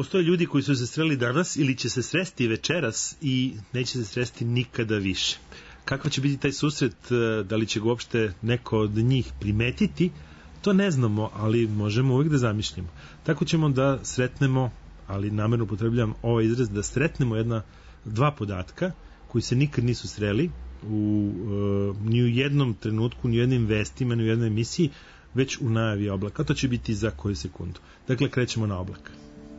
Postoje ljudi koji su se sreli danas ili će se sresti večeras i neće se sresti nikada više. Kakva će biti taj susret, da li će ga uopšte neko od njih primetiti, to ne znamo, ali možemo uvijek da zamišljamo. Tako ćemo da sretnemo, ali namerno upotrebljam ovaj izraz, da sretnemo dva podatka koji se nikad nisu sreli ni u jednom trenutku, ni u jednim vestima, ni u jednoj emisiji, već u najavi oblaka. To će biti za koju sekundu. Dakle, krećemo na oblak.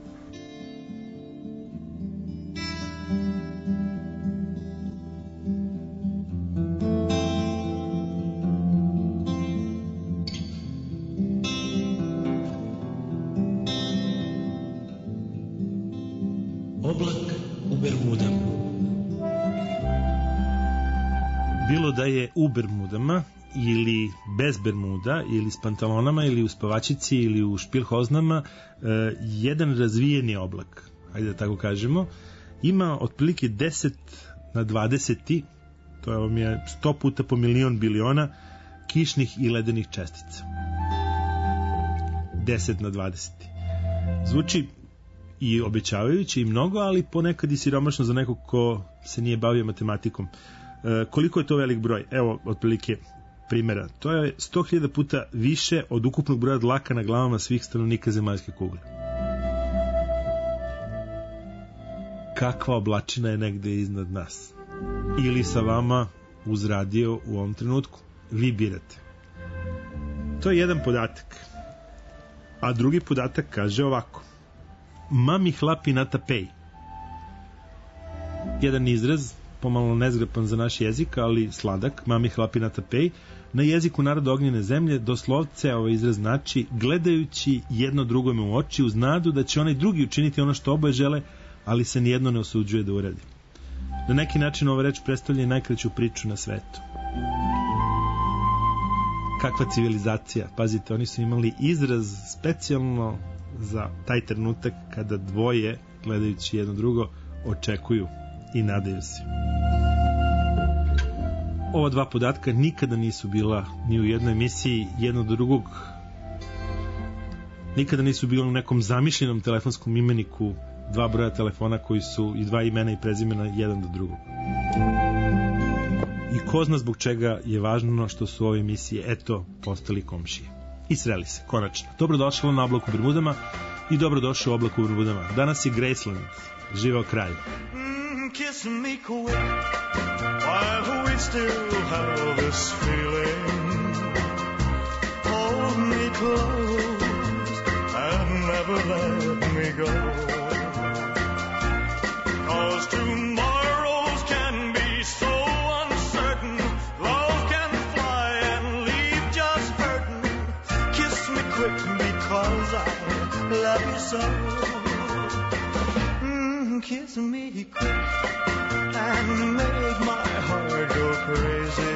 Oblak u Bermudama. Bilo da je u Bermudama ili bez Bermuda ili s pantalonama ili u spavačici ili u špilhoznama, jedan razvijeni oblak, ajde da tako kažemo, ima otprilike 10 na 20, to vam je 100 puta po milion biliona kišnih i ledenih čestica. 10 na 20. Zvuči i obećavajuće i mnogo, ali ponekad i siromašno za nekog ko se nije bavio matematikom. Koliko je to velik broj? Evo, otprilike primjera. To je 100.000 puta više od ukupnog broja dlaka na glavama svih stanovnika zemaljske kugle. Kakva oblačina je negde iznad nas? Ili sa vama uz radio u ovom trenutku? Vi birate. To je jedan podatak. A drugi podatak kaže ovako. Mami hlapi na tapej. Jedan izraz, pomalo nezgrapan za naš jezik, ali sladak, mami hlapi na tapej. Na jeziku naroda ognjene zemlje doslovce ovaj izraz znači gledajući jedno drugome u oči uz nadu da će onaj drugi učiniti ono što oboje žele, ali se nijedno ne osuđuje da uradi. Na neki način ova reč predstavlja najkraću priču na svetu. Kakva civilizacija? Pazite, oni su imali izraz specijalno za taj trenutak kada dvoje, gledajući jedno drugo, očekuju i nadaju se. Ova dva podatka nikada nisu bila ni u jednoj emisiji jedno do drugog, nikada nisu bila u nekom zamišljenom telefonskom imeniku dva broja telefona koji su i dva imena i prezimena jedan do drugog. I ko zna zbog čega je važno što su ove emisije eto postali komšije. I sreli se, konačno. Dobrodošlo na Oblaku u Bermudama i dobrodošao u Oblaku u Bermudama. Danas je Graceland. Živeo kralj. Kiss me quick while we still have this feeling. Hold me close and never let me go. 'Cause tomorrows can be so uncertain. Love can fly and leave just hurting. Kiss me quick because I love you so. Kiss me quick and make my heart go crazy.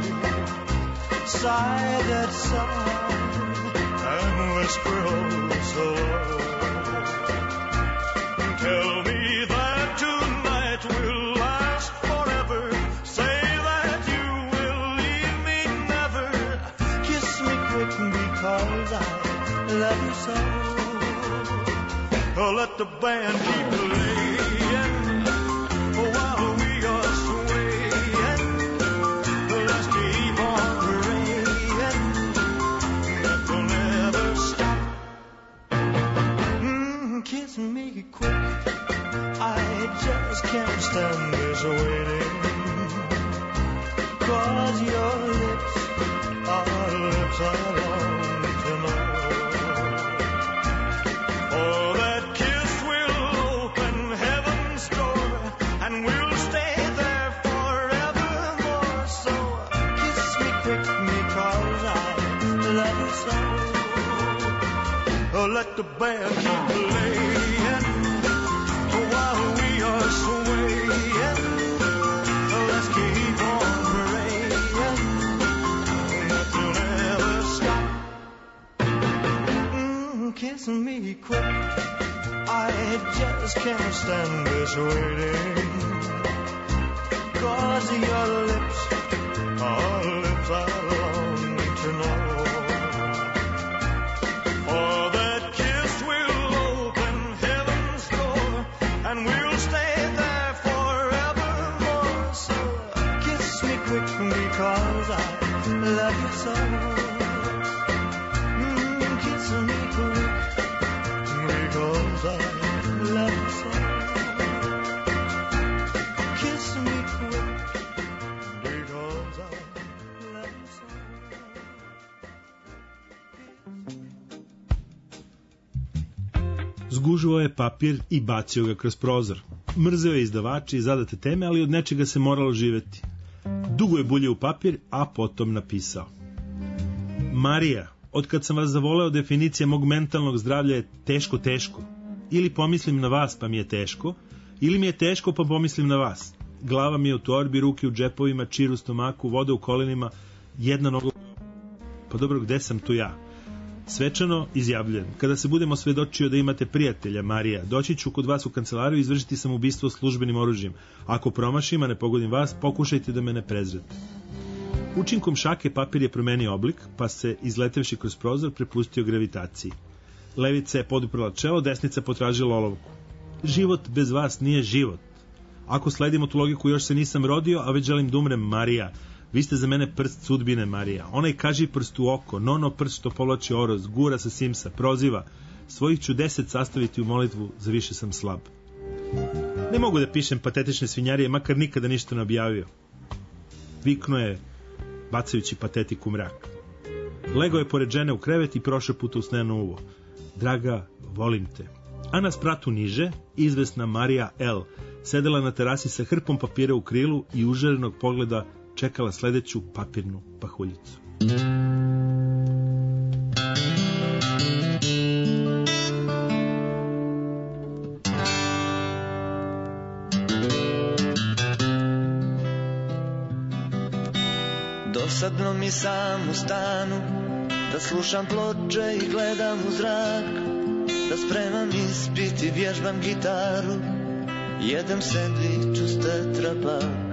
Sigh that sigh and whisper oh so low. Tell me that tonight will last forever. Say that you will leave me never. Kiss me quick because I love you so. Oh, let the band keep playing while we are swaying. Let's keep on praying that we'll never stop. Kiss me quick, I just can't stand this waiting. 'Cause your lips are lips I long to know. Oh, that kiss will open heaven's door, and we'll stay there forevermore. So kiss me quick because I love you so. Oh, let the band keep playing while we are swaying. Let's keep on praying that we'll never stop. Kiss me quick, I just can't stand this waiting. 'Cause your lips are lips I long to know. For that kiss will open heaven's love you so. Kiss me quick, because I love you so. Kiss me quick, because I love you so. Zgužvao je papir i bacio ga kroz prozor. Mrzeo je izdavače i zadate teme, ali od nečega se moralo živeti. Dugo je buljio u papir, a potom napisao. Marija, otkad sam vas zavoleo, definicija mog mentalnog zdravlja je teško, teško. Ili pomislim na vas pa mi je teško, ili mi je teško pa pomislim na vas. Glava mi je u torbi, ruke u džepovima, čir u stomaku, voda u kolenima, jedna noga. Pa dobro, gde sam tu ja? Svečano izjavljujem, kada se budemo svedočio da imate prijatelja, Marija, doći ću kod vas u kancelariju i izvršiti samoubistvo službenim oružjem. Ako promašim, a ne pogodim vas, pokušajte da me ne prezrete. Učinkom šake papir je promenio oblik, pa se, izletevši kroz prozor, prepustio gravitaciji. Levica je poduprla čelo, desnica potražila olovku. Život bez vas nije život. Ako sledimo tu logiku, još se nisam rodio, a već želim da umrem, Marija. Vi ste za mene prst sudbine, Marija. Onaj kaži prst u oko, nono prst što povlači oroz, gura sa simsa, proziva. Svojih ću 10 sastaviti u molitvu, za više sam slab. Ne mogu da pišem patetične svinjarije, makar nikada ništa ne objavio. Viknuo je, bacajući patetiku u mrak. Legao je pored žene u krevet i prošao puta u sneno uvo. Draga, volim te. A na spratu niže, izvesna Marija L. sedela na terasi sa hrpom papira u krilu i užarenog pogleda čekala sledeću papirnu pahuljicu. Dosadno mi sam u stanu, da slušam ploče i gledam u zrak, da spremam ispit i vježbam gitaru, jedem sendvič uz tetrapak.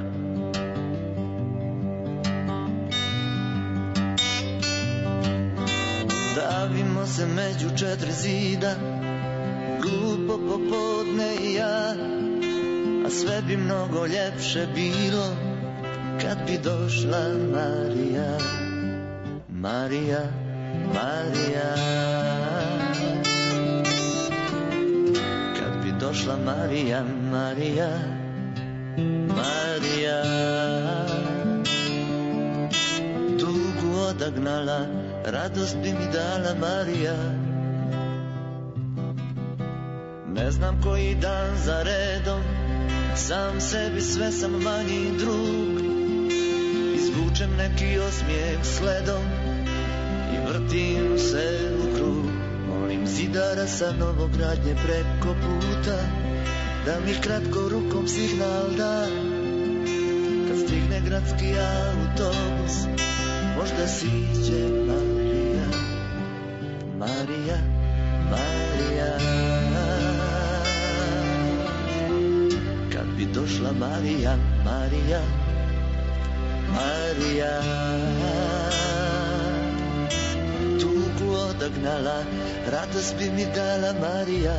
Davimo se među 4 zida, glupo popodne i ja, a sve bi mnogo ljepše bilo kad bi došla Marija. Marija, Marija, kad bi došla Marija, Marija, Marija, tugu odagnala, radost bi mi dala Marija. Ne znam koji dan za redom, sam sebi sve sam manji drug, izvučem neki osmijeh sledom i vrtim se u krug. Molim zidara sa novogradnje preko puta da mi kratko rukom signal da, kad stigne gradski autobus možda siđe Marija. Marija, Marija, kad bi došla Marija, Marija, Marija, tugu odagnala, radost bi mi dala Marija.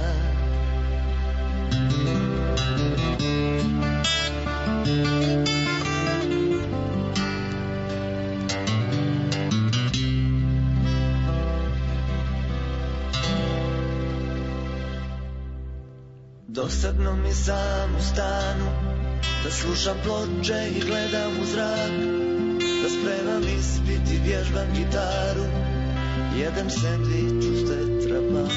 Dosadno mi sam u stanu, da slušam ploče i gledam u zrak, da spremam ispit i vježbam gitaru, jedem sendvič uz tetrapak.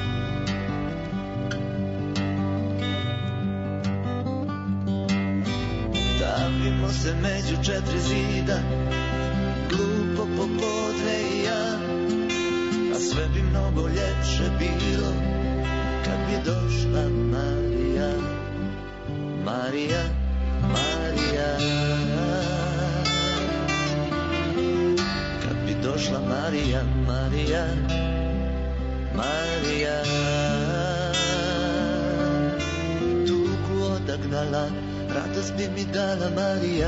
Davimo se među 4 zida, glupo popodne i ja, a sve bi mnogo ljepše bilo kad bi došla Marija. Marija, Marija, kad bi došla Marija, Marija, Marija, tugu odagnala, radost bi mi dala Marija.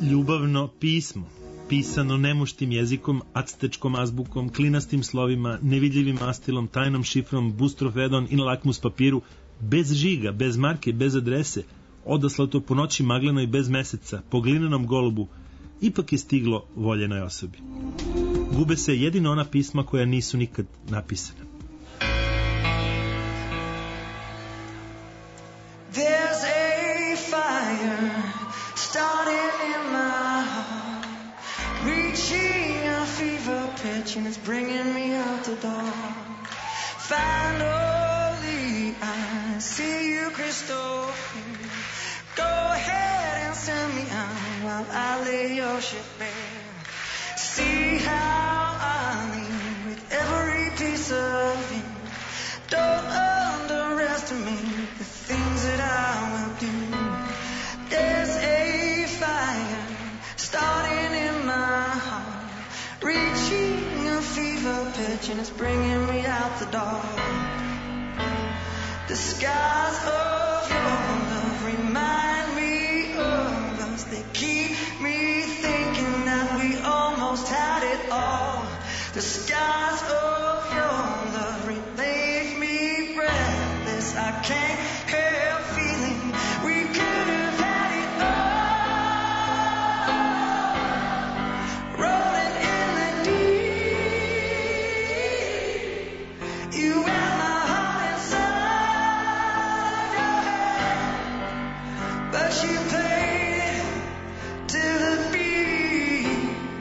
Ljubavno pismo, pisano nemuštim jezikom, actečkom azbukom, klinastim slovima, nevidljivim mastilom, tajnom šifrom, bustrofedon i na lakmus papiru, bez žiga, bez marke, bez adrese, odaslato po noći maglenoj bez meseca, po glinenom golubu, ipak je stiglo voljenoj osobi. Gube se jedino ona pisma koja nisu nikad napisana. There's a fire starting in my heart, reaching a fever pitch and it's bringing me out the door. Finally I see you crystal clear. Go ahead and send me out while I lay your ship bare. See how I lean with every piece of you. Don't underestimate the things that I will do. There's a fire starting in my heart, reaching a fever pitch and it's bringing me out the door. The skies of your love remind me of us. They keep me thinking that we almost had it all. The skies of your love leave me breathless. I can't help feeling we could have had it all. Rolling in the deep, you had my heart inside your hand, but you played it to the beat.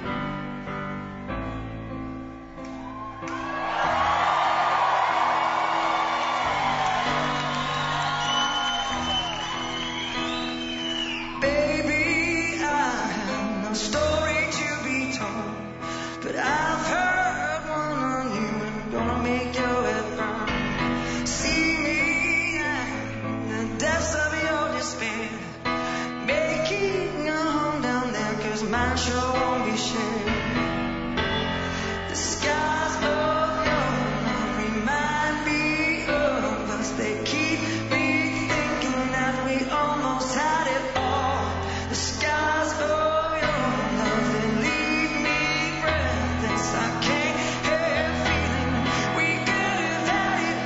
Baby, I have no story to be told, but I've heard one on you and I'm gonna make your head burn. See me in the depths of your despair, making a home down there, 'cause mine sure won't be shared. The skies of your love remind me of us. They keep me thinking that we almost had it all. The skies of your love, they leave me breathless. I can't help feeling we could have had it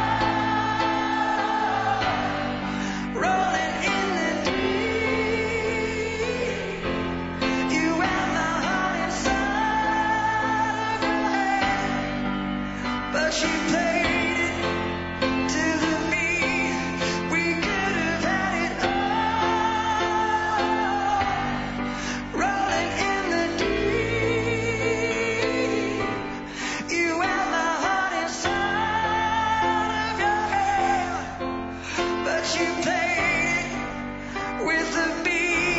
all. Rolling in the deep, you had my heart inside your hand, but you played it to the beat. We could have had it all. Rolling in the deep, you had my heart inside your hand, but you played it with the beat.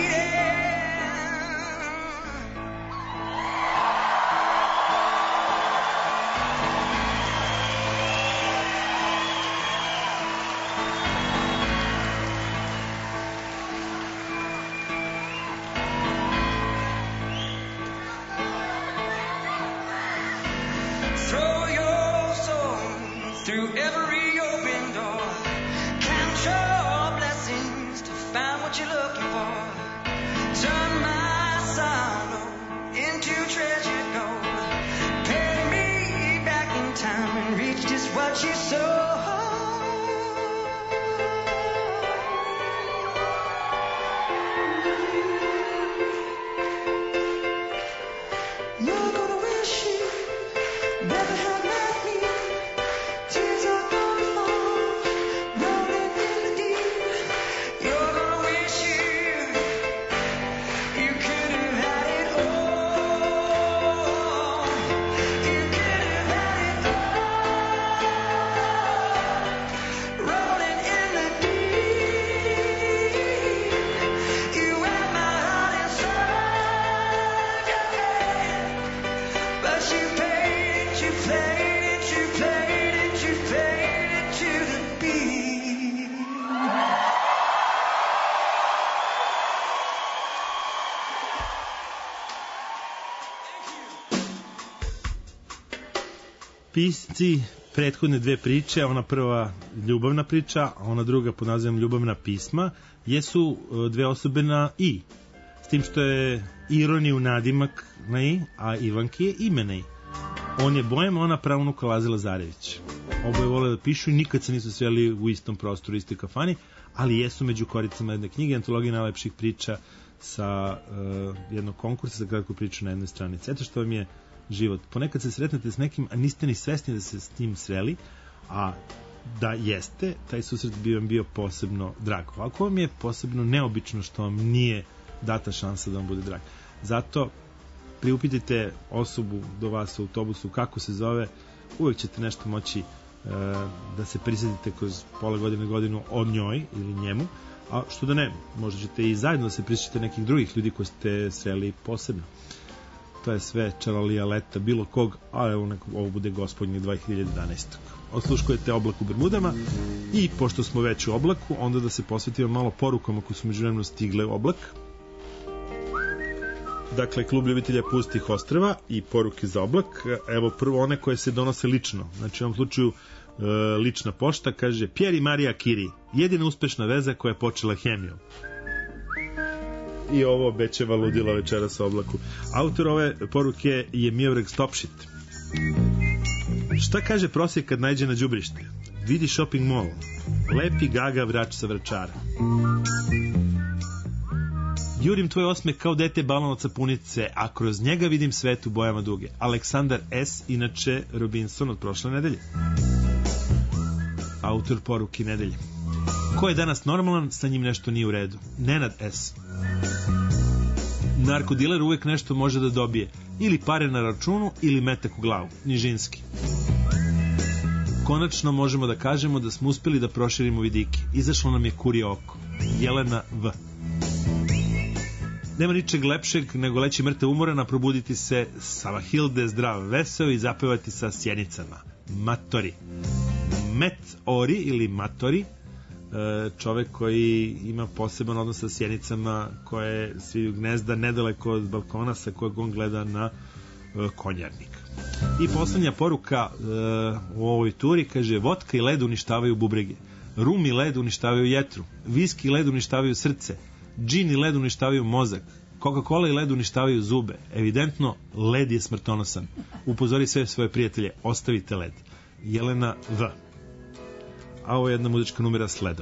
Throw your soul through every open door. Count your blessings to find what you're looking for. Turn my sorrow into treasured gold. Pay me back in time and reach just what you sow. You're gonna wish you never had met me. Tears are gonna fall, rolling in the deep. You're gonna wish you could have had it all. You could have had it all. Rolling in the deep, you had my heart inside your hand, but you played it, you played it, you played it, you played it to the beat. Pisci prethodne dve priče, ona prva ljubavna priča, a ona druga pod nazivom ljubavna pisma, jesu dve osobe na I. tim što je Ironiju nadimak na i, a Ivanki je ime na i. On je Bojem, ona pravunuka Laze Lazarević. Oboje vole da pišu i nikad se nisu sveli u istom prostoru, istoj kafani, ali jesu među koricama jedne knjige, antologija najlepših priča sa jednog konkursa za kratku priču na jednoj stranici. Eto što vam je život. Ponekad se sretnete s nekim, a niste ni svesni da se s njim sreli, a da jeste, taj susret bi vam bio posebno drag. Ovako vam je posebno neobično što vam nije data šansa da vam bude drag. Zato priupitajte osobu do vas u autobusu kako se zove, uvek ćete nešto moći da se prisjetite kroz pola godine, godinu o njoj ili njemu, a što da ne, možda ćete i zajedno da se prisjetite nekih drugih ljudi koji ste sreli posebno. To je sve čarolija leta bilo kog, a evo ovo bude gospodnje 2011. Osluškujete Oblak u Bermudama i pošto smo već u oblaku, onda da se posvetimo malo porukama koje su međuvremeno stigle u oblak. Dakle, klub ljubitelja pustih ostrva i poruke za oblak. Evo prvo one koje se donose lično. Znači u ovom slučaju lična pošta kaže Pierre i Marija Curie, jedina uspešna veza koja je počela hemijom. I ovo obećava ludila večera sa oblaku. Autor ove poruke je Miodrag Stopšit. Šta kaže prosjek kad najde na đubrište? Vidi shopping mall. Lepi gaga vrač sa vračara. Jurim tvoj osmeh kao dete balon od sapunice, a kroz njega vidim svet u bojama duge. Aleksandar S. Inače Robinson od prošle nedelje. Autor poruke nedelje. Ko je danas normalan, sa njim nešto nije u redu. Nenad S. Narkodiler uvek nešto može da dobije. Ili pare na računu, ili metak u glavu. Nižinski. Konačno možemo da kažemo da smo uspeli da proširimo vidike. Izašlo nam je kurje oko. Jelena V. Nema ničeg lepšeg nego leći mrtav umoran, a probuditi se Savahilde zdrav, veseo i zapevati sa sjenicama. Matori. Metori ili matori, čovek koji ima poseban odnos sa sjenicama koje sviju gnezda nedaleko od balkona sa kojeg on gleda na konjarnik. I poslednja poruka u ovoj turi kaže vodka i led uništavaju bubrege, rum i led uništavaju jetru, viski i led uništavaju srce, džin i led uništavaju mozak, Coca-Cola i led uništavaju zube. Evidentno, led je smrtonosan. Upozori sve svoje prijatelje, ostavite led. Jelena V. A ovo je jedna muzička numera s ledom.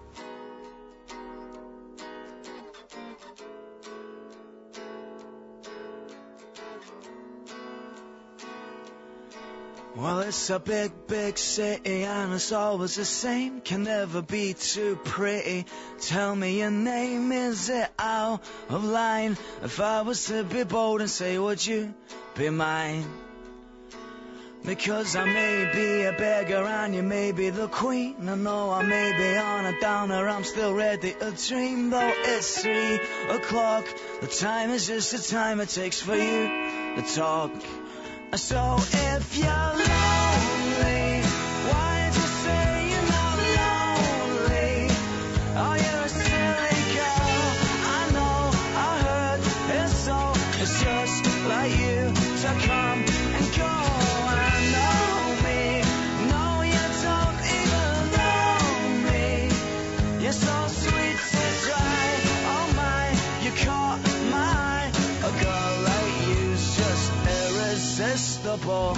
Well, it's a big, big city and it's always the same. Can never be too pretty. Tell me your name, is it out of line? If I was to be bold and say, would you be mine? Because I may be a beggar and you may be the queen. I know I may be on a downer, I'm still ready to dream. Though it's 3 o'clock, the time is just the time it takes for you to talk. So if you're lonely, why don't you say you're not lonely? Oh, you're a silly girl, I know, I heard it's so. It's just like you to come and go. I know me, no, you don't even know me. You're so sweet to try, oh my, you caught my eye. A girl like you's just irresistible.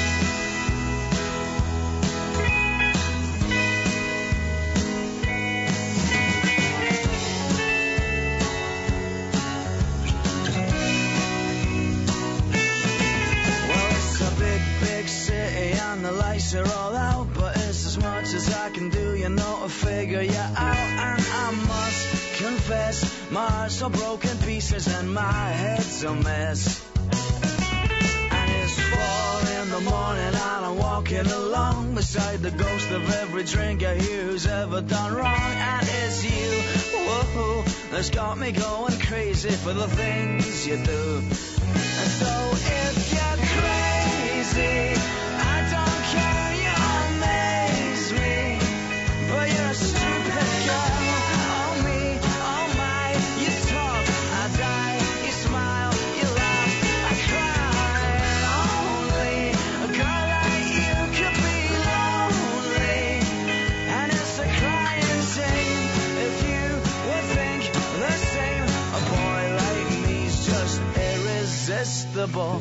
And the lights are all out, but it's as much as I can do, you know, to figure you out. And I must confess, my heart's so broken pieces and my head's a mess. And it's 4 in the morning and I'm walking along beside the ghost of every drinker here who's ever done wrong. And it's you, whoa, that's got me going crazy for the things you do. And so if you're crazy, I don't care, you amaze me. But you're a stupid girl, oh me, oh my. You talk, I die, you smile, you laugh, I cry. Only a girl like you could be lonely. And it's a crying shame if you would think the same. A boy like trouble.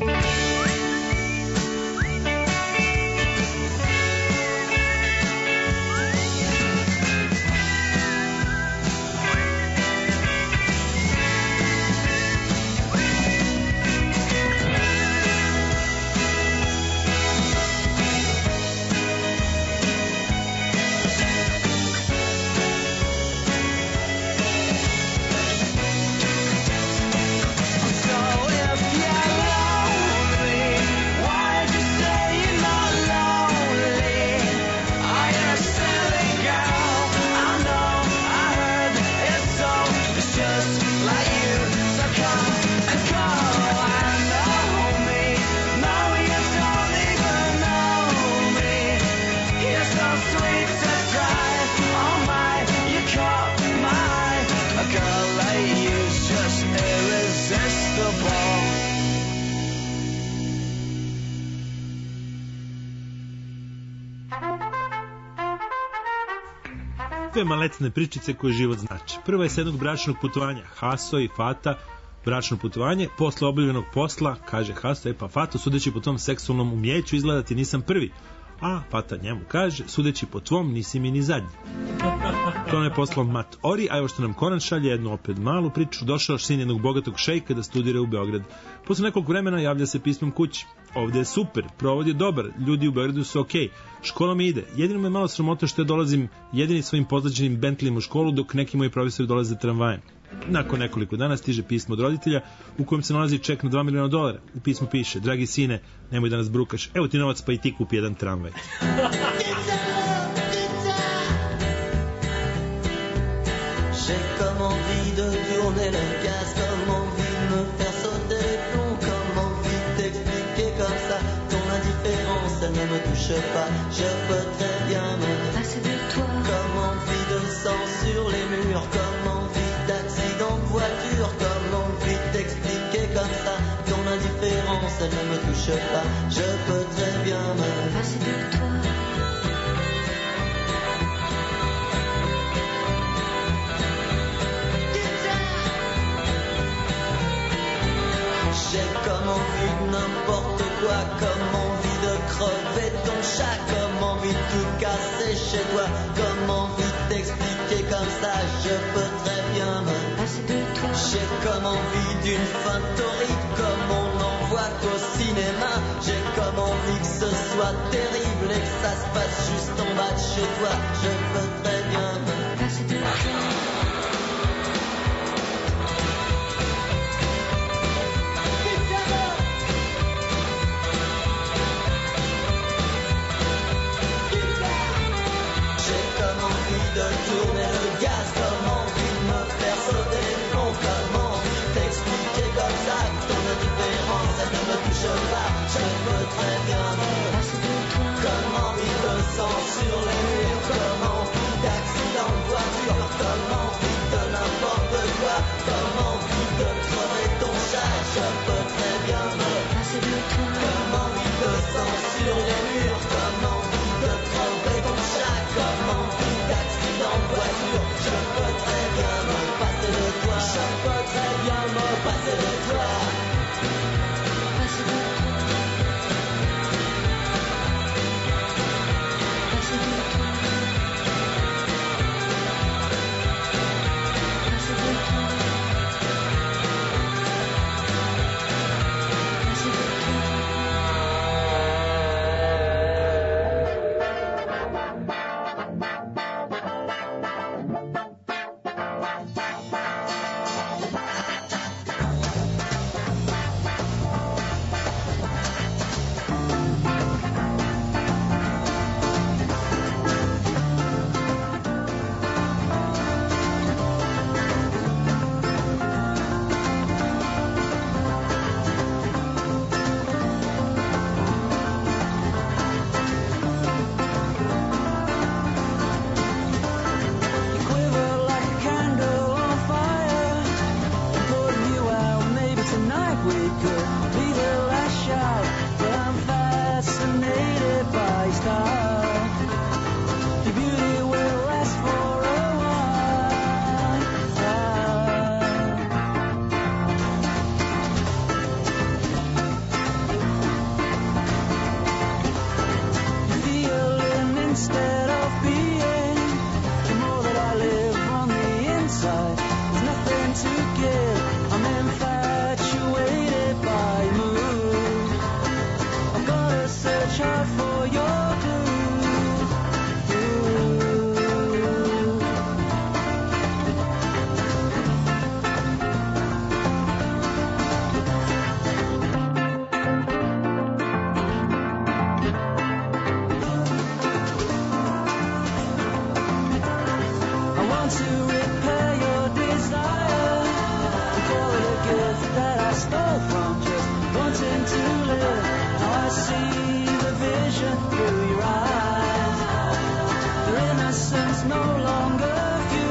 Dve malecne pričice koje život znači. Prva je s jednog bračnog putovanja. Haso i Fata, bračno putovanje. Posle obavljenog posla, kaže Haso, pa Fato, sudeći po tom seksualnom umjeću, izgleda ti nisam prvi. A Fata njemu kaže, sudeći po tvom, nisi mi ni zadnji. To je poslao Mat Ori, a evo što nam Konan šalje jednu opet malu priču. Došao sin jednog bogatog šejka da studira u Beograd. Posle nekog vremena javlja se pismom kući. Ovde je super, provod je dobar, ljudi u Beogradu su okej, škola mi ide. Jedino me malo sramota što ja dolazim jedini svojim pozlađenim Bentleyem u školu, dok neki moji profesori dolaze tramvajem. Nakon nekoliko dana stiže pismo od roditelja u kojem se nalazi ček na $2 miliona. U pismu piše, dragi sine, nemoj da nas brukaš, evo ti novac pa i ti kupi jedan tramvaj. J'ai comme envie de tourner le gaz, comme envie de me faire sauter les plombs, comme envie de t'expliquer comme ça. Ton indifférence, elle ne me touche pas, je peux très bien me passer de toi. Comme envie de sang sur les murs, comme envie d'accident de voiture, comme envie de t'expliquer comme ça. Ton indifférence, elle ne me touche pas, je peux très bien me passer de toi. J'ai comme envie de n'importe quoi, comme envie de crever ton chat, comme envie de tout casser chez toi, comme envie de t'expliquer comme ça, je peux très bien me passer de toi. J'ai comme envie d'une fin torride, comme on n'en voit qu'au cinéma. J'ai comme envie que ce soit terrible et que ça se passe juste en bas de chez toi, je peux très bien me passer de toi. De tourner le gaz, comme envie de me faire sauter les plombs, comme envie de t'expliquer comme ça que ton indifférence elle ne me touche pas, je peux très bien me passer de toi. Comme envie de sang sur les murs, comme envie d'accident de voiture, comme envie de n'importe quoi, comme envie de crever ton chat, je peux très bien me passer de toi. Comme envie de sang sur les murs, comme envie de crever ton chat, comme envie d'accident de voiture. no longer few.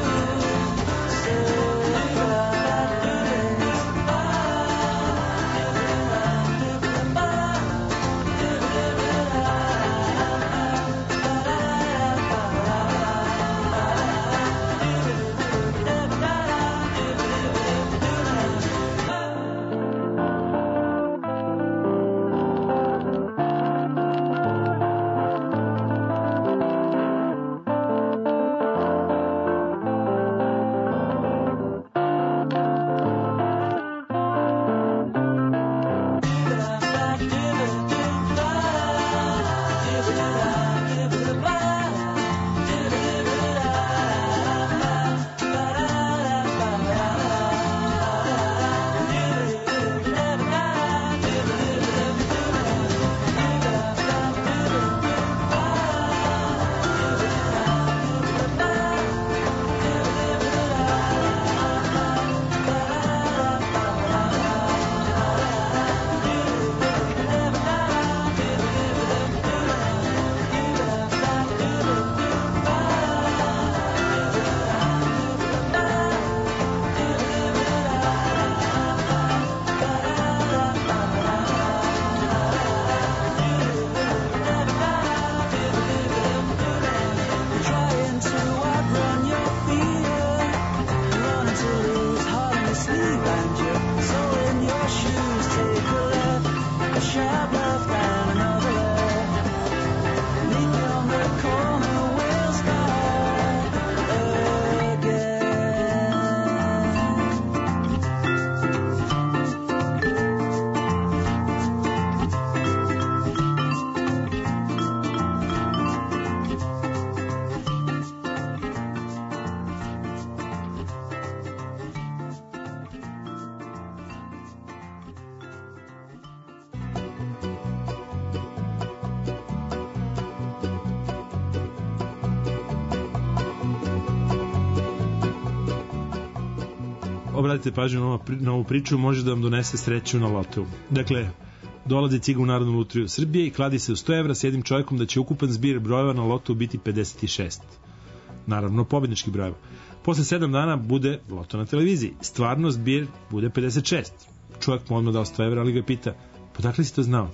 Obratite pažnju na ovu priču, može da vam donese sreću na lotu. Dakle, dolazi ciga u Narodnu lutriju Srbije i kladi se u 100 evra s jednim čovjekom da će ukupan zbir brojeva na lotu biti 56. Naravno, pobednički brojeva. Posle 7 dana bude loto na televiziji. Stvarno zbir bude 56. Čovjek mu odmah dao 100 evra, ali ga pita, podakle si to znao?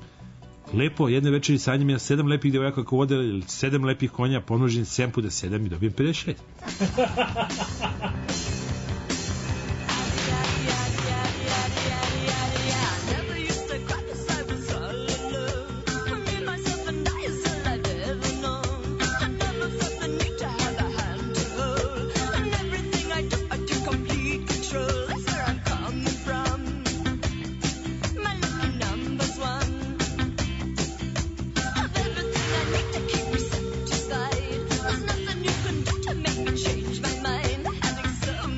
Lepo, jedne večeri sanjam ja 7 lepih devojaka kako vode, 7 lepih konja, pomnožim 7 puta 7 i dobijem 56. There's nothing you can do to make me change my mind. Having so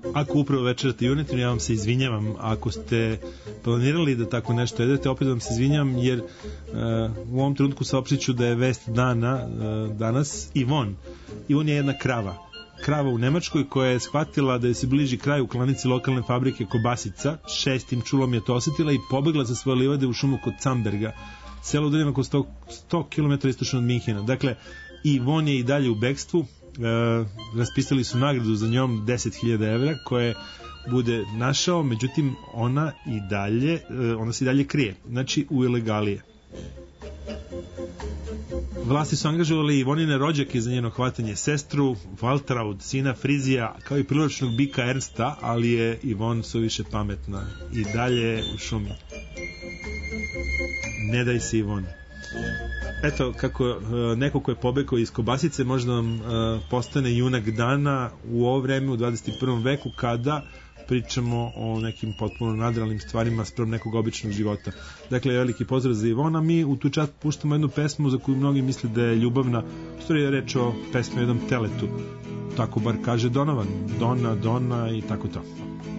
Ako upravo večerate junetinu, ja vam se izvinjavam ako ste planirali da tako nešto jedete, opet vam se izvinjavam jer u ovom trenutku saopštit ću da je vest dana danas Ivon je jedna krava u Nemačkoj koja je shvatila da je se bliži kraj u klanici lokalne fabrike kobasica, 6. čulom je to osetila i pobegla za svoje livade u šumu kod Camberga, selo udaljeno oko 100 km istočno od Minhena. Dakle, Ivon je i dalje u bekstvu, raspisali su nagradu za njom 10.000 evra koje bude našao, međutim ona se i dalje krije, znači u ilegalije. Vlasti su angažovali Ivonine rođake za njeno hvatanje, sestru Valtraud, sina Frizija, kao i privlačnog bika Ernsta, ali je Ivon suviše pametna i dalje u šumi. Ne daj se, Ivon. Eto, kako neko ko je pobegao iz kobasice možda vam postane junak dana u ovo vreme u 21. veku kada pričamo o nekim potpuno nadrealnim stvarima sprem nekog običnog života. Dakle, veliki pozdrav za Ivona. Mi u tu čast puštamo jednu pesmu za koju mnogi misle da je ljubavna. U stvari je reč o pesmi o jednom teletu. Tako bar kaže Donovan. Donna i tako to.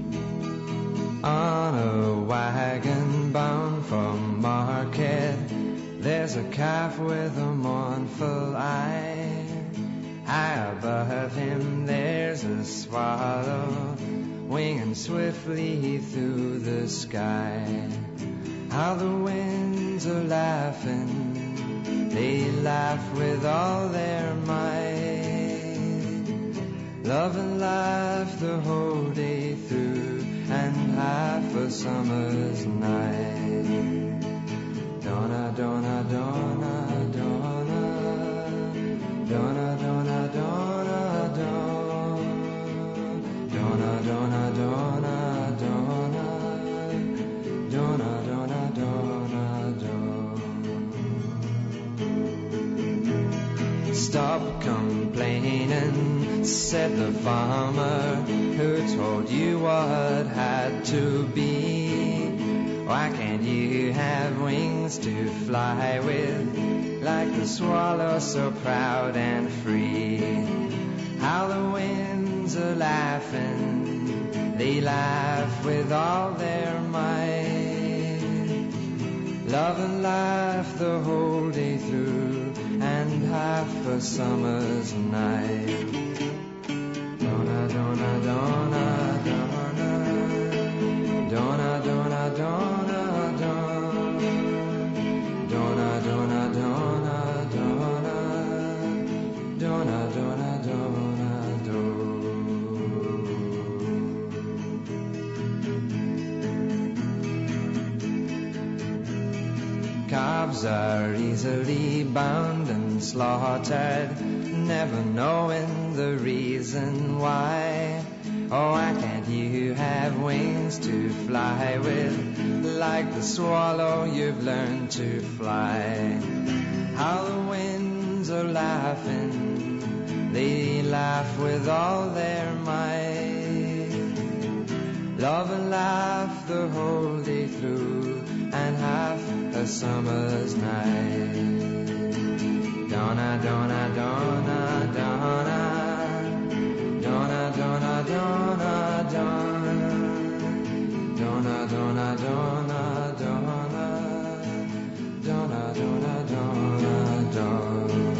On a wagon bound for market, there's a calf with a mournful eye. High above him there's a swallow winging swiftly through the sky. How the winds are laughing, they laugh with all their might. Love and laugh the whole day through, and half a summer's night. Donna, Donna, Donna, Donna, Donna, Donna, Donna, Donna. Donna, Donna, Donna, Donna, Donna, Donna, Donna, Donna. Stop complaining, said the farmer who told you what had to be. Why can't you have wings to fly with, like the swallow so proud and free? How the winds are laughing, they laugh with all their might. Love and laugh the whole day through, and half a summer's night. Donna, Donna, Donna, Donna, Donna, Donna, Donna, Donna, Donna, Donna, Donna, Donna, Donna, Donna. Calves are easily bound and slaughtered, never knowing the reason why. Oh, why can't you have wings to fly with, like the swallow you've learned to fly? How the winds are laughing, they laugh with all their might. Love and laugh the whole day through, and half a summer's night. Donna, Donna, Donna, Donna, Donna, Donna, Donna, Donna, Donna, Donna, Donna, Donna, Donna, Donna, Donna.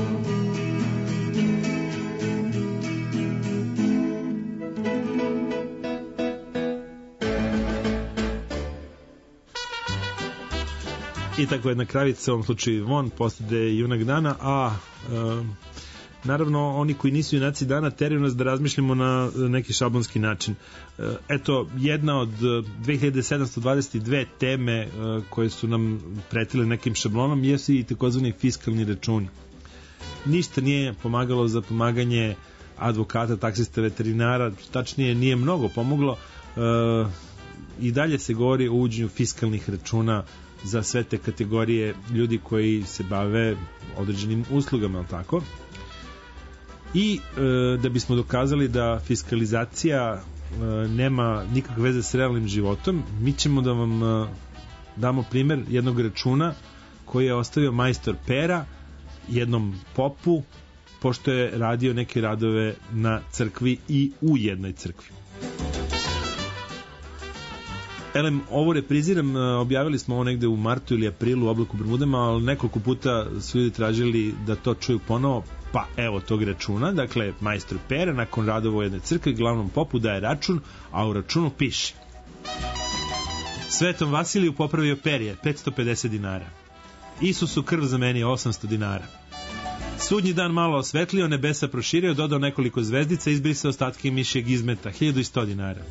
I tako jedna kravica, u ovom slučaju Ivon, postade junak dana, a naravno oni koji nisu junaci dana teraju nas da razmišljamo na neki šablonski način. Eto, jedna od 2722 teme koje su nam pretile nekim šablonom jesu i takozvani fiskalni računi. Ništa nije pomagalo za pomaganje advokata, taksista, veterinara, tačnije nije mnogo pomoglo. I dalje se govori o uvođenju fiskalnih računa za sve te kategorije ljudi koji se bave određenim uslugama, ali tako? I da bismo dokazali da fiskalizacija nema nikakve veze s realnim životom, mi ćemo da vam damo primer jednog računa koji je ostavio majstor Pera jednom popu, pošto je radio neke radove na crkvi i u jednoj crkvi. Elem, ovo repriziram, objavili smo ovo negde u martu ili aprilu u Oblaku Bermudama, ali nekoliko puta su ljudi tražili da to čuju ponovo, pa evo tog računa. Dakle, majstor Pera nakon radova u jednoj crkvi glavnom popu daje račun, a u računu piše: Svetom Vasiliju popravio perje 550 dinara, Isusu krv zamenio 800 dinara, Sudnji dan malo osvetlio, nebesa proširio, dodao nekoliko zvezdica, izbrisao ostatke mišjeg izmeta 1100 dinara,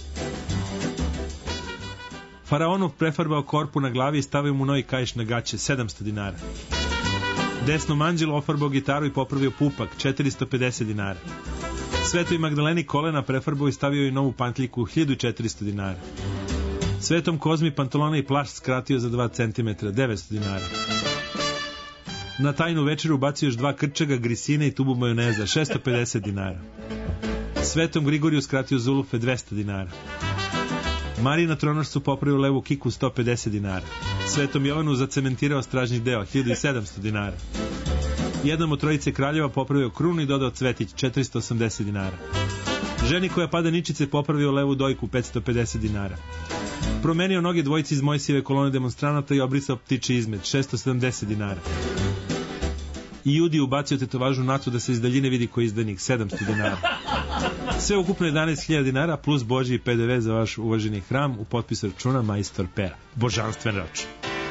Faraonu prefarbao korpu na glavi i stavio mu novi kaiš na gaće 700 dinara, Desnom anđelu ofarbao gitaru i popravio pupak 450 dinara, Svetoj Magdaleni kolena prefarbao i stavio i novu pantljiku 1400 dinara, Svetom Kozmi pantalone i plašt skratio za 2 cm 900 dinara, na tajnu večeru bacio još 2 krčaga, grisine i tubu majoneza 650 dinara, Svetom Grigoriju skratio zulufe 200 dinara, Mariji na tronošcu popravio levu kiku 150 dinara, Svetom Jovanu zacementirao stražnji deo 1700 dinara, jednom od trojice kraljeva popravio krunu i dodao cvetić 480 dinara, ženi koja pada ničice popravio levu dojku 550 dinara, promenio noge dvojici iz Mojsijeve kolone demonstranata i obrisao ptiči izmet 670 dinara, i Judi ubacio tetovažu nacu da se iz daljine vidi koji je izdanik 700 dinara. Sve ukupno 11.000 dinara plus Božji i PDV za vaš uvaženi hram u potpisu računa majstor Pera. Božanstven račun.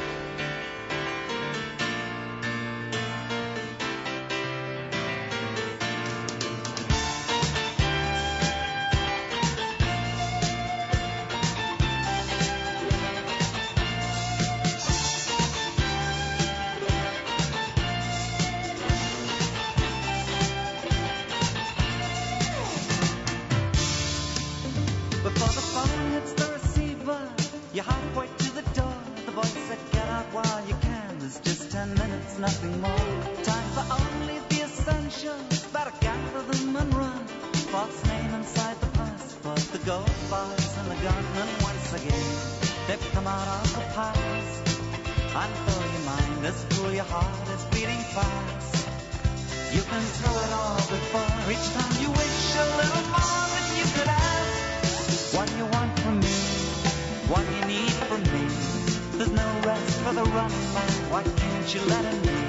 Before the phone hits the receiver, you're halfway to the door. The voice said, get out while you can. There's just 10 minutes, nothing more. Time for only the essentials. Better gather them and run. False name inside the passport. The gold bars and the gun. And once again, they've come out of the past. And though your mind is cool, your heart is beating fast. You've been through it all before. Each time you wish a little more than you could ask. What do you want from me? What do you need from me? There's no rest for the running man. Why can't you let him be?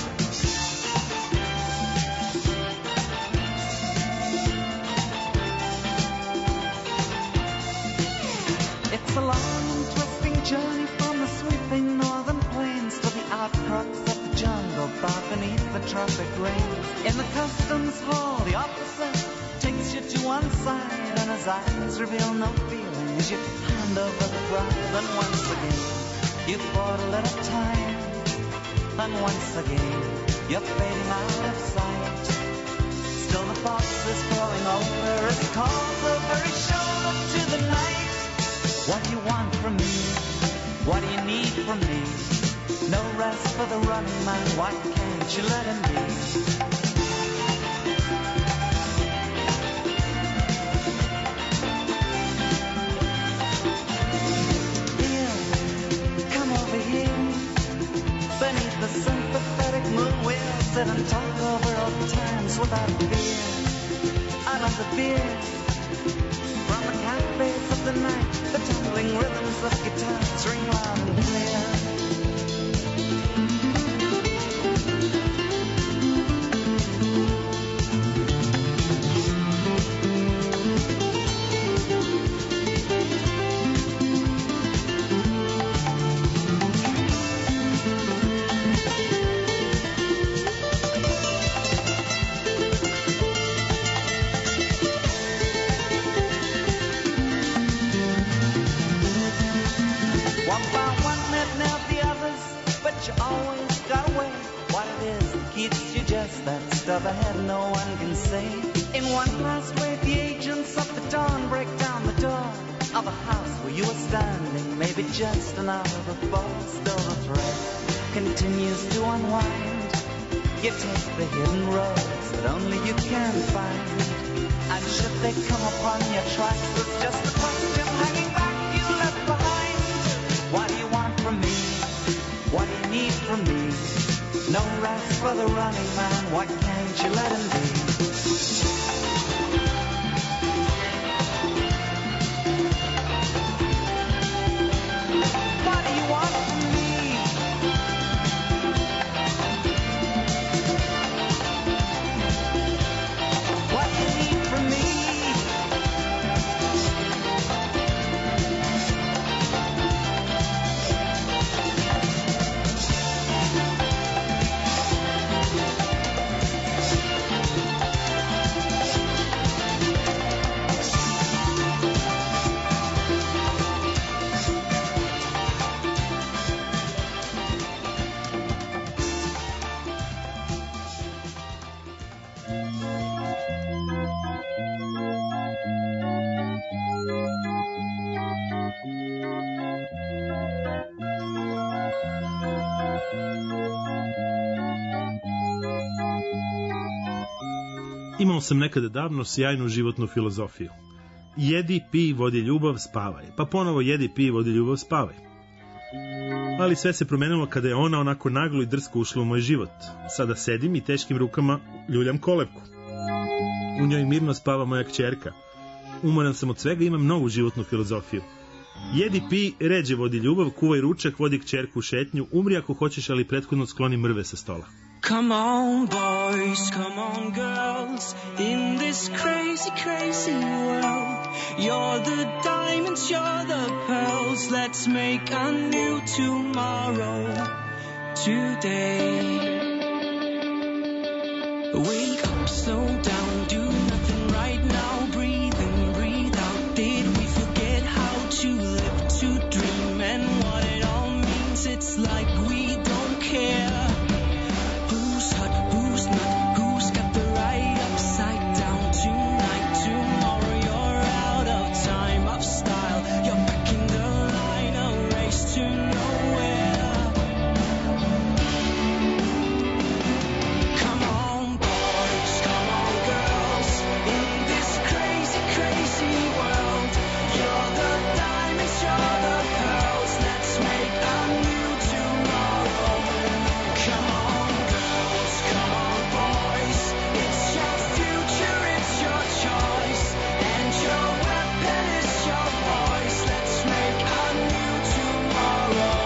It's a long and twisting journey from the sweeping northern plains to the outcrops of the jungle far beneath the tropic rains. In the customs hall, the officer takes you to one side, and his eyes reveal no feeling as you hand over the bribe. And once again, you've bought a little time, and once again, you're fading out of sight. Still the box is growing over as it calls over his shoulder to the night. What do you want from me? What do you need from me? No rest for the running man. Why can't you let him be? Beneath the sympathetic moon, we'll sit and talk over old times without fear. And on the beer, from the cafes of the night, the tumbling rhythms of guitars ring loud and clear. That stuff ahead no one can say. In one last wave, the agents of the dawn break down the door of a house where you are standing, maybe just an hour before. Still the thread continues to unwind. You take the hidden roads that only you can find, and should they come upon your tracks, there's just a question hanging back you left behind. What do you want from me? What do you need from me? No rest for the running man. Why can't you let him be? Imao sam nekada davno sjajnu životnu filozofiju. Jedi, pij, vodi ljubav, spavaj. Pa ponovo jedi, pij, vodi ljubav, spavaj. Ali sve se promenilo kada je ona onako naglo i drsko ušla u moj život. Sada sedim i teškim rukama ljuljam kolevku. U njoj mirno spava moja kćerka. Umoran sam od svega, imam novu životnu filozofiju. Jedi, pij, ređe vodi ljubav, kuvaj ručak, vodi kćerku u šetnju, umri ako hoćeš, ali prethodno skloni mrve sa stola. Come on, boys, come on, girls, in this crazy, crazy world. You're the diamonds, you're the pearls. Let's make a new tomorrow today. Wake up, slow down, do nothing right now. Breathe in, breathe out. Did we forget how to live, to dream, and what it all means? It's like we don't care. Who's hot, who's not, who's got the right upside down? Tonight, tomorrow, you're out of time, of style. You're back in the line, a race to nowhere. Come on, boys, come on, girls, in this crazy, crazy world. You're the diamonds, you're the pearls. Let's make a new tomorrow. Come on, girls, come on, boys. It's your future, it's your choice, and your weapon is your voice. Let's make a new tomorrow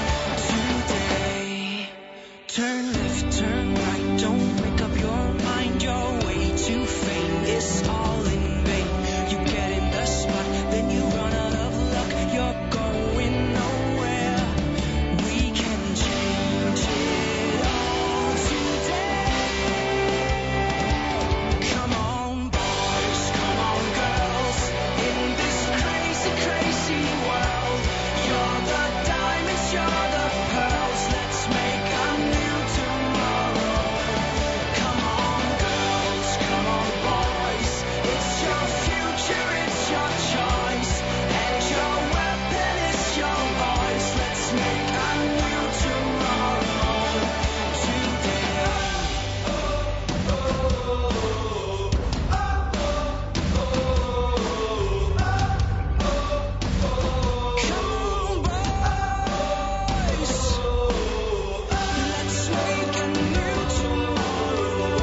today. Turn left, turn right, don't make up your mind. Your way to fame is all in vain. You get in the spot, then you run out of luck. You're going nowhere. We can change it all today. Come on, boys, come on, girls, in this crazy, crazy world. You're the diamonds, you're the pearls. Let's make a new tomorrow. Come on, girls, come on, boys. It's your future, it's your choice, and your weapon is your voice. Let's make a new tomorrow today. Come on, boys. Let's make a new tomorrow.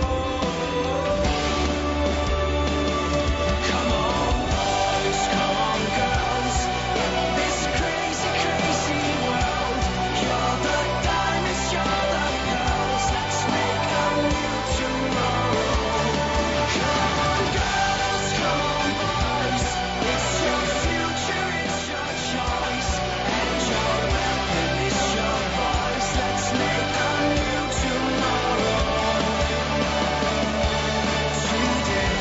Come on, boys, come on, girls, in this crazy, crazy world. You're the diamonds, you're the pearls. Let's make a new tomorrow. Come on, girls, come on, boys. It's your future, it's your choice, and your weapon is your voice. Let's make a new tomorrow today.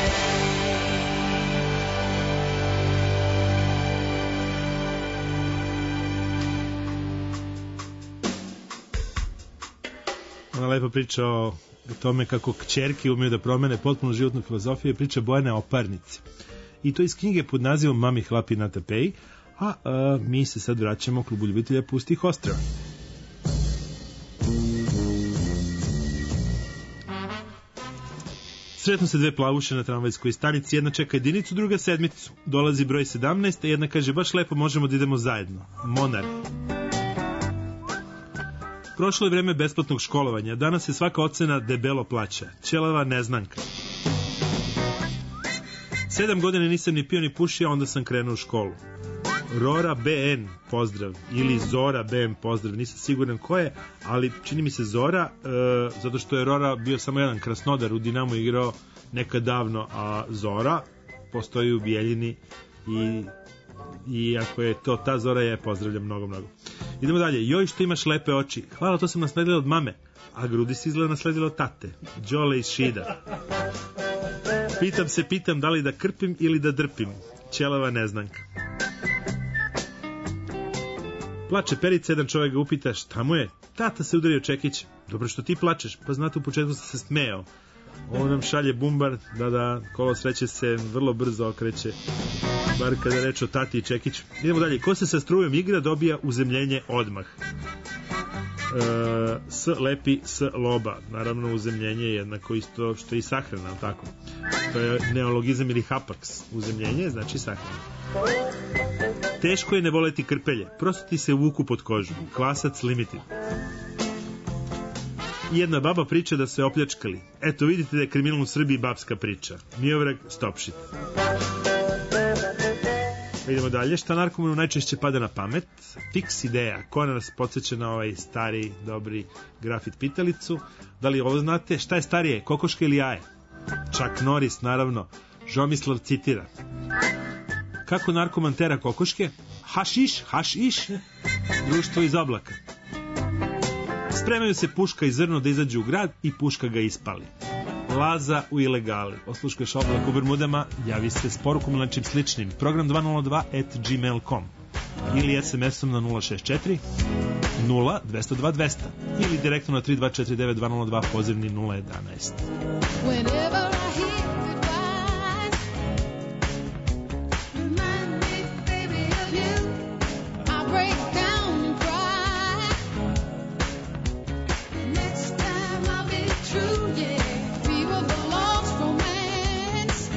Ona lepo priča o tome kako kćerke umeju da promene potpuno životnu filozofiju, je priča Bojane Oparnici. I to iz knjige pod nazivom Mami hlapi na tapeji, a mi se sad vraćamo klubu ljubitelja pustih ostrava. Sretnu se dve plavuše na tramvajskoj stanici, jedna čeka jedinicu, druga sedmicu. Dolazi broj 17, a jedna kaže baš lepo, možemo da idemo zajedno. Monar. Prošlo je vreme besplatnog školovanja, danas se svaka ocena debelo plaća. Ćelava neznanka. 7 godina nisam ni pio ni pušio, onda sam krenuo u školu. Rora BN, pozdrav, ili Zora BN, pozdrav, nisam siguran ko je, ali čini mi se Zora, zato što je Rora bio samo jedan Krasnodar, u Dinamu igrao nekad davno, a Zora postoji u Bijeljini i ako je to ta Zora, je pozdravljam mnogo, mnogo. Idemo dalje. Joj, što imaš lepe oči. Hvala, to sam nasledila od mame. A grudi si izgleda nasledila od tate. Đole iz Šida. Pitam da li da krpim ili da drpim. Ćelava neznanka. Plače Perica, jedan čovjek ga upita šta mu je. Tata se udario čekić. Dobro, što ti plačeš? Pa znate, u početku sam se smejao. Ovo nam šalje Bumbar, da, kolo sreće se vrlo brzo okreće, bar kada reč o Tati i Čekić. Idemo dalje. Ko se sa strujom igra dobija uzemljenje odmah. S lepi s loba. Naravno, uzemljenje je jednako isto što i sahrana, tako? To je neologizam ili hapaks. Uzemljenje znači sahrana. Teško je ne voleti krpelje. Prosto ti se vuku pod kožu. Kvasac limited. Jedna baba priča da se opljačkali. Eto, vidite da je kriminal u Srbiji babska priča. Miovrag, stop shit. Idemo dalje. Šta narkomanu najčešće pada na pamet? Fiks ideja. Ko nas podsjeća na ovaj stari, dobri grafit pitalicu? Da li ovo znate? Šta je starije, kokoška ili jaje? Chuck Norris, naravno. Žomislav citira. Kako narkoman tera kokoške? Hašiš, hašiš. Društvo iz oblaka. Spremaju se puška i zrno da izađu u grad i puška ga ispali. Laza u ilegali. Osluškuješ oblak u Bermudama, javi se s porukom ili nečim sličnim. Program 202@gmail.com ili SMS-om na 064 0 202 200 ili direktno na 3249 202 pozivni 011. Whenever I hear goodbyes, remind me, baby, of you. I break down and cry. Next time I'll be true, yeah. We were the lost romance.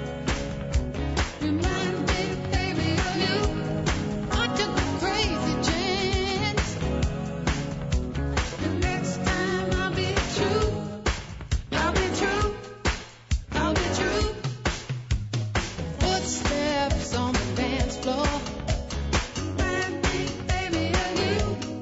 Remind me, baby, of you. I took a crazy chance. The next time I'll be true. I'll be true. I'll be true. Footsteps on the dance floor. Remind me, baby, of you.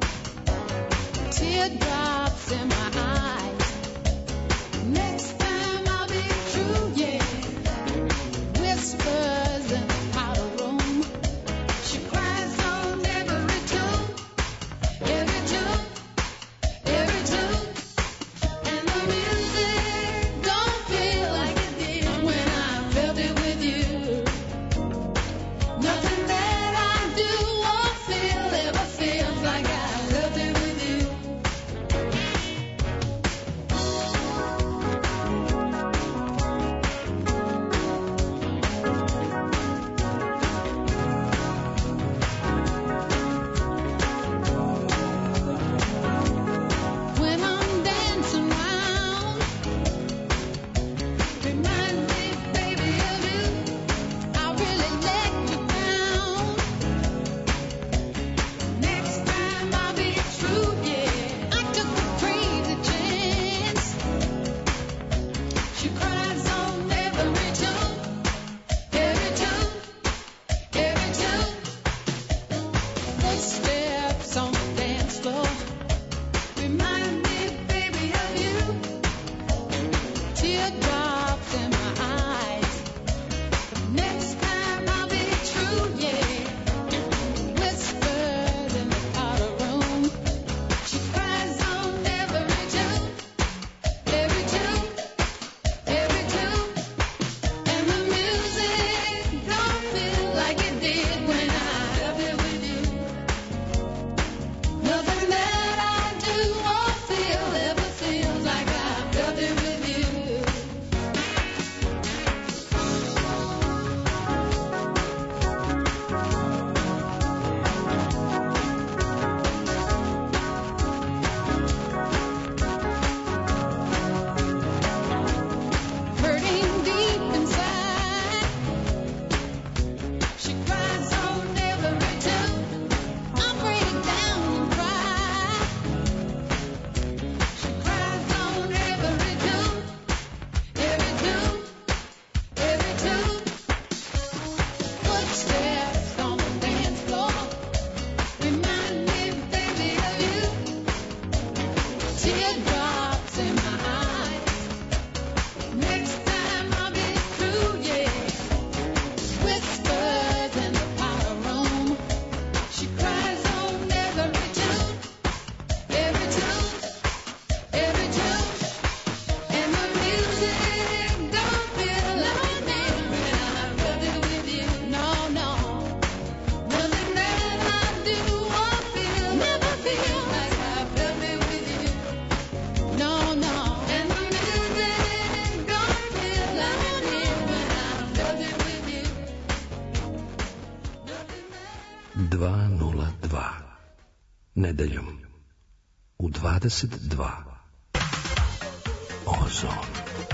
Teardrops in my eyes. Next time I'll be true, yeah. Whispers in the powder room. She cries on every tune, every tune, every tune. And the music don't feel like it did when I felt it with you. Nothing that I do or feel ever feels like I felt it with you. When I'm dancing round, remind me, baby, of you. I really let you down. Next time I'll be true, yeah. I took a crazy chance. She cries on every tune, every tune, every tune. Footsteps on the dance floor. Remind me, baby, of you. Teardrops in my eyes. Next time I'll be true, yeah. Whispers in the powder room. She cries on every tune, every tune, every tune. And the music don't feel like it did when I felt it with you. Nothing that I do or feel ever feels like I felt it with you. 202. Nedeljom u 22. Ozon.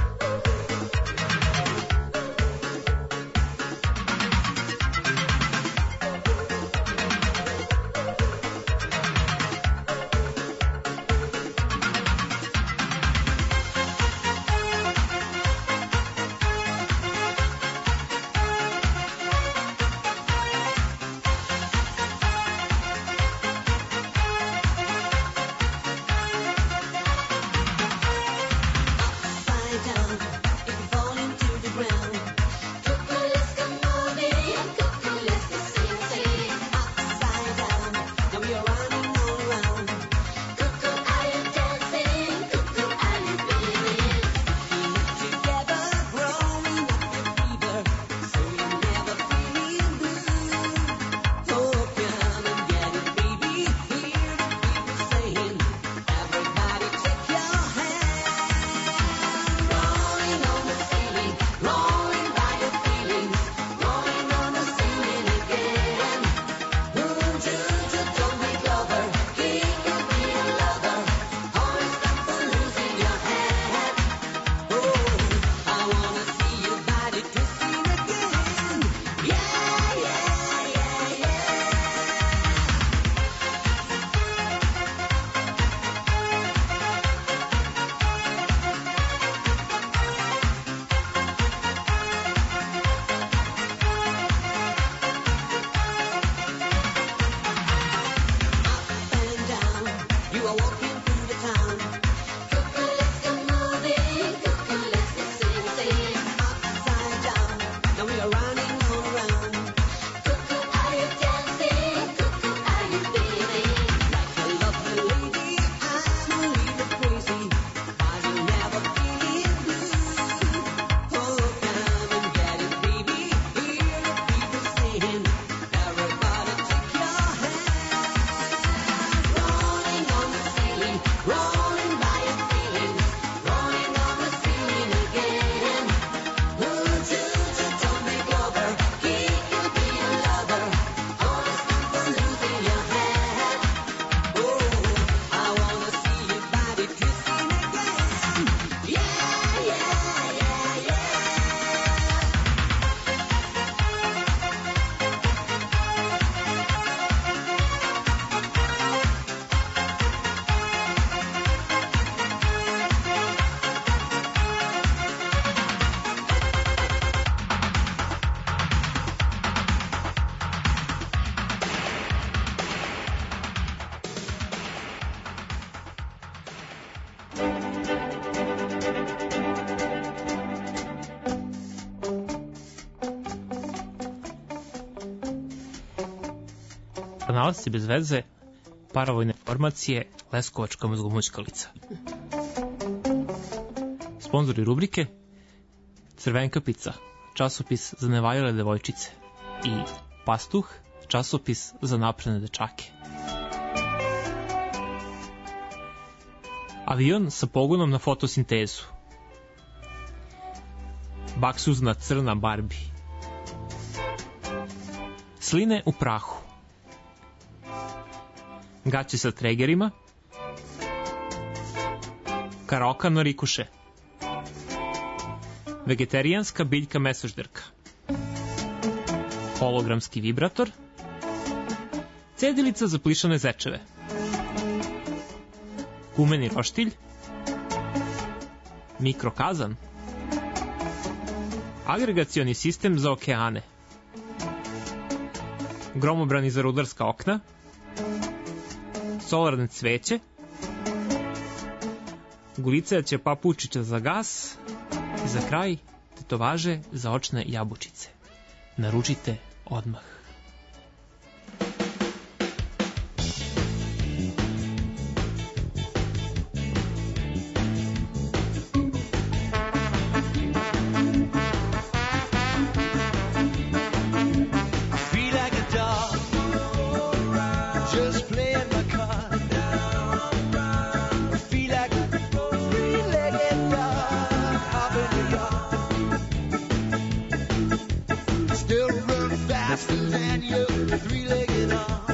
Nalazci bez veze, paravojne formacije, Leskovačka mozgomućkalica. Sponzori rubrike Crvenkapica, časopis za nevaljale devojčice, i Pastuh, časopis za napredne dečake. Avion sa pogonom na fotosintezu. Baksuzna crna Barbi. Sline u prahu. Gaće sa tregerima. Karoka no rikuše. Vegetarijanska biljka mesožderka. Hologramski vibrator. Cedilica za plišane zečeve. Gumeni roštilj. Mikrokazan. Agregacioni sistem za okeane. Gromobrani za rudarska okna. Solarne cveće. Gulicajaće papučića za gas. I za kraj tetovaže za očne jabučice. Naručite odmah. Faster than you, three-legged dog.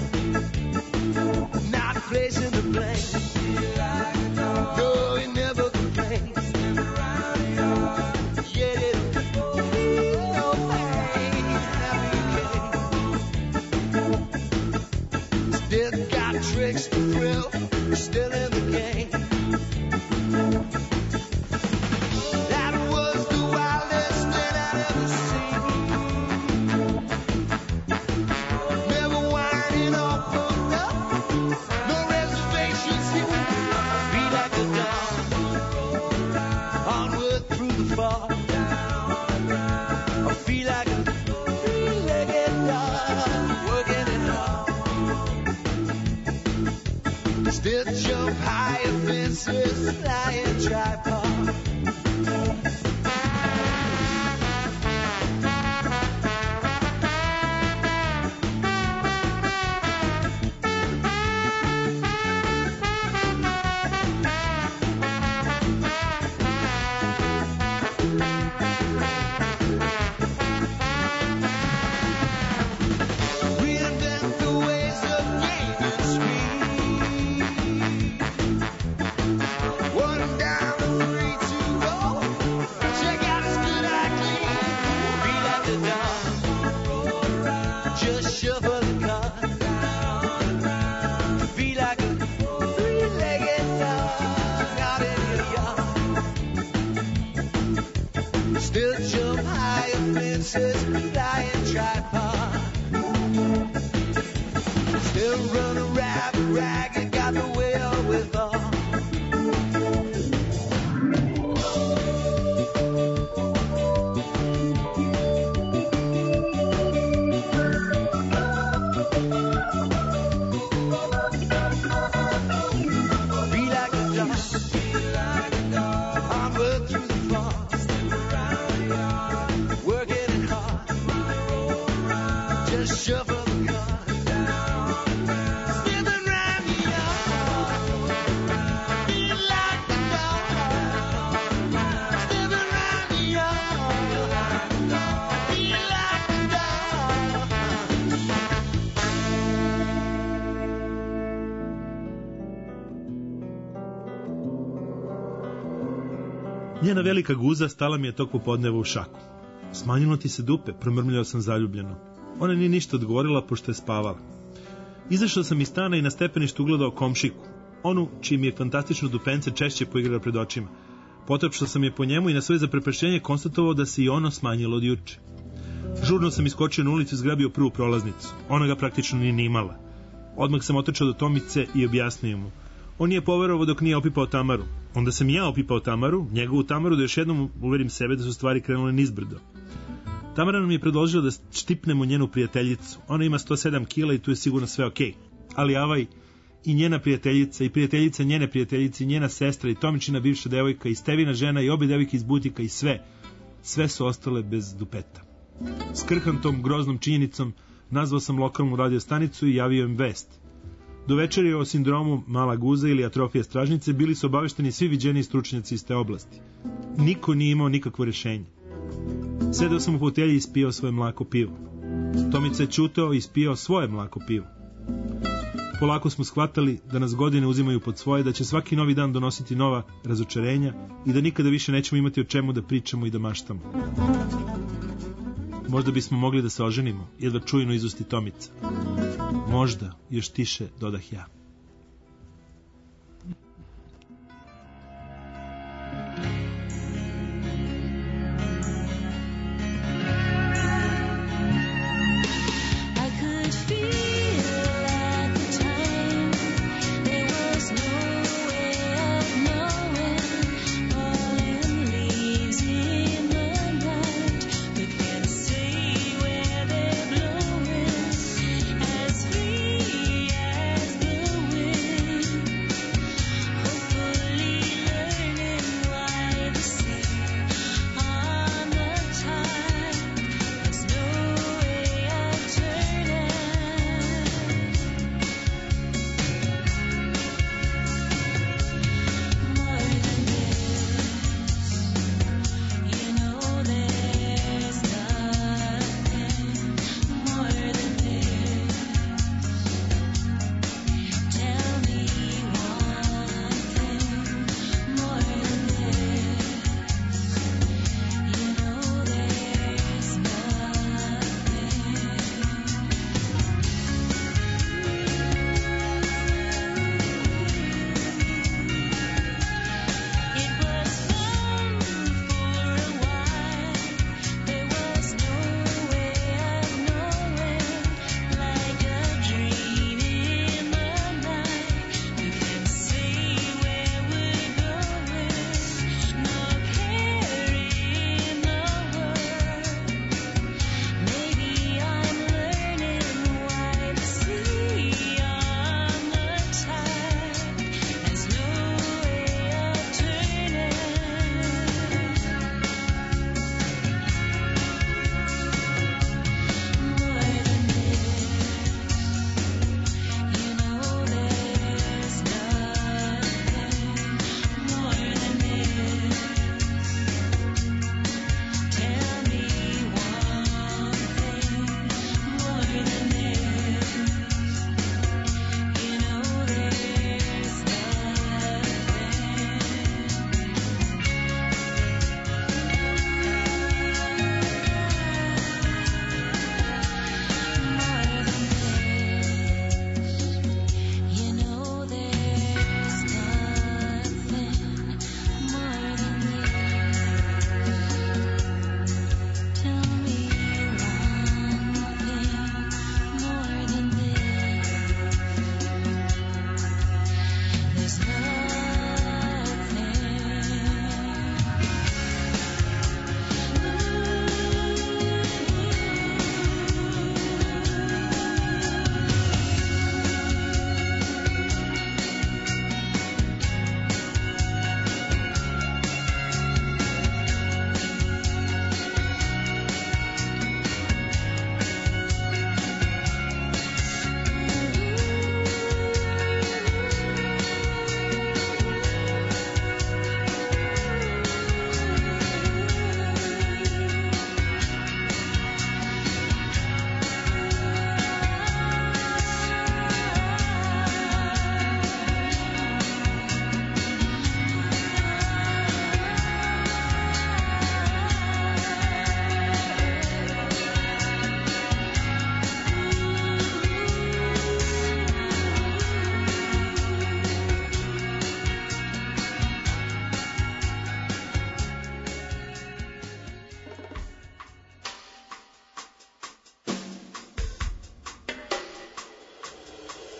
flying tripod. Reinvent the ways of gaming speed. One down, 3 to go. Check out this good eye clean. Be like the dog. Just shuffle the card. Be like a three-legged dog out in the yard. Still jump higher fences, flying tripod. Still run a rabbit racket, got the whale with all. Be like a dog, onward through the forest, working it hard. Just shuffle the cards. Slipping round the yard. Be like the dog. Slipping round the yard. Be like the dog. Njena velika guza stala mi je tog popodneva u šaku. Smanjilo ti se dupe, promrmljao sam zaljubljeno. Ona nije ništa odgovorila pošto je spavala. Izašao sam iz stana i na stepeništu ugledao komšiku, onu čiji mi je fantastično dupence češće poigrala pred očima. Potapšao sam je po njemu i na svoje zaprepašćenje konstatovao da se i ono smanjilo od juče. Žurno sam iskočio na ulicu i zgrabio prvu prolaznicu. Ona ga praktično nije ni imala. Odmah sam otrčao do Tomice i objasnio mu. On nije poverovao dok nije opipao Tamaru. Onda sam i ja opipao Tamaru, njegovu Tamaru, da još jednom uverim sebe da su stvari krenule nizbrdo. Tamara nam je predložila da štipnemo njenu prijateljicu. Ona ima 107 kila i tu je sigurno sve okej. Ali Avaj i njena prijateljica i prijateljica njene prijateljice i njena sestra i Tomičina bivša devojka i Stevina žena i obe devojke iz butika i sve su ostale bez dupeta. Skrhan tom groznom činjenicom nazvao sam lokalnu radio stanicu i javio im vest. Do večeri o sindromu mala guza ili atrofija stražnice bili su obavešteni svi viđeni stručnjaci iz te oblasti. Niko nije imao nikakvo rešenje. Sedeo sam u fotelji i ispijao svoje mlako pivo. Tomica je ćutao i ispijao svoje mlako pivo. Polako smo shvatali da nas godine uzimaju pod svoje, da će svaki novi dan donositi nova razočarenja i da nikada više nećemo imati o čemu da pričamo i da maštamo. Možda bismo mogli da se oženimo, jedva čujno izusti Tomica. Možda, još tiše, dodah ja. I could feel at the time there was no way of knowing. Falling leaves in the night, we can't say where they're blowing. As free as the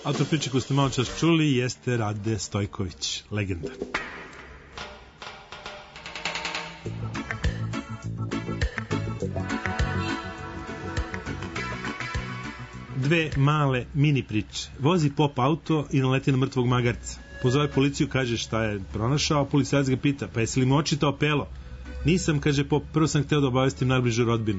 Autor priče koju ste malo čas čuli jeste Rade Stojković, legenda. Dve male mini priče. Vozi pop auto i naleti na mrtvog magarca. Pozove policiju, kaže šta je pronašao, a policajac ga pita, pa jesi li mu očitao pelo? Nisam, kaže pop, prvo sam hteo da obavestim najbližu rodbinu.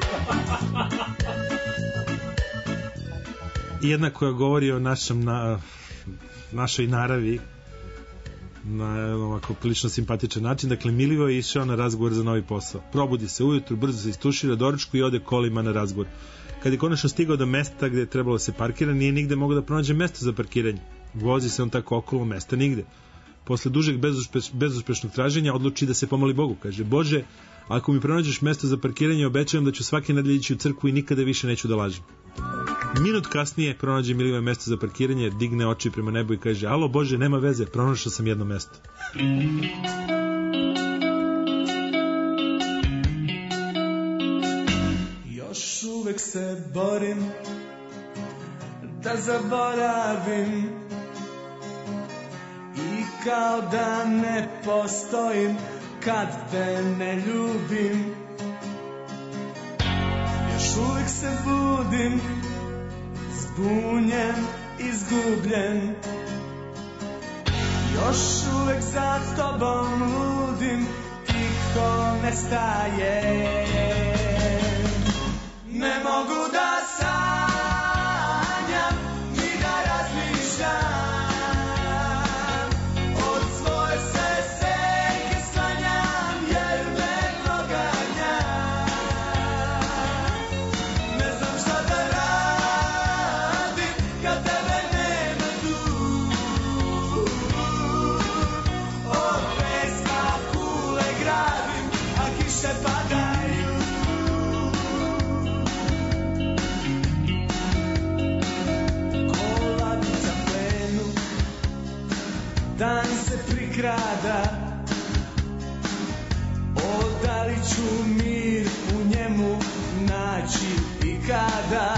I jedna koja govori o našoj naravi na ovako prilično simpatičan način. Dakle, Milivo je išao na razgovor za novi posao. Probudi se ujutru, brzo se istušira doručku i ode kolima na razgovor. Kad je konačno stigao do mesta gde je trebalo da se parkira, nije nigde mogao da pronađe mesto za parkiranje. Vozi se on tako okolo, mesta nigde. Posle dužeg bezuspešnog traženja odluči da se pomoli Bogu. Kaže, Bože, ako mi pronađeš mesto za parkiranje, obećavam da ću svake nedelje ići u crkvu i nikada više neću da lažem. Minut kasnije pronađe Milivo mesto za parkiranje, digne oči prema nebu i kaže, alo Bože, nema veze, pronašao sam jedno mesto. Još uvek se borim da zaboravim i kao da ne postojim kad te ne ljubim. Još uvek se budim zbunjen, izgubljen. Još uvek za tobom ludim, tiho nestajem. Ne mogu da sanjam, ni da razmišljam. Od svoje se senke sklanjam, jer me proganja. Ne znam šta da radim, kad tebe nema tu. Od peska kule gradim, a kiše padaju. Dan se prikrada, da li ću mir u njemu naći i kada.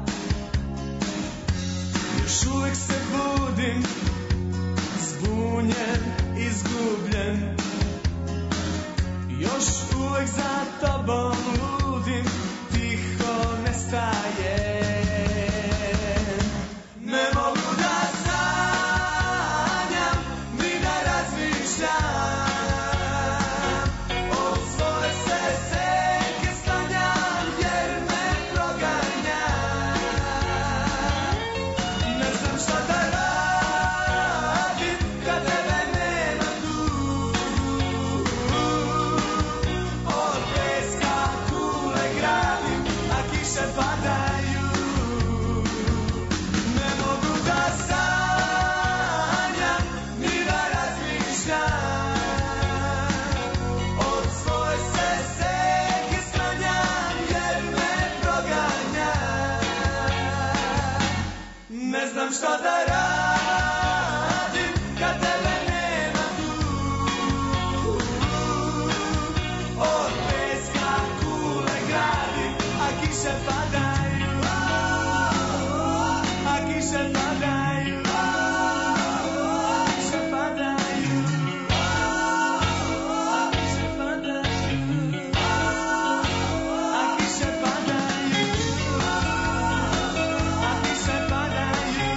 Još uvek se budim zbunjen, izgubljen. Još uvek za tobom ludim, tiho nestajem. Ne mogu da od svoje se senke sklanjam, jer me proganja. Ne znam šta da radim, kad tebe nema tu. Od peska kule gradim, a kiše padaju. Ne mogu da sanjam, ni da razmišljam. Ne znam šta da radim, kad tebe nema tu. Od peska kule gradim, a kiše padaju. A kiše padaju. Kiše padaju. Kiše padaju. A kiše padaju. A kiše padaju.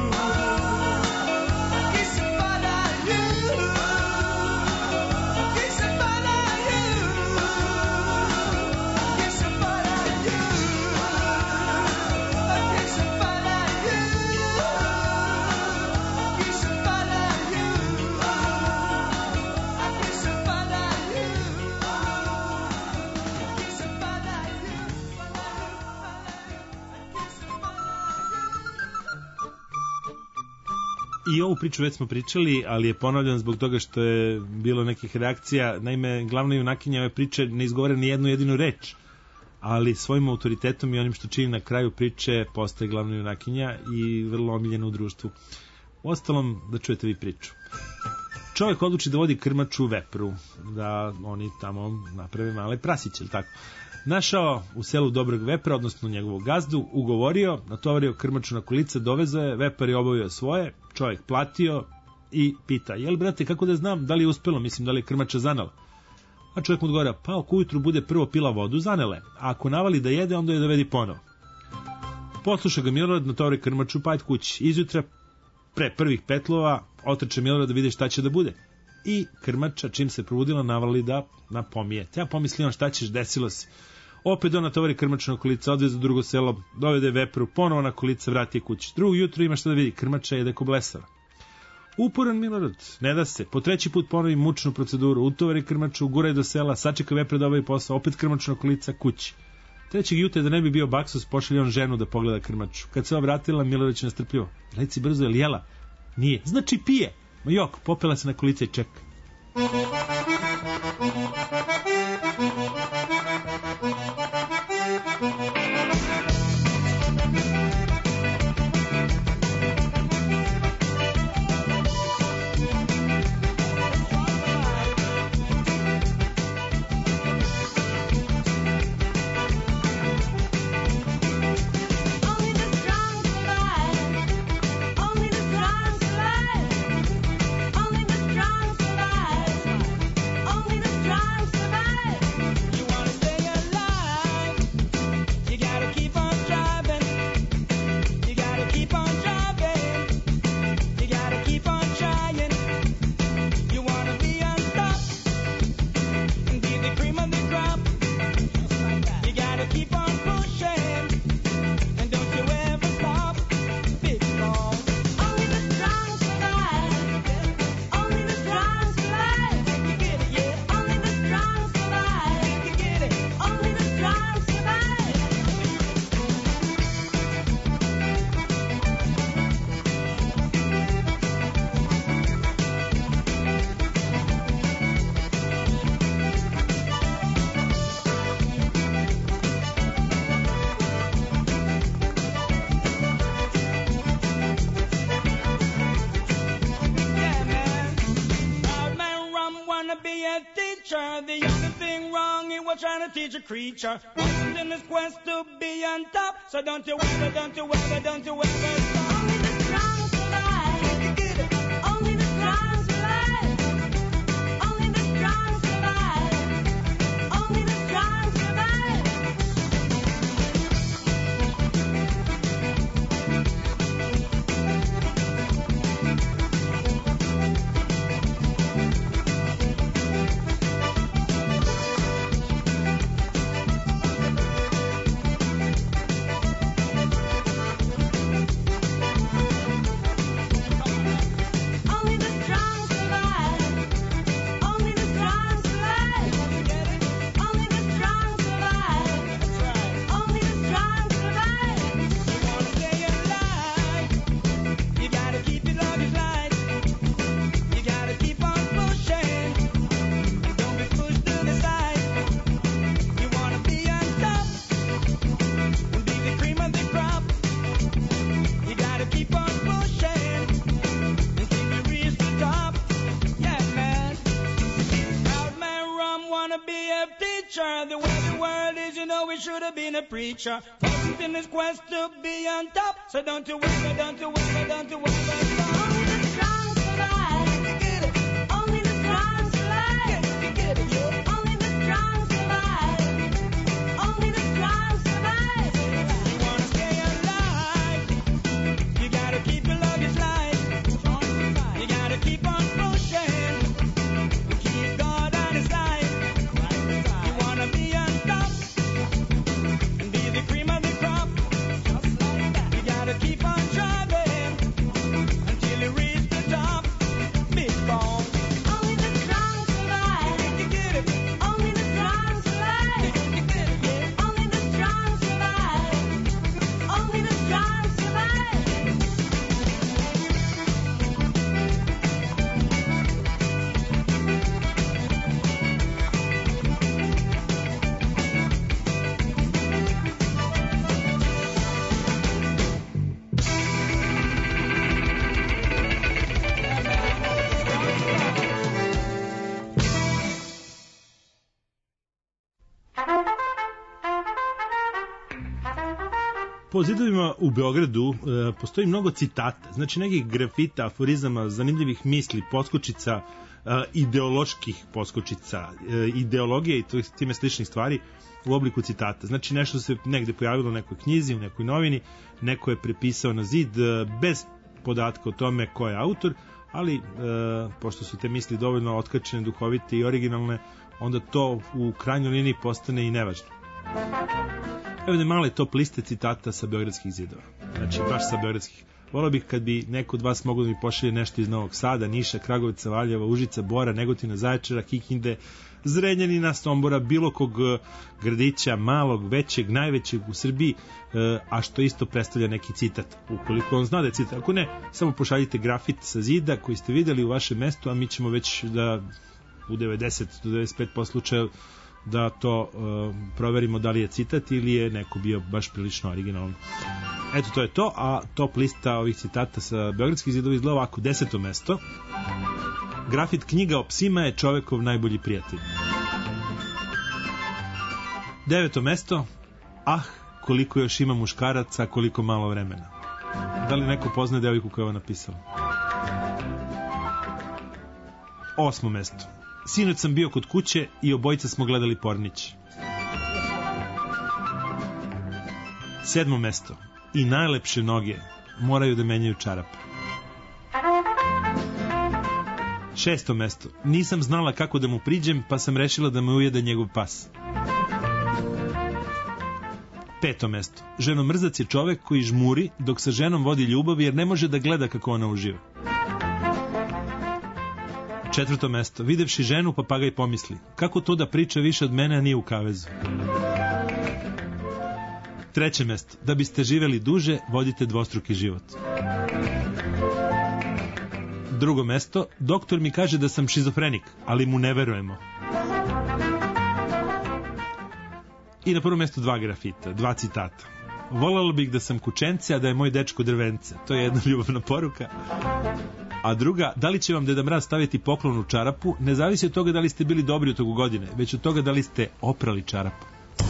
I ovu priču već smo pričali, ali je ponavljam zbog toga što je bilo nekih reakcija. Naime, glavna junakinja ove priče ne izgovara ni jednu jedinu reč, ali svojim autoritetom i onim što čini na kraju priče postaje glavna junakinja i vrlo omiljena u društvu. Uostalom, da čujete vi priču. Čovjek odluči da vodi krmaču vepru, da oni tamo naprave male prasiće, ili tako. Našao u selu dobrog vepra, odnosno njegovog gazdu, ugovorio, natovario krmaču na kolica, dovezao je, vepar je obavio svoje, čovjek platio i pita, jel brate, kako da znam da li je uspelo, mislim da li je krmača zanala? A čovjek mu odgovara, pa ako ujutru bude prvo pila vodu, zanele, a ako navali da jede, onda je dovedi ponovo. Posluša ga Milorad, natovori krmaču, pa ajde kući. Izjutra, pre prvih petlova, otrče Milorad da vidi šta će da bude. I krmača, čim se probudila, navali da napomije. Ja pomislio, šta ćeš, desilo se. Opet on natovori krmaču na kolica, odveze u drugo selo, dovede vepru, ponovo na kolica, vrati je kući. Drugo jutro ima šta da vidi, krmača jede ko blesava. Uporan Milorad, ne da se, po treći put ponovi mučnu proceduru, utovari krmaču, guraj do sela, sačeka vepre da obavi posao, opet krmaču na kolica, kući. Trećeg jutra, da ne bi bio baksus, pošalje on ženu da pogleda krmaču. Kad se vratila, Milorad će nastrpljivo. Reci brzo, je li jela? Nije. Znači pije. Ma jok, popela se na kolica i čeka. Teach a creature, wasn't in his quest to be on top. So don't you ever, don't you ever, don't you ever stop. Only the strong survive. You get it. Only the strong survive. Only the strong survive. Only the strong survive. Preacher wasn't in his quest to be on top. So don't you ever, don't you ever, don't you ever stop. Only the strong survive. You get it. Only the strong survive. You get it. Yeah. Only the strong survive. Only the strong survive. You wanna stay alive, you gotta keep your luggage light. You gotta keep on pushing. Keep God on his side. You wanna be on top. Keep on driving until Po zidovima u Beogradu postoji mnogo citata, znači nekih grafita, aforizama, zanimljivih misli, poskočica, ideoloških poskočica, ideologije i time sličnih stvari u obliku citata. Znači nešto se negde pojavilo u nekoj knjizi, u nekoj novini, neko je prepisao na zid bez podatka o tome ko je autor, ali pošto su te misli dovoljno otkačene, duhovite i originalne, onda to u krajnjoj liniji postane i nevažno. Evo da male top liste citata sa beogradskih zidova. Znači, baš sa beogradskih. Volao bih kad bi neko od vas mogao da mi pošalje nešto iz Novog Sada, Niša, Kragovica, Valjeva, Užica, Bora, Negotina, Zaječara, Kikinde, Zrenjanina, Sombora, bilo kog gradića, malog, većeg, najvećeg u Srbiji, a što isto predstavlja neki citat. Ukoliko on zna da je citat, ako ne, samo pošaljite grafit sa zida koji ste videli u vašem mestu, a mi ćemo već da u 90 do 95% slučaja da to proverimo da li je citat ili je neko bio baš prilično originalan. Eto, to je to, a top lista ovih citata sa beogradskih zidova izgleda ovako. 10. mesto. Grafit knjiga o psima je čovekov najbolji prijatelj. 9. mesto. Ah, koliko još ima muškaraca, koliko malo vremena. Da li neko poznaje devojku koja je ovo napisala? 8. mesto. Sinoć sam bio kod kuće i obojica smo gledali Pornić. 7. mesto. I najlepše noge moraju da menjaju čarape. 6. mesto. Nisam znala kako da mu priđem, pa sam rešila da me ujede njegov pas. 5. mesto. Ženomrzac je čovek koji žmuri dok sa ženom vodi ljubav jer ne može da gleda kako ona uživa. 4. mesto. Videvši ženu, papagaj pomisli: kako to da priča više od mene, a nije u kavezu. 3. mesto. Da biste živeli duže, vodite dvostruki život. 2. mesto. Doktor mi kaže da sam šizofrenik, ali mu ne verujemo. I na prvom mestu 2 grafita, 2 citata. Volala bih da sam kučence, a da je moj dečko drvence. To je jedna ljubavna poruka. A druga, da li će vam Deda Mraz staviti poklon u čarapu, ne zavisi od toga da li ste bili dobri u toku godine, već od toga da li ste oprali čarapu.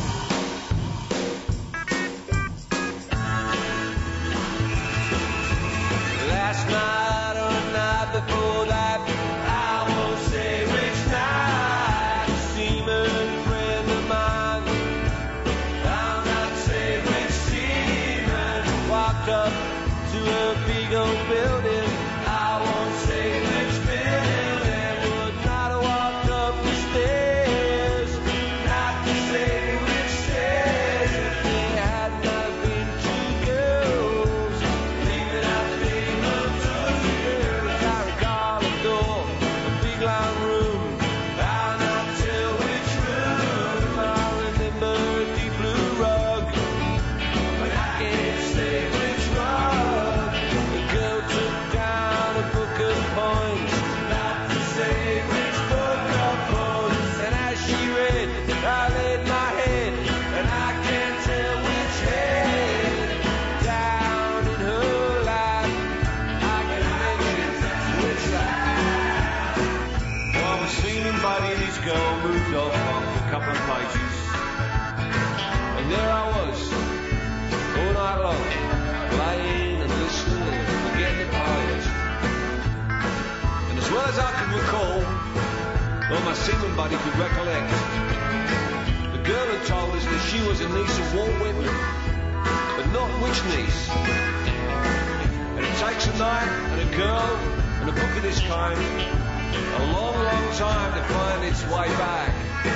Last night or night before that, I won't say which night, a seaman friend of mine, I'll not say which seaman, walked up to a big old building, I won't say which building, would not have walked up the stairs, not to say which stairs, if they had not been 2 girls, leaving out the name of 2 girls. I recall a door, a big long room, I'll not tell which room. I remember a deep blue rug, but I can't say which rug. The girl took down a book of poems, not to say which book of poems. And as she read, I laid my head, and I can't tell which head. Down in her lap, I can mention which lap. Well, I was seeing Buddy and his girl moved off after a couple of pages, and there I was, all night long, playing and listening and forgetting the page. And as well as I can recall, or my seaman buddy could recollect, the girl had told us that she was a niece of Walt Whitman, but not which niece. And it takes a night and a girl and a book of this kind a long, long time to find its way back.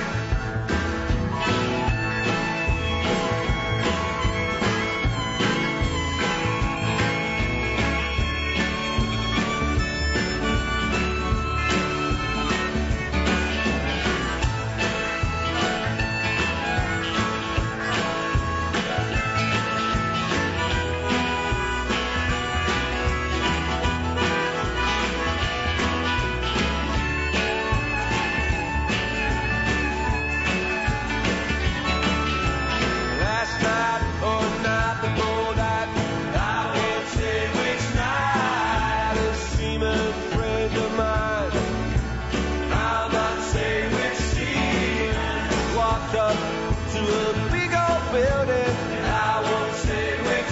Last night or night before that, I won't say which night, a seaman friend of mine, I'll not say which seaman, walked up to a big old building, I won't say which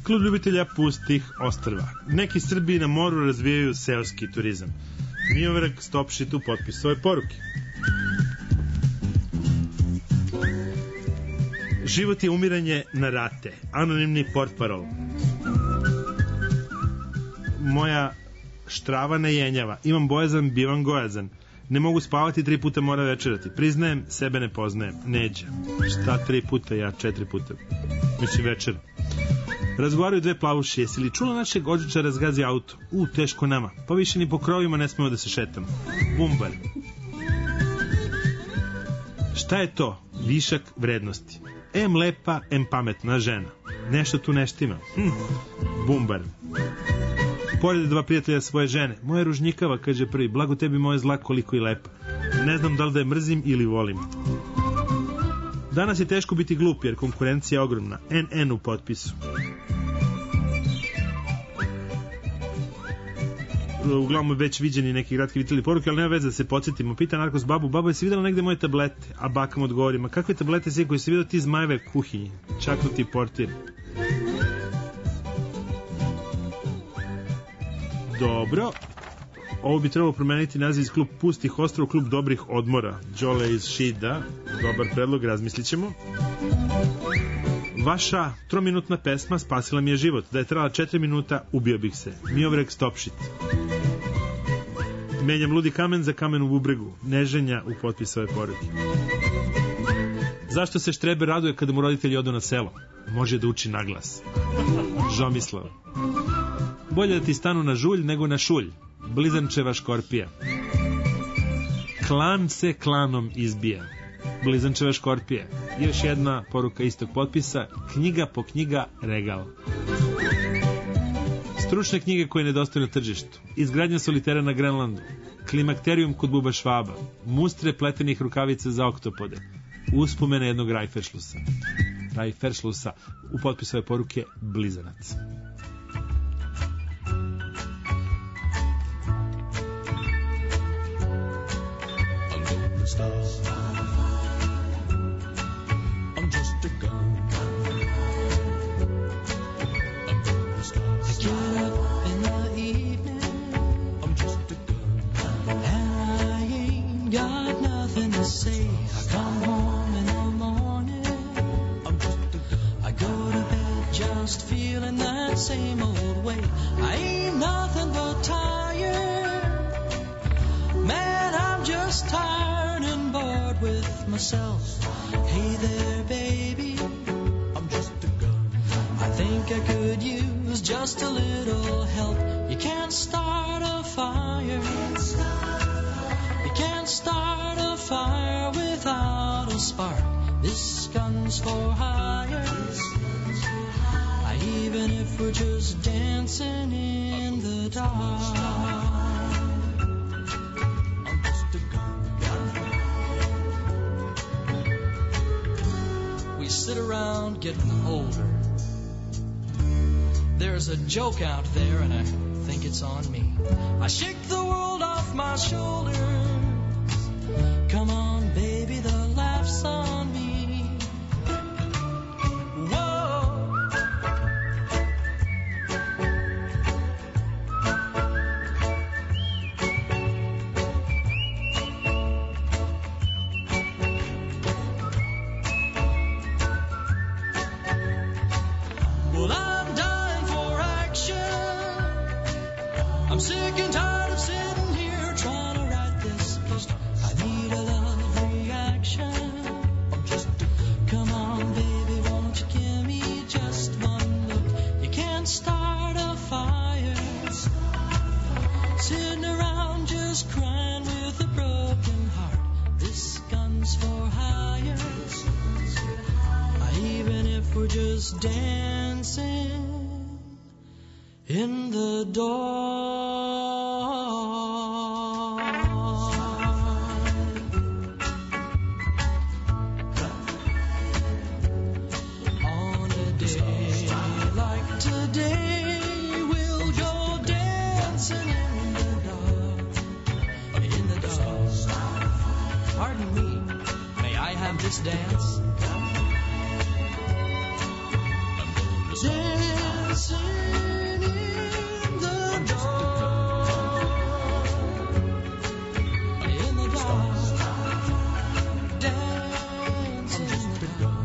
Klub ljubitelja pustih ostrva. Neki Srbi na moru razvijaju seoski turizam. Miovrag Stopšit u potpisu ove poruke. Život je umiranje na rate. Anonimni portparol. Moja štrava ne jenjava. Imam bojazan, bivam gojazan. Ne mogu spavati, 3 puta mora večerati. Priznajem, sebe ne poznajem. Neđa. Šta 3 puta, ja 4 puta. Mislim večer. Razgovaraju 2 plavuše. Jesi li čula našeg odžičara zgazi auto? Teško nama. Pa više ni po krovima ne smemo da se šetamo. Bumbar. Šta je to? Višak vrednosti. Em lepa, em pametna žena. Nešto tu neštima. Bumbar. Pored 2 prijatelja svoje žene. Moja ružnjikava, kaže prvi. Blago tebi moje zla koliko i lepa. Ne znam da li da je mrzim ili volim. Danas je teško biti glup jer konkurencija je ogromna. NN u potpisu. Uglavnom već viđeni neki kratki vitali poruke, ali nema veze da se podsjetimo. Pita Narkos babu, baba, jesi videla negde moje tablete? A baka mu odgovori, ma kakve tablete si koji si vidio ti iz Majeve kuhinji? Čaknuti portir. Dobro. Ovo bi trebalo promeniti naziv iz klub pustih ostrva u klub dobrih odmora. Đole iz Šida. Dobar predlog, razmislit ćemo. Vaša 3-minutna pesma spasila mi je život. Da je trajala 4 minuta, ubio bih se. Miovrag Stopšit. Menjam ludi kamen za kamen u bubregu. Neženja u potpisu ove poruke. Zašto se Štreber raduje kada mu roditelji odu na selo? Može da uči naglas. Žomislav. Bolje da ti stanu na žulj nego na šulj. Blizančeva škorpija. Klan se klanom izbija. Blizančeva škorpija. Još jedna poruka istog potpisa. Knjiga po knjiga regal. Stručne knjige koje nedostaju na tržištu. Izgradnja solitera na Grenlandu. Klimakterijum kod buba Švaba. Mustre pletenih rukavica za oktopode. Uspomene jednog Rajferšlusa. Rajferšlusa. U potpisu ove poruke Blizanac. I'm just a gun. I'm gonna start. I get up in the evening. I'm just a gun. And I ain't got nothing to say. I come home in the morning. I'm just a gun. I go to bed just feeling that same old way. I ain't nothing but tired. Man, I'm just tired and bored with myself. Hey there, baby, I'm just a gun. I think I could use just a little help. You can't start a fire. You can't start a fire without a spark. This gun's for hire. Even if we're just dancing in the dark. We sit around getting older. There's a joke out there and I think it's on me. I shake the world off my shoulders. Come on, baby, the laugh's on me. I'm sick and tired of sitting here trying to write this post. I need a love reaction. I'm just come on, baby, won't you give me just one look? You can't start a fire sitting around just crying with a broken heart. This gun's for hire. Even if we're just dancing in the dark. On a day like today, we'll go dancing in the dark. In the dark. Pardon me, may I have this dance? Dancing dancing in the dark. In the dark, dancing in the dark.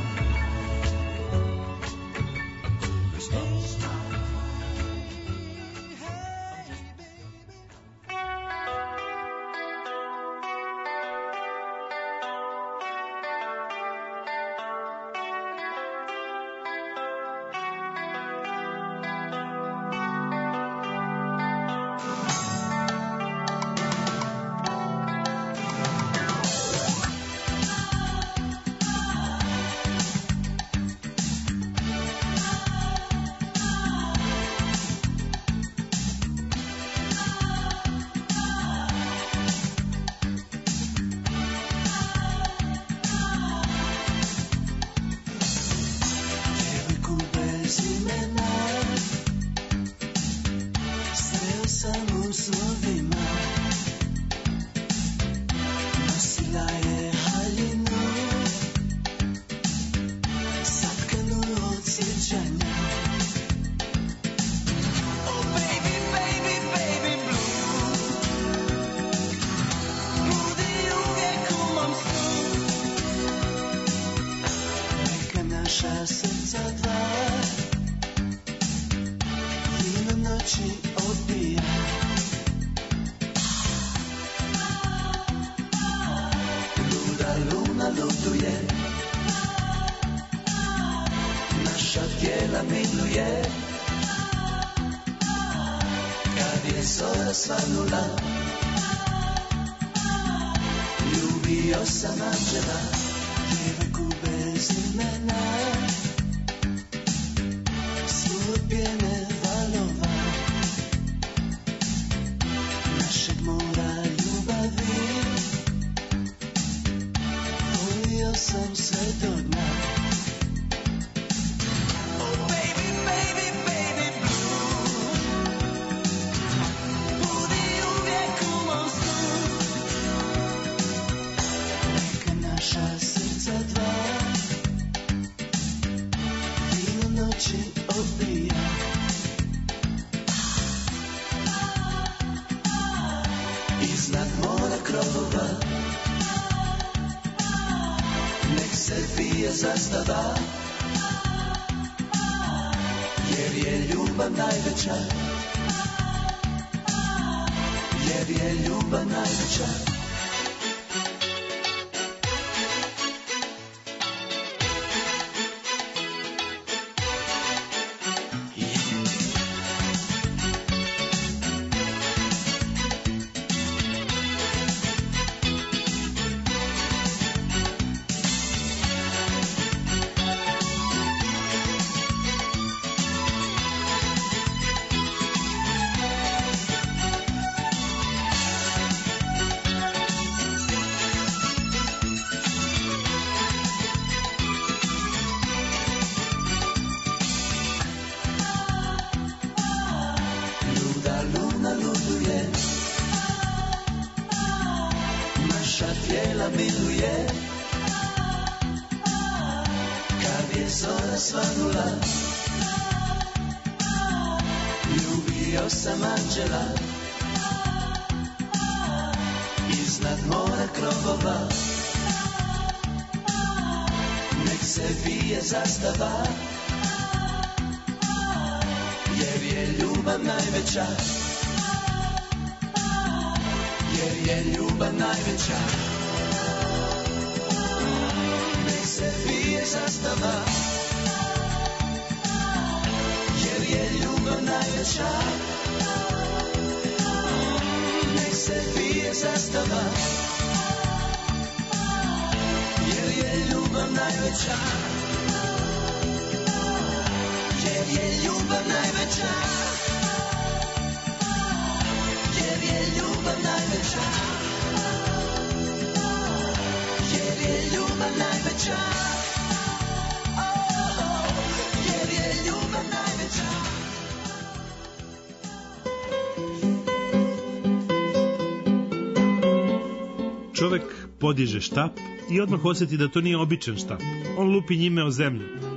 Čovek podiže štap i odmah osjeti da to nije običan štap. On lupi njime o zemlju.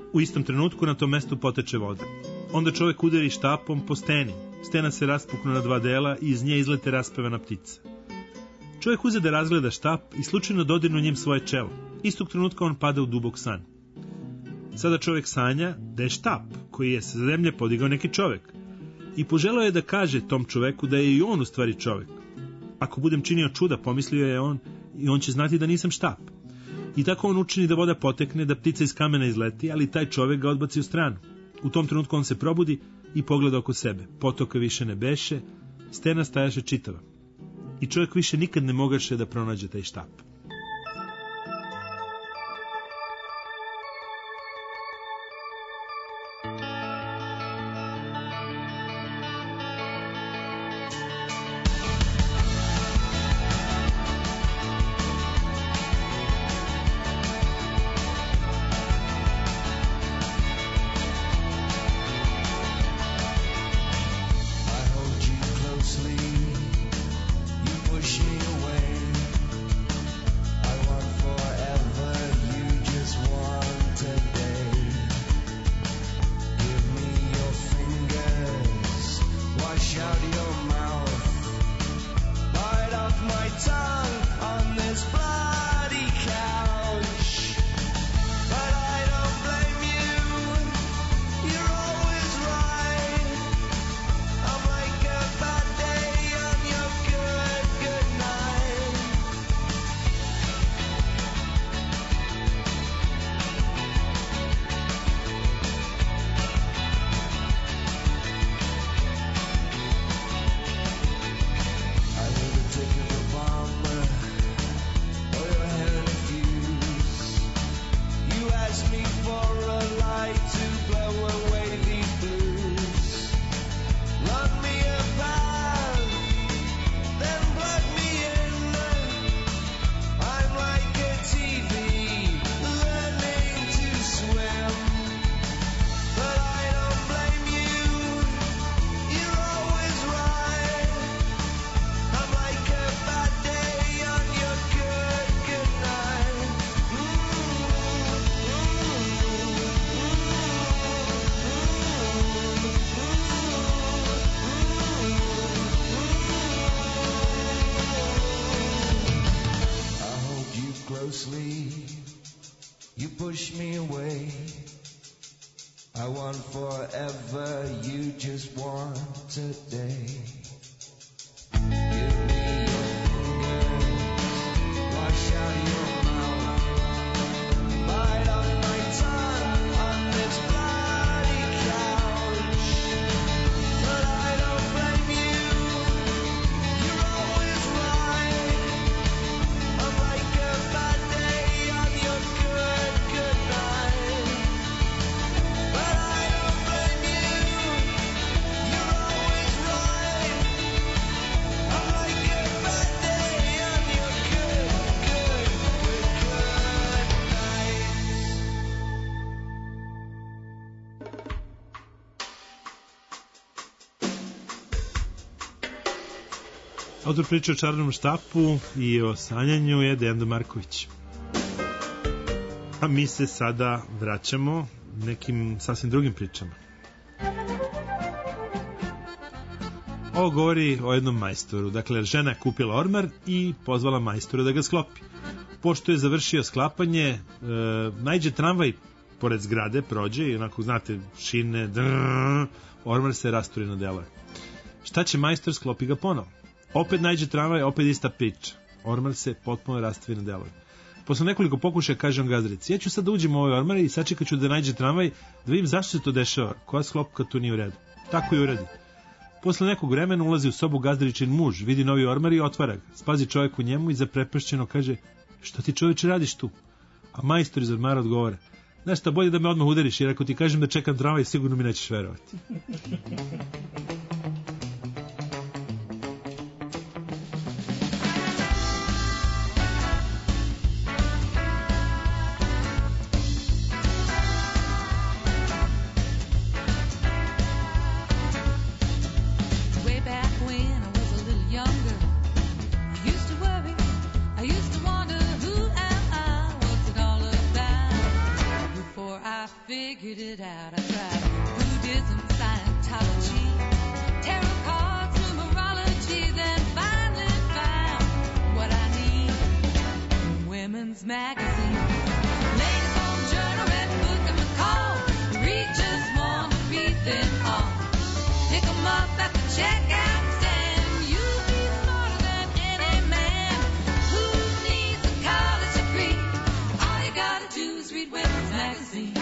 U istom trenutku na tom mestu poteče voda. Onda čovjek udari štapom po steni. Stena se raspukne na 2 dela i iz nje izlete raspevana ptica. Čovjek uze da razgleda štap i slučajno dodirnu njim svoje čelo. Istog trenutka on pada u dubok san. Sada čovjek sanja da je štap koji je sa zemlje podigao neki čovjek i poželeo je da kaže tom čovjeku da je i on u stvari čovjek. Ako budem činio čuda, pomislio je on, i on će znati da nisam štap. I tako on učini da voda potekne, da ptica iz kamena izleti, ali taj čovjek ga odbaci u stranu. U tom trenutku on se probudi i pogleda oko sebe. Potoka više ne beše, stena stajaše čitava. I čovjek više nikad ne mogaše da pronađe taj štap. You push me away. I want forever, you just want today. Give me your fingers, wash out your mouth, bite off my tongue on this bloody couch. But I don't blame you, you're always right. I'm like a bad day on your good night. But I don't blame you, you're always right. I'm like a bad day on your good night. Autor priče o čarobnom štapu i o sanjanju je Dejan Marković. A mi se sada vraćamo nekim sasvim drugim pričama. Ovo govori o jednom majstoru. Dakle, žena je kupila ormar i pozvala majstora da ga sklopi. Pošto je završio sklapanje, najđe tramvaj pored zgrade, prođe i onako, znate, šine, ormar se rasturi na delove. Šta će majstor, sklopi ga ponovo. Opet najđe tramvaj, opet ista priča. Ormar se potpuno rastavi na delove. Posle nekoliko pokušaja kaže on gazdarici: ja ću sad da uđem u ovaj ormar i sačekat ću da najđe tramvaj, da vidim zašto se to dešava, koja sklopka tu nije u redu. Tako i uradi. Posle nekog vremena ulazi u sobu gazdaričin muž, vidi novi ormar i otvara ga. Spazi čovjek u njemu i zaprepašćeno kaže: što ti čovječe radiš tu? A majstor iz ormara odgovara: znaš šta, bolje da me odmah udariš, jer ako ti kažem da čekam tramvaj, sigurno mi nećeš verovati. Way back when I was a little younger, I used to worry, I used to wonder, who am I, what's it all about? Before I figured magazine. Ladies home journal, red book and McCall. Read just one, read them all. Pick 'em up at the checkout stand. You'll be smarter than any man. Who needs a college degree? All you gotta do is read women's magazine.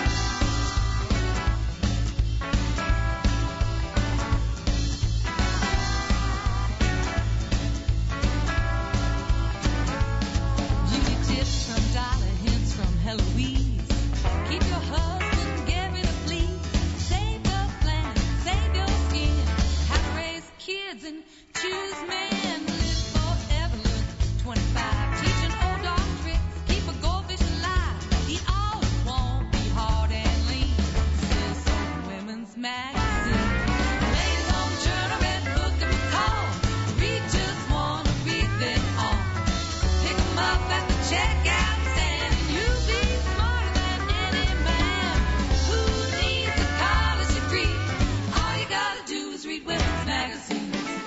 Beauty tips from Dollar, hints from Heloise. Keep your husband, get rid of fleas. Save the planet, save your skin. How to raise kids and choose men. Live forever, look 25. Teaching old dog tricks, keep a goldfish alive. Eat all you want, be hard and lean. Says so women's magazine. Ladies home journal, red book and McCall. Read just one, read them all. Pick 'em up at the checkout stand. You'll be smarter than any man. Who needs a college degree? All you gotta do is read women's magazines.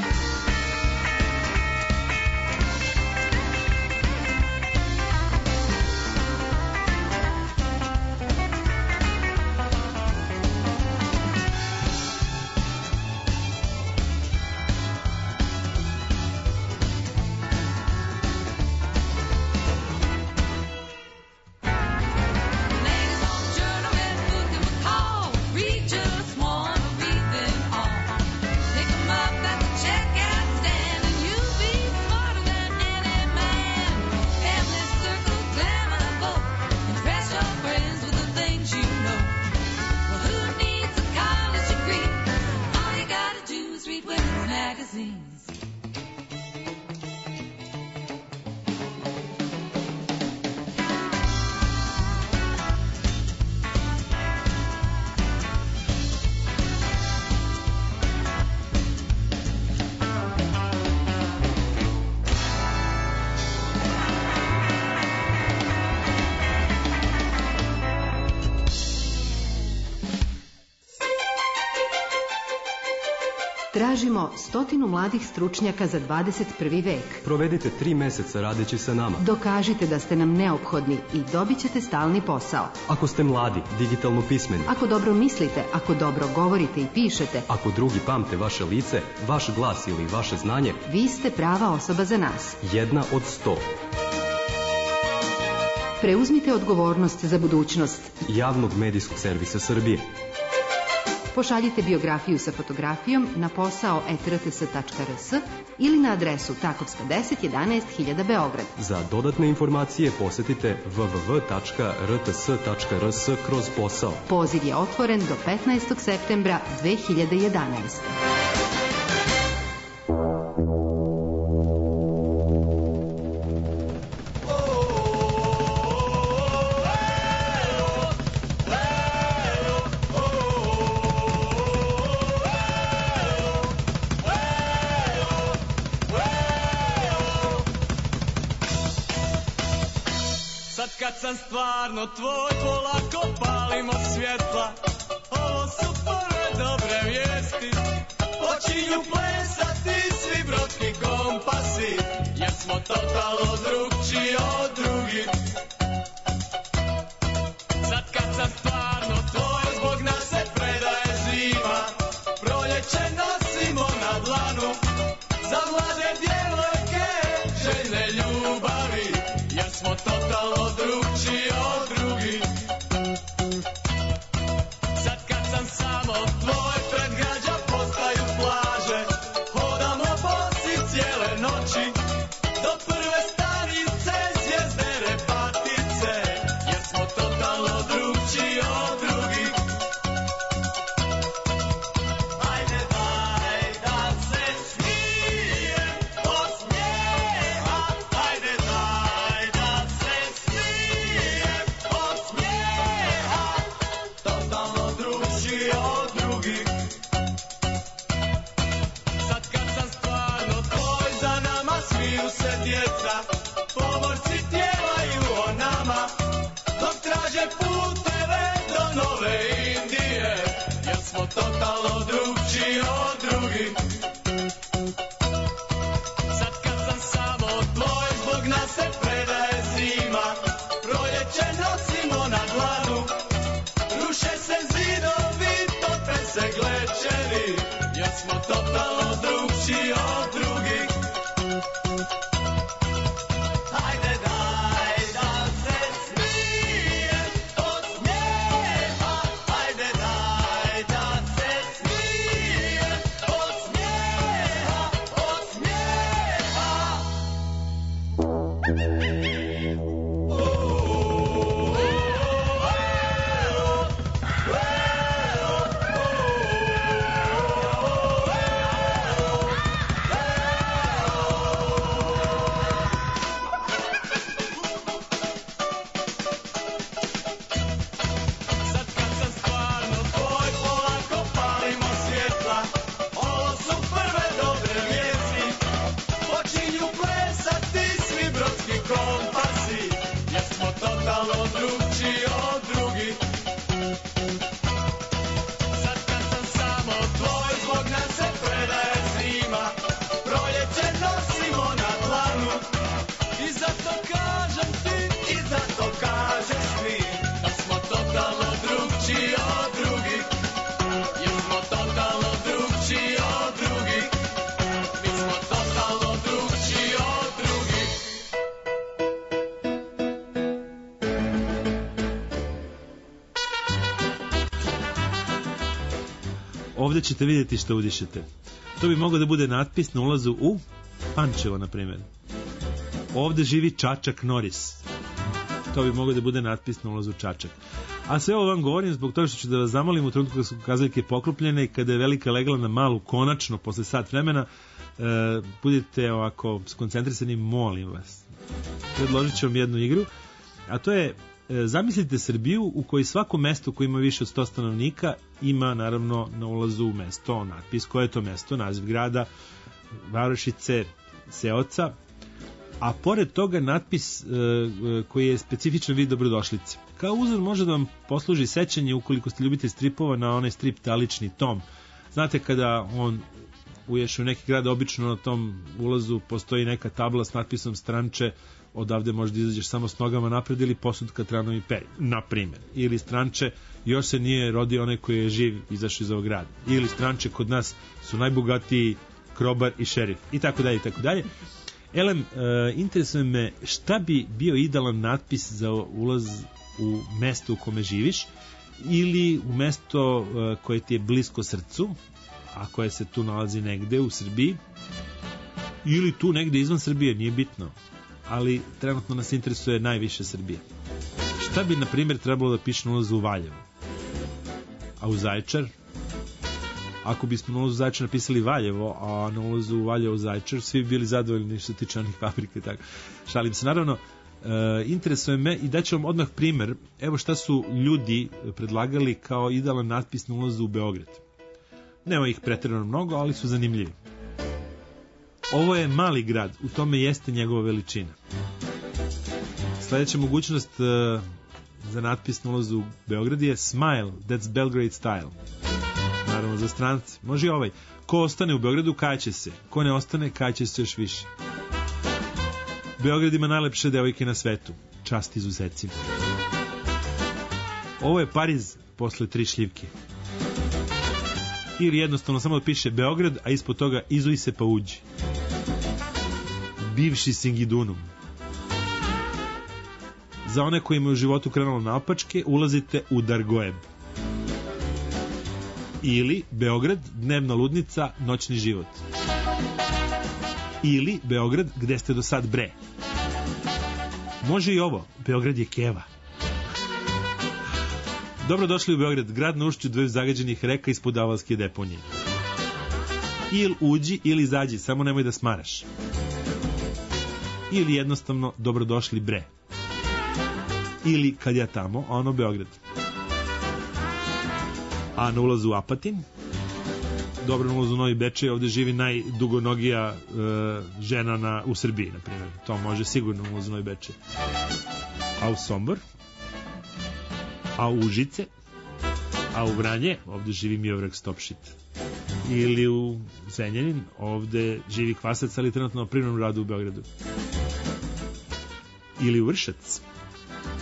Ladies home journal, red book and McCall. Read just one, read them all. Pick 'em up at the checkout stand, and you'll be smarter than any man. Family circle, glamour, vote. Impress your friends with the things you know. Well, who needs a college degree? All you gotta do is read women's magazines. Tražimo 100 mladih stručnjaka za 21. vek. Provedite 3 meseca radeći sa nama. Dokažite da ste nam neophodni i dobit ćete stalni posao. Ako ste mladi, digitalno pismeni, Ako dobro mislite, ako dobro govorite i pišete, ako drugi pamte vaše lice, vaš glas ili vaše znanje, vi ste prava osoba za nas. 1 od 100. Preuzmite odgovornost za budućnost. Javnog medijskog servisa Srbije. Pošaljite biografiju sa fotografijom na posao@rts.rs ili na adresu Takovska 10 11 000 Beograd. Za dodatne informacije posetite www.rts.rs/posao. Poziv je otvoren do 15. septembra 2011. Sad kad sam stvarno tvoj, polako palimo svjetla. Ovo su prve dobre vijesti. Počinju plesati svi brodski kompasi, jer smo totalno drugčiji od drugih. Sad kad sam stvarno tvoj, zbog nas se predaje zima. Proljeće nosimo na dlanu, za mlade djevojke željne ljubavi, jer smo totalno drugčiji od drugih. Sad kad sam samo tvoj, pred građa postaju plaže. Hodamo bosi cijele noći, do prve stanice zvijezde Repatice, jer smo totalno drugčiji od drugih. Ajde daj da se smijem od smijeha, ajde daj da se smijem. totalno drugčiji od drugih. Hajde daj da se smijem od smijeha, hajde daj da se smijem od smijeha, od smijeha. Sad kad sam stvarno tvoj, polako palimo svjetla. Ovo su prve dobre vijesti. Počinju plesati svi brodski kompasi, jer smo totalno drugčiji od drugih. Sad kad sam samo tvoj, zbog nas se predaje zima. Proljeće nosimo na dlanu. I zato kažem ti, i zato kažeš mi, da smo totalno drugčiji od drugih. Jer smo totalno drugčiji od drugih. Mi smo totalno drugčiji od drugih. Ovde ćete vidjeti što udišete. To bi moglo da bude natpis na ulazu u Pančevo, na primjer. Ovde živi Čačak Noris. To bi moglo da bude natpis na ulazu u Čačak. A sve ovo vam govorim zbog toga što ću da vas zamolim u trenutku kada su kazaljke poklopljene i kada je Velika legla na malu, konačno, posle sat vremena, budite ovako skoncentrisani, molim vas. Predložit ću vam jednu igru, a to je zamislite Srbiju u kojoj svako mesto koje ima više od 100 stanovnika ima naravno na ulazu u mesto natpis koje je to mesto, naziv grada, varošice, seoca, a pored toga natpis koji je specifičan vid dobrodošlice. Kao uzor može da vam posluži sećanje ukoliko ste ljubitelj stripova na onaj strip Talični Tom. Znate kada on uješ u neki grad, obično na tom ulazu postoji neka tabla s natpisom Stranče, odavde možda izađeš samo s nogama napred ili posudka tranovi peri, na primjer. Ili Stranče, još se nije rodio onaj koji je živ izašao iz ovog grada. Ili Stranče, kod nas su najbogatiji krobar i šerif. I tako dalje, i tako dalje. Elem, interesuje me šta bi bio idealan natpis za ulaz u mesto u kome živiš ili u mesto koje ti je blisko srcu, a koje se tu nalazi negde u Srbiji ili tu negde izvan Srbije, nije bitno, ali trenutno nas interesuje najviše Srbija. Šta bi, na primjer, trebalo da piše na ulazu u Valjevo? A u Zaječar? Ako bismo na ulazu u Zaječar napisali Valjevo, a na ulazu u Valjevo Zaječar, svi bi bili zadovoljni što se tiče onih fabrika i tako. Šalim se, naravno, interesuje me i daću vam odmah primer. Evo šta su ljudi predlagali kao idealan natpis na ulazu u Beograd. Nema ih pretjerano mnogo, ali su zanimljivi. Ovo je mali grad, u tome jeste njegova veličina. Sljedeća mogućnost za natpis na ulazu u Beograd je Smile, that's Belgrade style. Naravno za strance. Može i ovaj. Ko ostane u Beogradu, kajaće se. Ko ne ostane, kajaće se još više. Beograd ima najlepše devojke na svetu. Čast izuzecima. Ovo je Pariz posle 3 šljivke. Ili jednostavno samo da piše Beograd, a ispod toga izuj se pa uđi. Bivši Singidunum. Za one koji imaju u životu krenulo naopačke, ulazite u Dargoeb. Ili Beograd, dnevna ludnica, noćni život. Ili Beograd, gde ste do sad bre. Može i ovo, Beograd je keva. Dobrodošli u Beograd, grad na ušću 2 zagađenih reka ispod Avalske deponije. Ili uđi ili izađi, samo nemoj da smaraš. Ili jednostavno dobrodošli bre. Ili kad ja tamo, ono Beograd. A na ulazu u Apatin, dobro na ulazu u Novi Bečej, ovde živi najdugonogija žena u Srbiji, na primjer. To može sigurno na ulazu u Novi Bečej. A u Sombor, a u Užice, a u Vranje, ovde živi Miovrag Stopšit. Ili u Zrenjanin, ovde živi Kvasac, ali trenutno na privrednom radu u Beogradu. Ili u Vršac,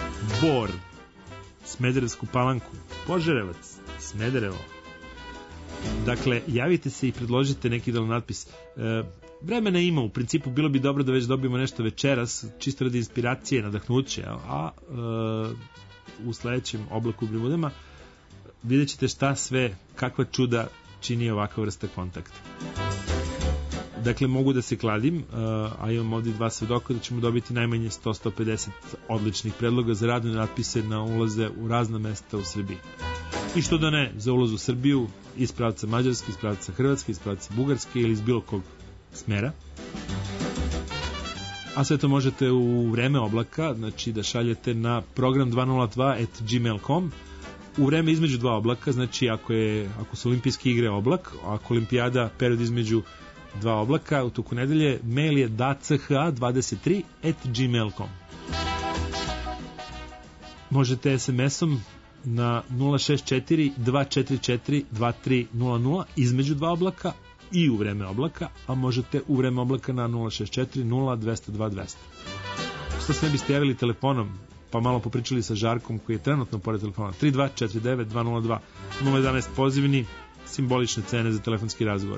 Bor, Smederevsku Palanku, Požarevac, Smederevo, Dakle, javite se i predložite neki idealan natpis. Vremena ima, u principu bilo bi dobro da već dobijemo nešto večeras, čisto radi inspiracije, nadahnuće, a u sledećem oblaku u Bermudama vidjet ćete šta sve, kakva čuda čini ovakva vrsta kontakta. Dakle, mogu da se kladim, a imam ovdje 2 svedoka da ćemo dobiti najmanje 100-150 odličnih predloga za radne natpise na ulaze u razna mesta u Srbiji. I što da ne, za ulaz u Srbiju iz pravca Mađarske, iz pravca Hrvatske, iz pravca Bugarske ili iz bilo kog smera. A sve to možete u vreme oblaka, znači da šaljete na program202@gmail.com. U vreme između 2 oblaka, znači ako su olimpijske igre oblak, ako olimpijada period između 2 oblaka u toku nedelje, mail je dach23@gmail.com. Možete SMS-om na 064-244-2300 između 2 oblaka i u vreme oblaka, a možete u vreme oblaka na 064-0202-200. Što se ne biste javili telefonom, pa malo popričali sa Žarkom koji je trenutno pored telefona, 3249-202, 011 pozivni, simbolične cene za telefonski razgovor.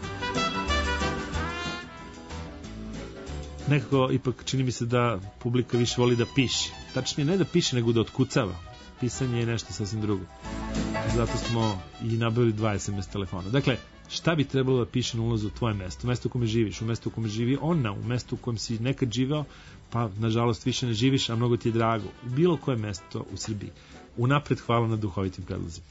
Nekako ipak čini mi se da publika više voli da piše. Tačnije ne da piše, nego da otkucava. Pisanje je nešto sasvim drugo. Zato smo i nabavili 2 SMS telefona. Dakle, šta bi trebalo da piše na ulazu u tvoje mesto? U mesto u kome živiš, u mesto u kome živi ona, u mesto u kojem si nekad živeo, pa nažalost više ne živiš, a mnogo ti je drago. U bilo koje mesto u Srbiji. Unapred hvala na duhovitim predlozima.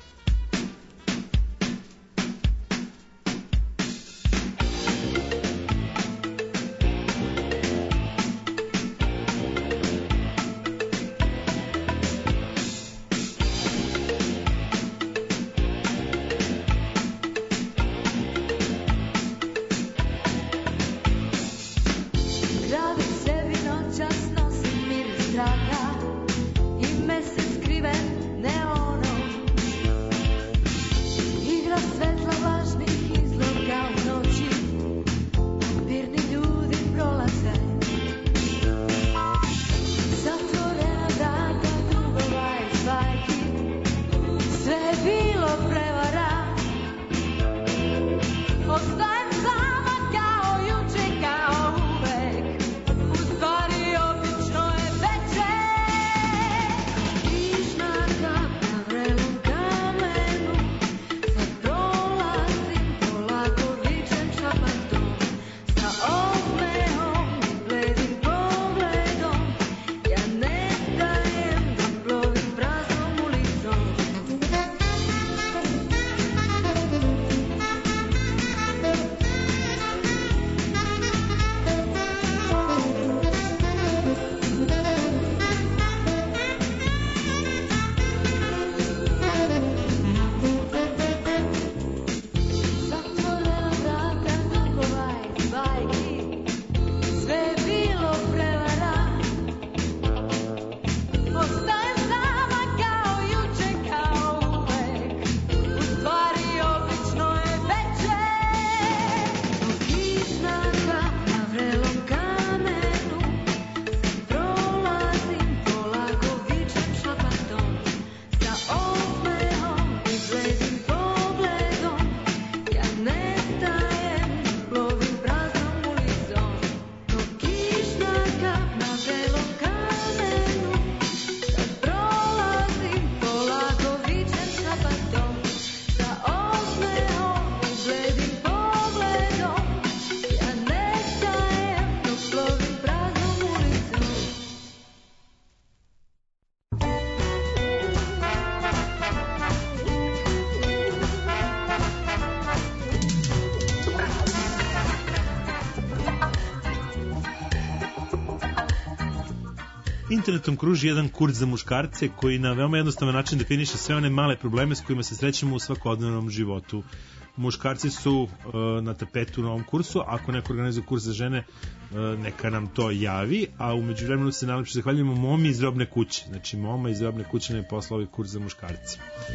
Internetom kruži jedan kurs za muškarce koji na veoma jednostavan način definiše sve one male probleme s kojima se srećemo u svakodnevnom životu. Muškarci su na tapetu na ovom kursu, ako neko organizuje kurs za žene, neka nam to javi, a u međuvremenu se najlepše zahvaljujemo Momi iz Robne kuće. Znači, Moma iz Robne kuće nam je poslao ovaj kurs za muškarce.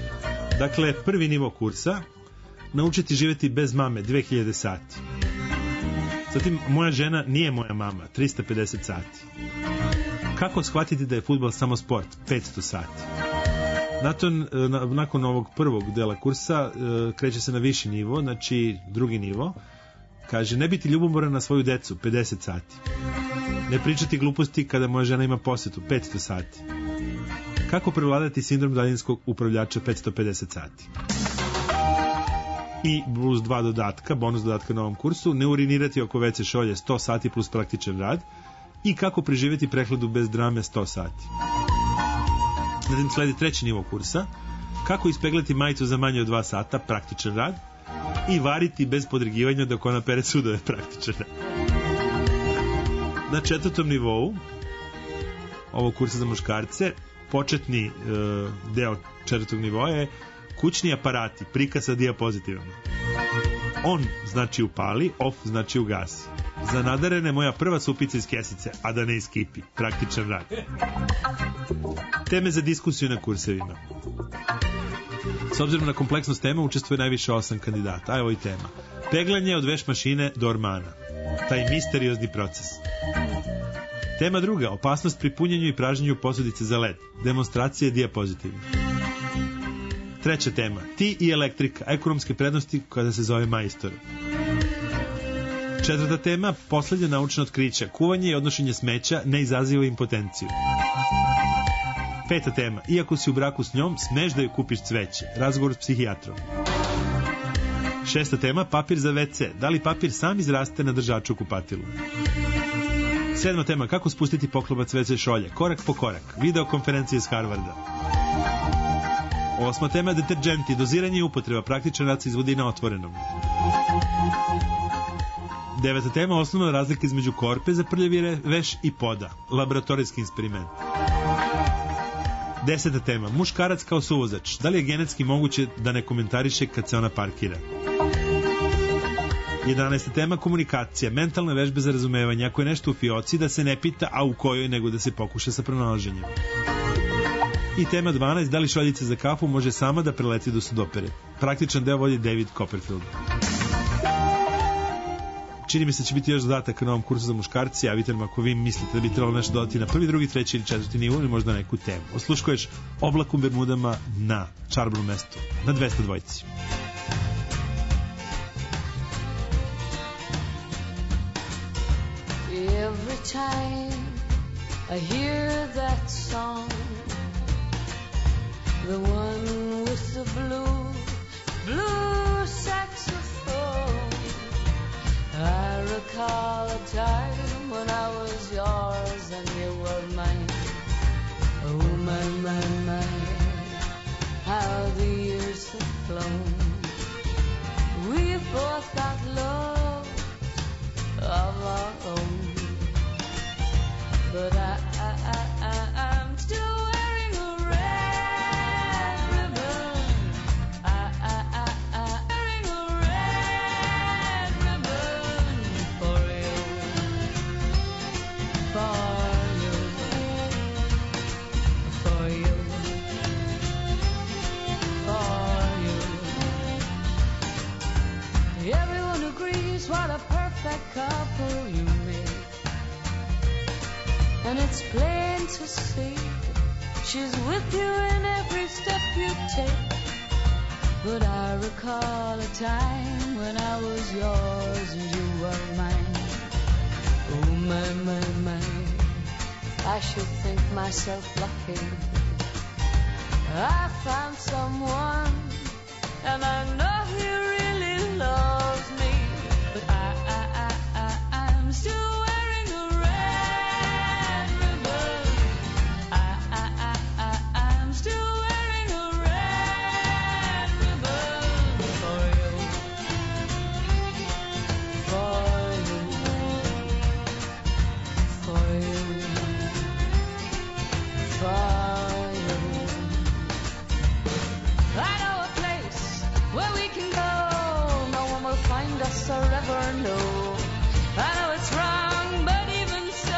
Dakle, prvi nivo kursa, naučiti živjeti bez mame, 2000 sati. Zatim, moja žena nije moja mama, 350 sati. Kako shvatiti da je fudbal samo sport, 500 sati. Nakon ovog prvog dela kursa kreće se na viši nivo, znači drugi nivo. Kaže, ne biti ljubomoran na svoju decu, 50 sati. Ne pričati gluposti kada moja žena ima posetu, 500 sati. Kako prevladati sindrom daljinskog upravljača, 550 sati. I plus 2 dodatka, bonus dodatka na ovom kursu, ne urinirati oko WC šolje, 100 sati plus praktičan rad. I kako preživjeti prehladu bez drame, 100 sati. Zatim sledi treći nivo kursa, kako ispeglati majicu za manje od 2 sata, praktičan rad. I variti bez podrigivanja dok ona pere sudove, praktičan rad. Na četvrtom nivou ovog kursa za muškarce, početni deo četvrtog nivoa je kućni aparati, prikaz sa dijapozitivom. On znači upali, off znači ugasi. Za nadarene moja prva supica iz kesice, a da ne iskipi, praktičan rad. Teme za diskusiju na kursevima. S obzirom na kompleksnost tema učestvuje najviše 8 kandidata. A evo i tema. Peglanje od veš mašine do ormana. Taj misteriozni proces. Tema druga. Opasnost pri punjenju i pražnjenju posudice za led. Demonstracije dijapozitivne. Treća tema. Ti i elektrika. Ekonomske prednosti kada se zove majstor. Četvrta tema. Poslednja naučna otkrića. Kuvanje i odnošenje smeća ne izaziva impotenciju. Peta tema. Iako si u braku s njom, smeš da joj kupiš cveće. Razgovor s psihijatrom. Šesta tema. Papir za WC. Da li papir sam izraste na držaču u kupatilu? Sedma tema. Kako spustiti poklopac WC šolje? Korak po korak. Videokonferencije s Harvarda. Osma tema. Deterđenti. Doziranje i upotreba. Praktičan rad se izvodi na otvorenom. Deveta tema. Osnovna razlika između korpe za prljavi veš i poda. Laboratorijski eksperiment. 10. tema. Muškarac kao suvozač. Da li je genetski moguće da ne komentariše kad se ona parkira? 11. tema. Komunikacija. Mentalne vežbe za razumevanje. Ako je nešto u fioci, da se ne pita, a u kojoj, nego da se pokuša sa pronalaženjem. I tema 12. Da li šoljica za kafu može sama da preleti do sudopere? Praktičan deo vodi David Copperfield. Čini mi se da će biti još dodatak na ovom kursu za muškarci. Javite nam ako vi mislite da bi trebalo nešto dodati na prvi, drugi, treći ili četvrti nivo ili možda neku temu. Osluškuješ Oblak u Bermudama na čarobnom mestu, na 202. Every time I hear that song, the one with the blue saxophone, I recall a time when I was yours and you were mine. Oh my, my, my, how the years have flown. We've both got love of our own, but I'm still wearing a red ribbon. I'm wearing a red ribbon for you, for you, for you, for you. Everyone agrees what a perfect couple you make. And it's plain to see she's with you in every step you take. But I recall a time when I was yours and you were mine. Oh my, my, my, I should think myself lucky. I found someone and I know he really loves me. But I'm still wearing a red ribbon. I'm still wearing a red ribbon for you, for you, for you, for you. I know a place where we can go. No one will find us or ever know. I know it's wrong, but even so,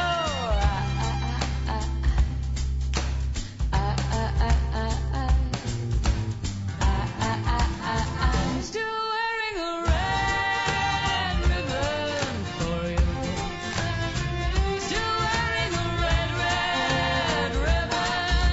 I'm still wearing a red ribbon for you. Still wearing a red, red ribbon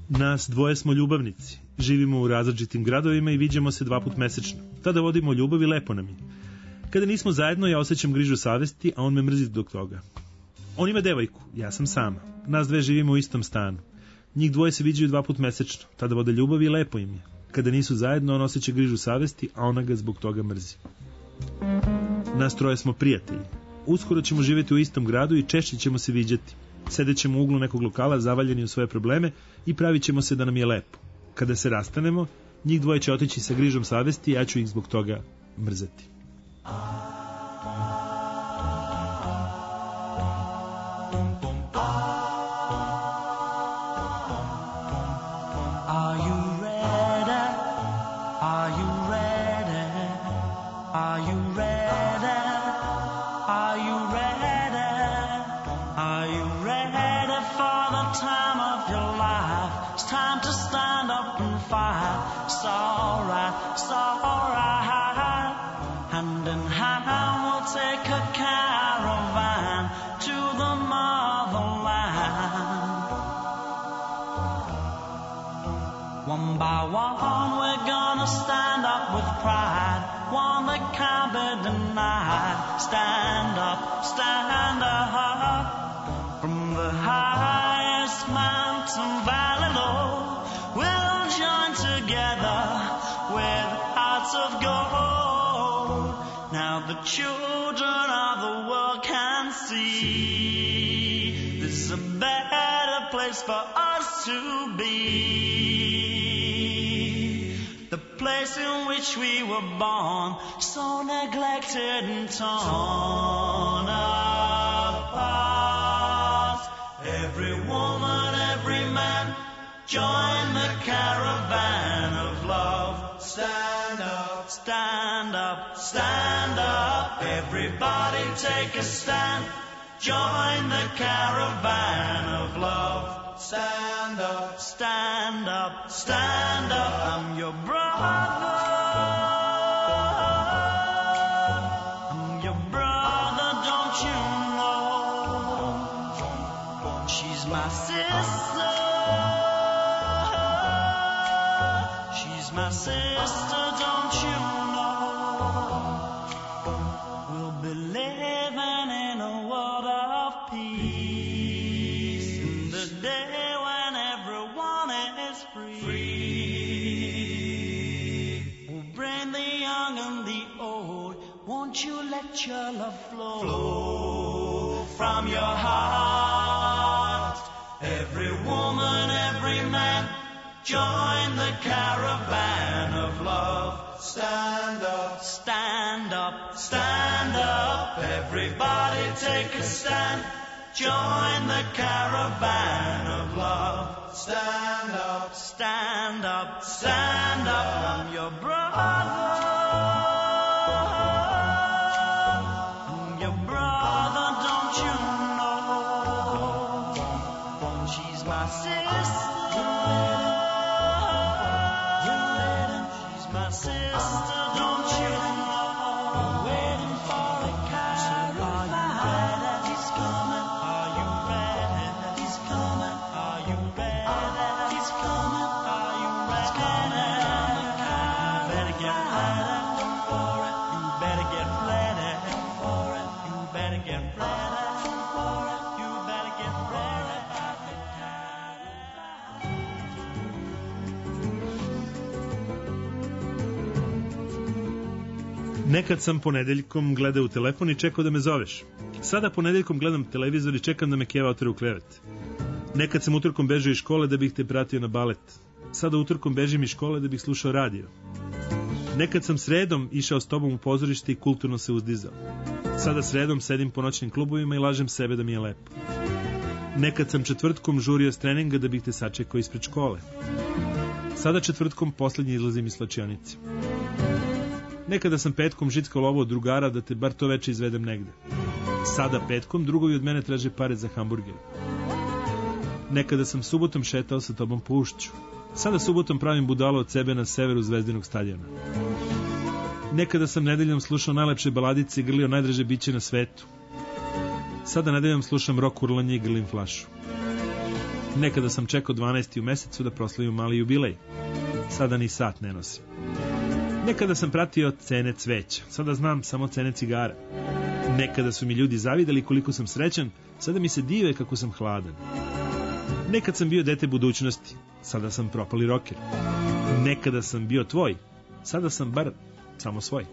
Nas dvoje smo ljubavnici. Živimo u različitim gradovima i viđamo se 2 puta mesečno. Tada vodimo ljubav i lepo nam je. Kada nismo zajedno, ja osjećam grižu savesti, a on me mrzi zbog toga. On ima devojku, ja sam sama. Nas dve živimo u istom stanu. Njih dvoje se viđaju 2 puta mesečno. Tada vode ljubav i lepo im je. Kada nisu zajedno, on osjeća grižu savesti, a ona ga zbog toga mrzi. Nas troje smo prijatelji. Uskoro ćemo živjeti u istom gradu i češće ćemo se viđati. Sedećemo u uglu nekog lokala, zavaljeni u svoje probleme i pravit ćemo se da nam je lepo. Kada se rastanemo, njih dvoje će otići sa grižom savesti i ja ću ih zbog toga mrzeti. Are you ready? Are you ready? Are you ready? Are you ready? Are you ready for the time of your life? It's time to stand up and fight. It's alright, it's alright. Hand in hand we'll take a caravan to the motherland. One by one we're gonna stand up with pride, one that can't be denied. Stand up, stand up. From the highest mountain valley low, we'll join together with hearts of gold. Now the children of the world can see there's a better place for us to be. The place in which we were born, so neglected and torn apart. Every woman, every man, join the caravan of love. Stand up, stand up, stand up. Everybody take a stand. Join the caravan of love. Stand up, stand up, stand up. I'm your brother. I'm your brother, don't you know? She's my sister. She's my sister, don't you know? We'll be living in a world of peace in the day when everyone is free. We'll bring the young and the old. Won't you let your love flow from your heart? Every woman, every man, join the caravan of love. Stand up, stand up, stand up. Everybody take a stand. Join the caravan of love. Stand up, stand up, stand up. I'm your brother. I'm your brother, don't you know? She's my sister. She's my sister, don't you know? Waiting for the caravan. He's coming. Are you ready? He's coming. Are you ready? He's coming. Are you ready? You better get ready for it. You better get ready for it. You better get ready for it. You better get ready. Nekad sam ponedeljkom gledao u telefon i čekao da me zoveš. Sada ponedeljkom gledam televizor i čekam da me Keva otere u krevet. Nekad sam utorkom bežao iz škole da bih te pratio na balet. Sada utorkom bežim iz škole da bih slušao radio. Nekad sam sredom išao s tobom u pozorište i kulturno se uzdizao. Sada sredom sedim po noćnim klubovima i lažem sebe da mi je lepo. Nekad sam četvrtkom žurio s treninga da bih te sačekao ispred škole. Sada četvrtkom poslednji izlazim iz slačionice. Nekada sam petkom žickao lovu od drugara da te bar to veče izvedem negde. Sada petkom drugovi od mene traže pare za hamburger. Nekada sam subotom šetao sa tobom po ušću. Sada subotom pravim budalo od sebe na severu Zvezdinog stadiona. Nekada sam nedeljom slušao najlepše baladice i grlio najdraže biće na svetu. Sada nedeljom slušam rock urlanje i grlim flašu. Nekada sam čekao 12. u mesecu da proslavim mali jubilej. Sada ni sat ne nosim. Nekada sam pratio cene cveća. Sada znam samo cene cigara. Nekada su mi ljudi zavideli koliko sam srećan. Sada mi se dive kako sam hladan. Nekad sam bio dete budućnosti. Sada sam propali roker. Nekada sam bio tvoj. Sada sam bar samo svoj.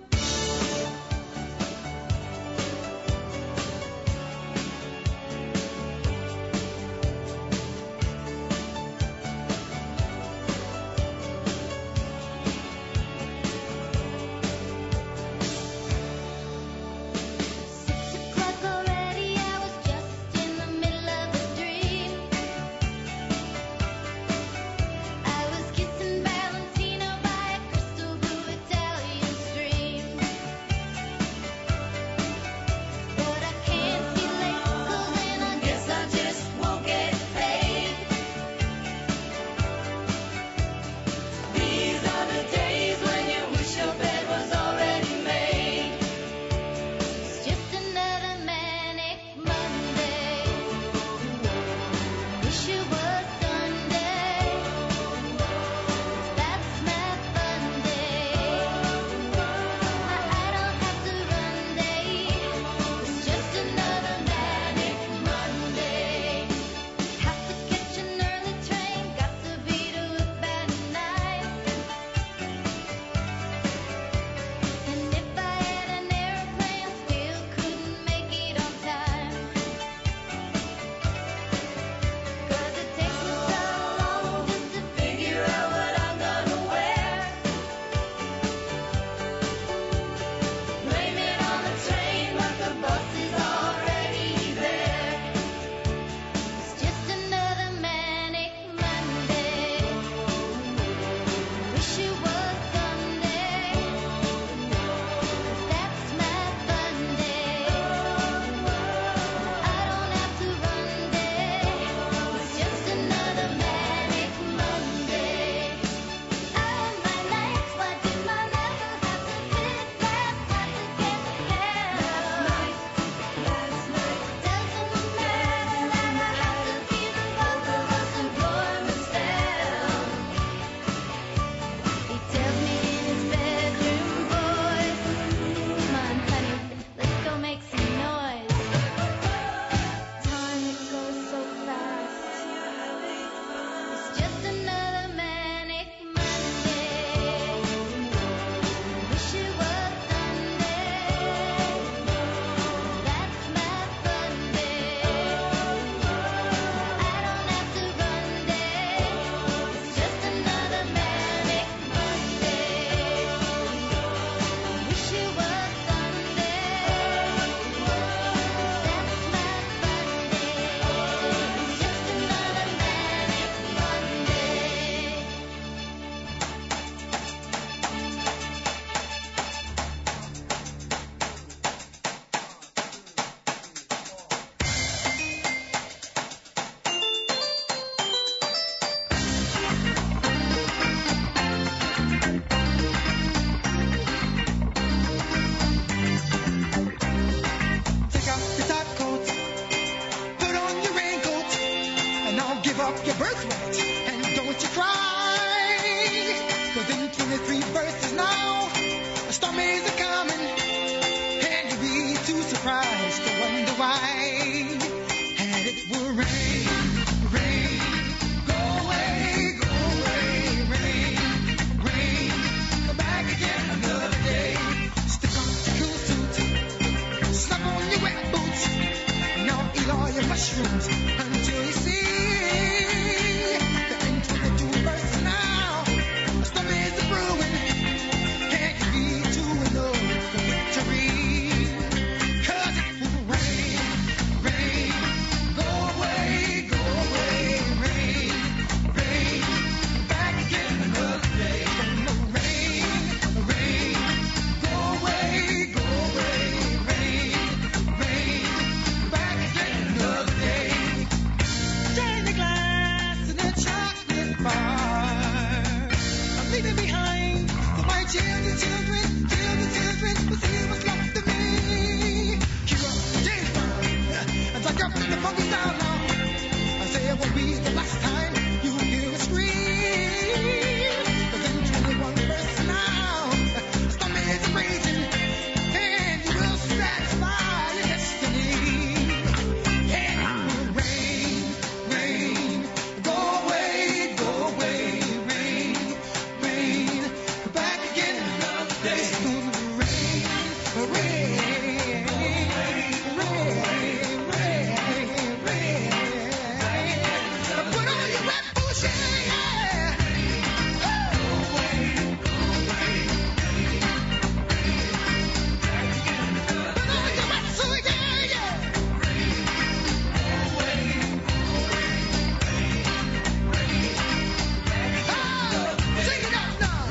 Up in the funky style now. I say it will be please, the last time you hear a scream. But then 21 verse now, the storm is raging, and you will satisfy your destiny. And rain, rain, go away, rain, rain, back again another day. It's gonna rain, rain, rain, rain, rain. Put on your red boots, yeah. Put on your red suit, yeah, yeah. Sing it out now.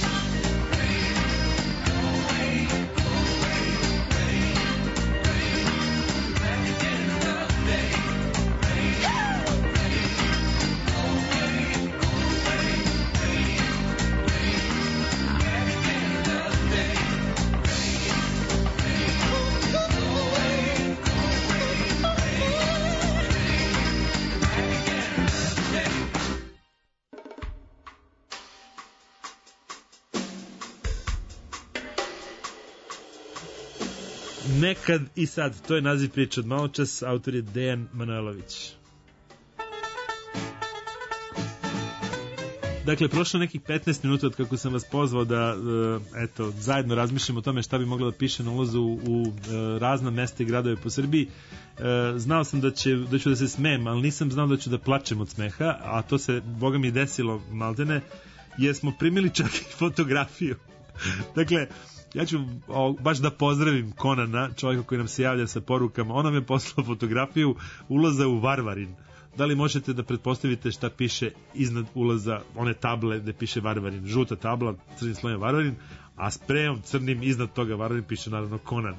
Nekad i sad, to je naziv priče od maločas, autor je Dejan Manojlović. Dakle, prošlo nekih 15 minuta od kako sam vas pozvao da eto, zajedno razmišljamo o tome šta bi moglo da piše na ulazu u razna mesta i gradove po Srbiji. Znao sam da ću da se smijem, ali nisam znao da ću da plačem od smeha, a to se, boga mi, desilo maltene, jer smo primili čak i fotografiju. Dakle, ja ću baš da pozdravim Konana, čovjeka koji nam se javlja sa porukama. On nam je poslao fotografiju ulaza u Varvarin. Da li možete da pretpostavite šta piše iznad ulaza one table gde piše Varvarin? Žuta tabla, crnim slojem Varvarin, a sprejom crnim iznad toga Varvarin piše naravno Konan.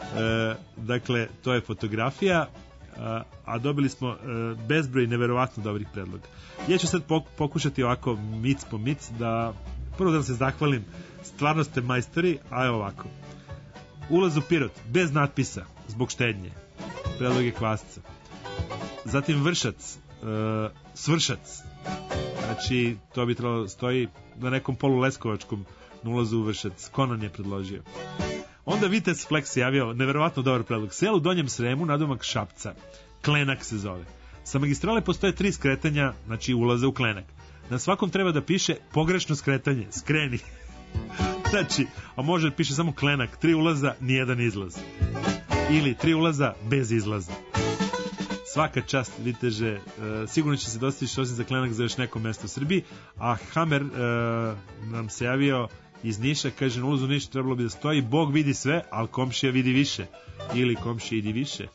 Dakle, to je fotografija, a dobili smo bezbroj neverovatno dobrih predloga. Ja ću sad pokušati ovako mic po mic da prvo da vam se zahvalim, stvarno ste majstori, a evo ovako. Ulaz u Pirot, bez natpisa, zbog štednje. Predlog je Kvasca. Zatim Vršac, Svršac. Znači, to bi trebalo stoji na nekom poluleskovačkom na ulazu u Vršac. Konan je predložio. Onda Vitez Flex se javio, neverovatno dobar predlog. Selo u Donjem Sremu, nadomak Šapca. Klenak se zove. Sa magistrale postoje 3 skretanja, znači ulaza u Klenak. Na svakom treba da piše pogrešno skretanje, skreni. Znači, a može da piše samo Klenak, 3 ulaza, nijedan izlaz. Ili 3 ulaza, bez izlaza. Svaka čast, Viteže, sigurno će se dostići što si za Klenak za još neko mesto u Srbiji, a Hamer nam se javio iz Niša, kaže, na ulazu u Nišu trebalo bi da stoji Bog vidi sve, ali komšija vidi više. Ili komšija idi više.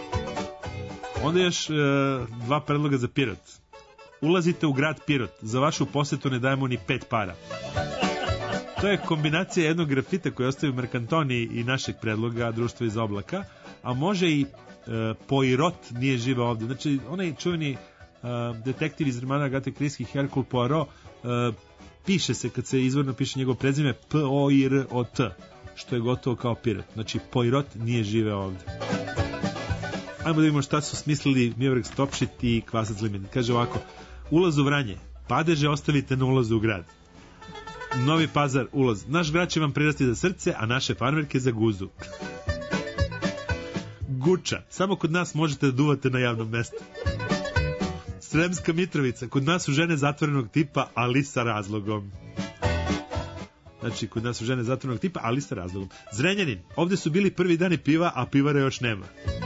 Onda još 2 predloga za Pirot. Ulazite u grad Pirot, za vašu posetu ne dajemo ni 5 para. To je kombinacija jednog grafita koji ostaje u Merkantoni i našeg predloga Društvo iz oblaka, a može i Poirot nije živeo ovde. Znači, onaj čuveni detektiv iz romana Agathe Christie, Hercule Poirot, piše se, kad se izvorno piše njegovo prezime, P-O-I-R-O-T, što je gotovo kao Pirot. Znači, Poirot nije živeo ovde. Ajmo da vidimo šta su smislili Miovrek Stopšit i Kvasac Limin. Kaže ovako, ulaz u Vranje, padeže ostavite na ulazu u grad. Novi Pazar, ulaz. Naš grad će vam prirasti za srce, a naše farmerke za guzu. Guča, samo kod nas možete da duvate na javnom mestu. Sremska Mitrovica, kod nas su žene zatvorenog tipa, ali sa razlogom. Znači, kod nas su žene zatvorenog tipa, ali sa razlogom. Zrenjanin, ovde su bili prvi dani piva, a pivara još nema.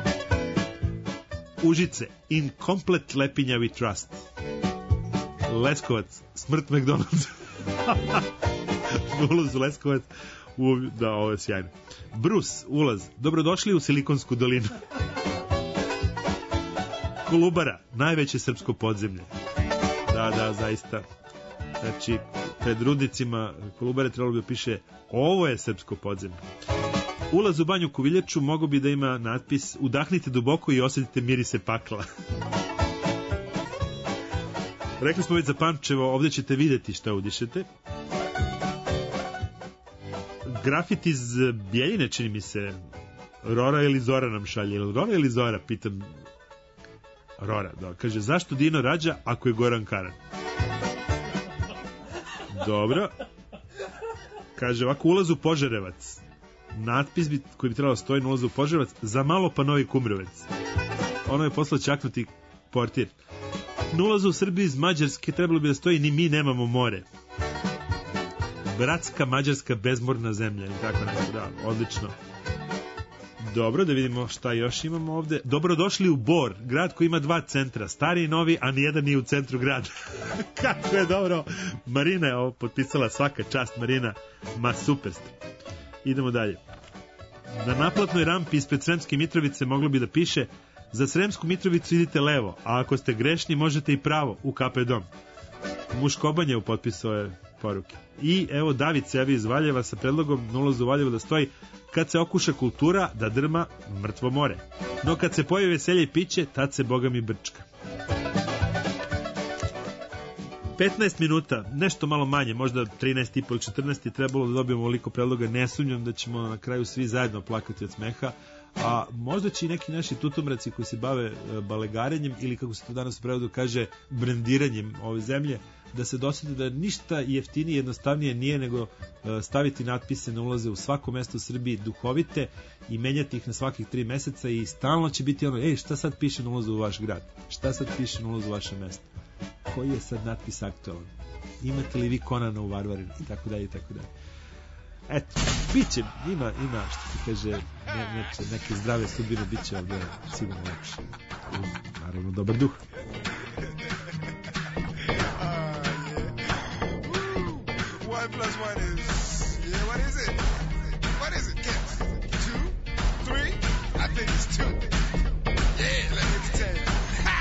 Užice, in complete Lepinja we trust. Leskovac, smrt McDonald's. Ulaz u Leskovac. Da, ovo je sjajno. Brus, ulaz, dobrodošli u Silikonsku dolinu. Kolubara, najveće srpsko podzemlje. Da, zaista. Znači, pred rudnicima Kolubare trebalo bi da piše ovo je srpsko podzemlje. Ulaz u Banju Kuviljaču mogo bi da ima natpis udahnite duboko i osjetite mirise pakla. Rekli smo već za Pančevo, ovdje ćete vidjeti šta udišete. Grafit iz Bijeljine, čini mi se, Rora ili Zora nam šalje. Ili Rora ili Zora, pitam. Rora, da. Kaže, zašto Dino rađa ako je Goran Karan? Dobro. Kaže, ovako, ulaz u Požarevac. Natpis koji bi trebalo stoji na ulazu u Požarevac, za malo pa Novi Kumrovec. Ono je poslao čaknuti portir. Na ulazu u Srbiju iz Mađarske trebalo bi da stoji ni mi nemamo more. Bratska mađarska bezmorna zemlja. I tako nešto, da, odlično. Dobro, da vidimo šta još imamo ovde. Dobrodošli u Bor, grad koji ima 2 centra, stari i novi, a nijedan nije u centru grada. Kako je dobro. Marina je ovo potpisala, svaka čast Marina. Ma super ste. Idemo dalje. Na naplatnoj rampi ispred Sremske Mitrovice moglo bi da piše: za Sremsku Mitrovicu idite levo, a ako ste grešni možete i pravo, u KP dom. Muškobanje u potpisu ove poruke. I evo David se javi iz Valjeva sa predlogom na ulazu u Valjevo da stoji: kad se okuša kultura, da drma mrtvo more. No kad se pojavi veselje i piće, tad se Boga mi brčka. 15 minuta, nešto malo manje, možda 13,5 ili 14 je trebalo da dobijemo ovoliko predloga. Ne sumnjam da ćemo na kraju svi zajedno plakati od smeha, a možda će i neki naši tutomraci koji se bave balegarenjem ili, kako se to danas u prevodu kaže, brendiranjem ove zemlje, da se dosete da ništa jeftinije, jednostavnije nije nego staviti natpise na ulaze u svako mesto u Srbiji duhovite i menjati ih na svakih 3 meseca i stalno će biti ono: ej, šta sad piše na ulazu u vaš grad? Šta sad piše na ulazu u vaše mesto? Koji je sad natpis aktualan? Imate li vi Konana u Varvarinu? I tako dalje, i tako dalje. Eto, biće, ima, što ti kaže, neke zdrave sudbine, bit će ovdje sigurno lepše. Naravno, dobar duh. One plus one is, yeah, what is it? What is it? Guess. 2, 3? I think it's 2. Yeah, let me tell you.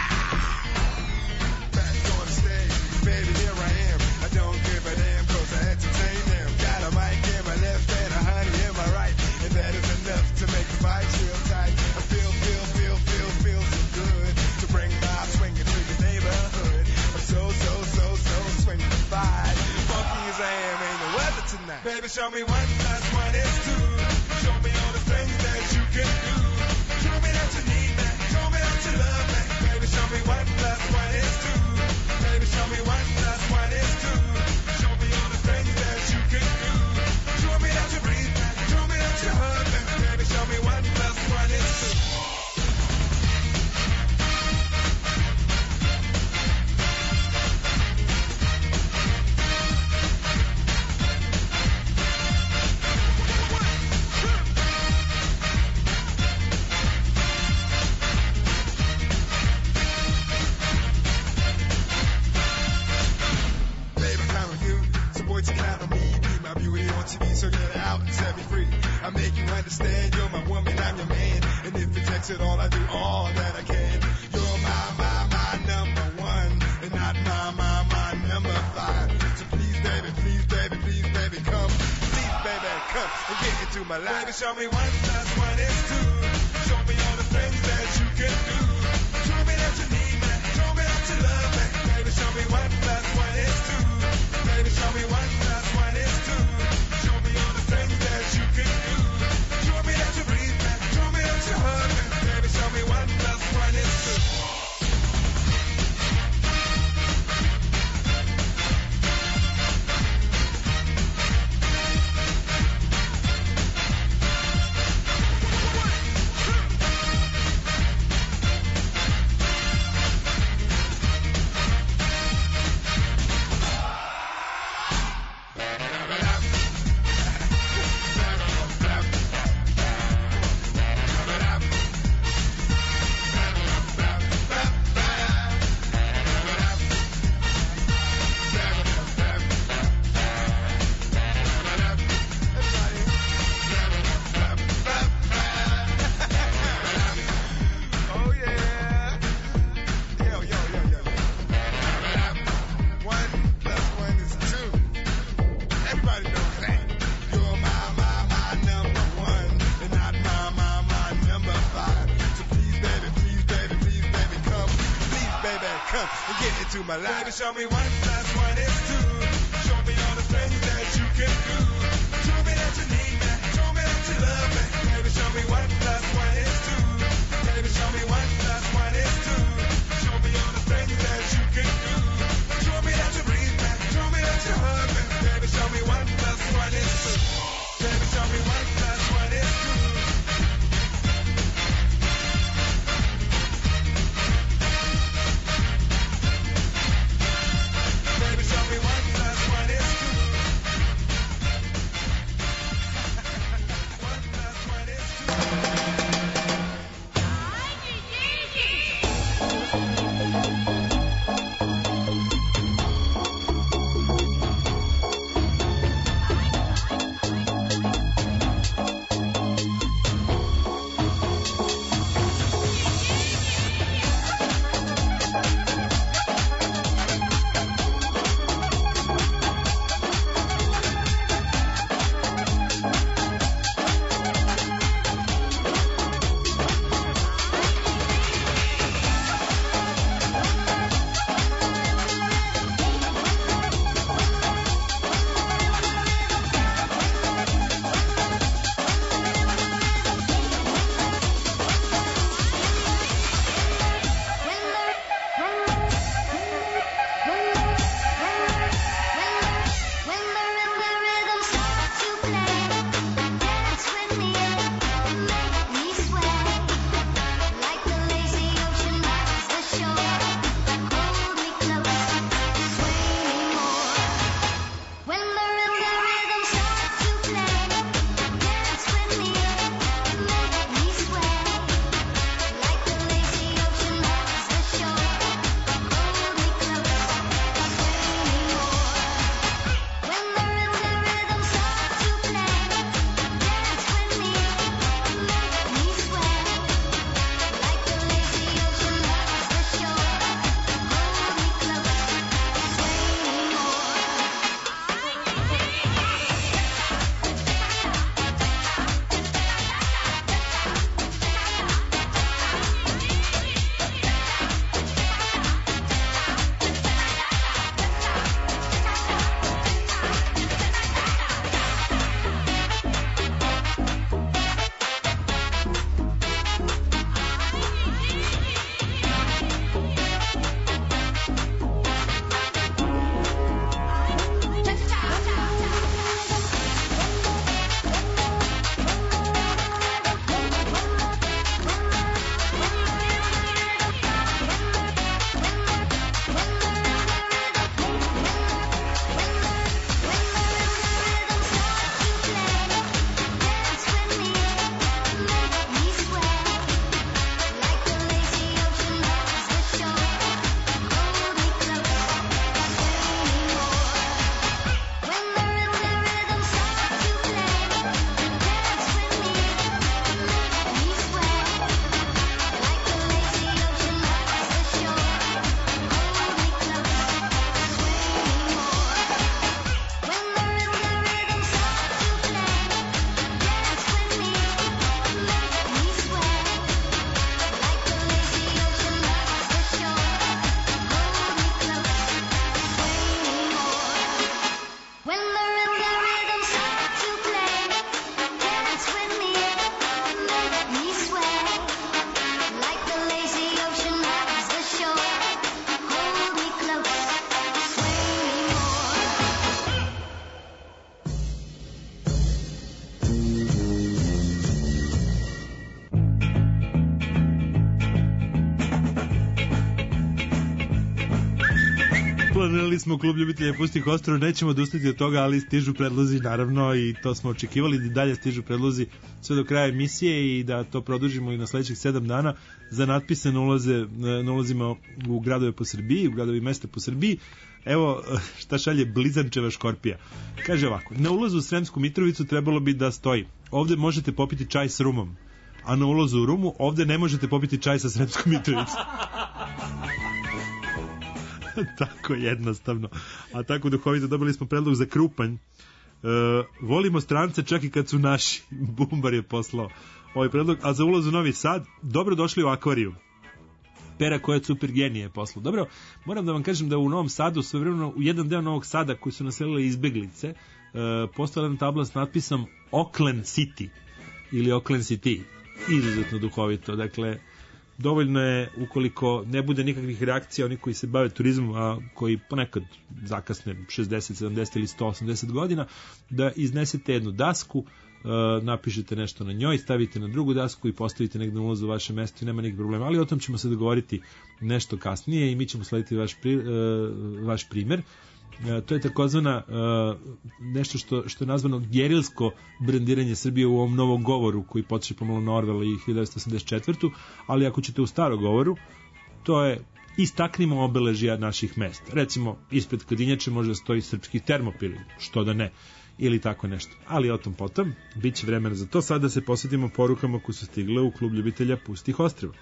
Back on the stage, baby, here I am. I don't give a damn 'cause I entertain them. Got a mic in my left and a honey in my right, and that is enough to make the vibe real tight. I feel so good to bring my swinging to the neighborhood. I'm so swingified. Funky as I am, ain't no weather tonight. Baby, show me 1 plus 1 is 2. Show me all the things that you can do. Show me that you need me. Show me that you love me. Baby, show me 1 plus 1 is 2. Baby, show me 1 plus 1 is 2. Show me all the things that you can do. Show me that you breathe me. Show me that you hug me. Baby, show me 1 plus 1 is 2. So get out and set me free. I make you understand you're my woman, I'm your man. And if it takes it all, I do all that I can. You're my number one, and not my number 5. So please, baby, come. Please, baby, come and get into my life. Baby, show me 1 plus 1 is 2. Show me all the things that you can do. Show me that you need me. Show me that you love me. Baby, show me 1 plus 1 is 2. Baby, show me 1 plus 1 is 2. Show me all the things that you can do. Show me that you breathe me. Show me that you hug me. Baby, show me 1 plus 1 is 2. My life. Baby, show me 1 plus 1 is 2. Show me all the things that you can do. Show me that you need me. Show me that you love me. Baby, show me 1 plus 1 is 2. Baby, show me 1 plus 1 is 2. Planirali smo klub ljubitelja pustih ostrva, nećemo odustati od toga, ali stižu predlozi naravno i to smo očekivali da i dalje stižu predlozi sve do kraja emisije i da to produžimo i na sledećih 7 dana za natpise na ulazima u gradove po Srbiji, u gradovi i mesta po Srbiji. Evo šta šalje Blizančeva škorpija. Kaže ovako, na ulazu u Sremsku Mitrovicu trebalo bi da stoji: ovde možete popiti čaj s rumom, a na ulazu u Rumu ovde ne možete popiti čaj sa Sremskom Mitrovicom. Tako jednostavno. A tako duhovito dobili smo predlog za Krupanj. Volimo strance čak i kad su naši. Bumbar je poslao ovaj predlog. A za ulaz u Novi Sad, dobro došli u akvariju. Pera koja je super genije poslao. Dobro, moram da vam kažem da u Novom Sadu svojevremeno u jedan deo Novog Sada koji su naselile izbeglice postala jedna tabla s natpisom Auckland City ili Auckland City. Izuzetno duhovito. Dakle, dovoljno je, ukoliko ne bude nikakvih reakcija oni koji se bave turizmom, a koji ponekad zakasne 60, 70 ili 180 godina, da iznesete jednu dasku, napišete nešto na njoj, stavite na drugu dasku i postavite negde na ulazu u vaše mesto i nema nikakvih problema. Ali o tom ćemo se dogovoriti nešto kasnije i mi ćemo slediti vaš primer. To je takozvana nešto što je nazvano gerilsko brendiranje Srbije u ovom novom govoru koji potiče pomalo na Orwella i 1984. Ali ako ćete u staro govoru, to je istaknimo obeležja naših mesta. Recimo, ispred Kadinjače može stoji srpski termopil, što da ne, ili tako nešto. Ali o tom potom, bit će vremena za to. Sada se posvetimo porukama koje su stigle u klub ljubitelja pustih ostrva.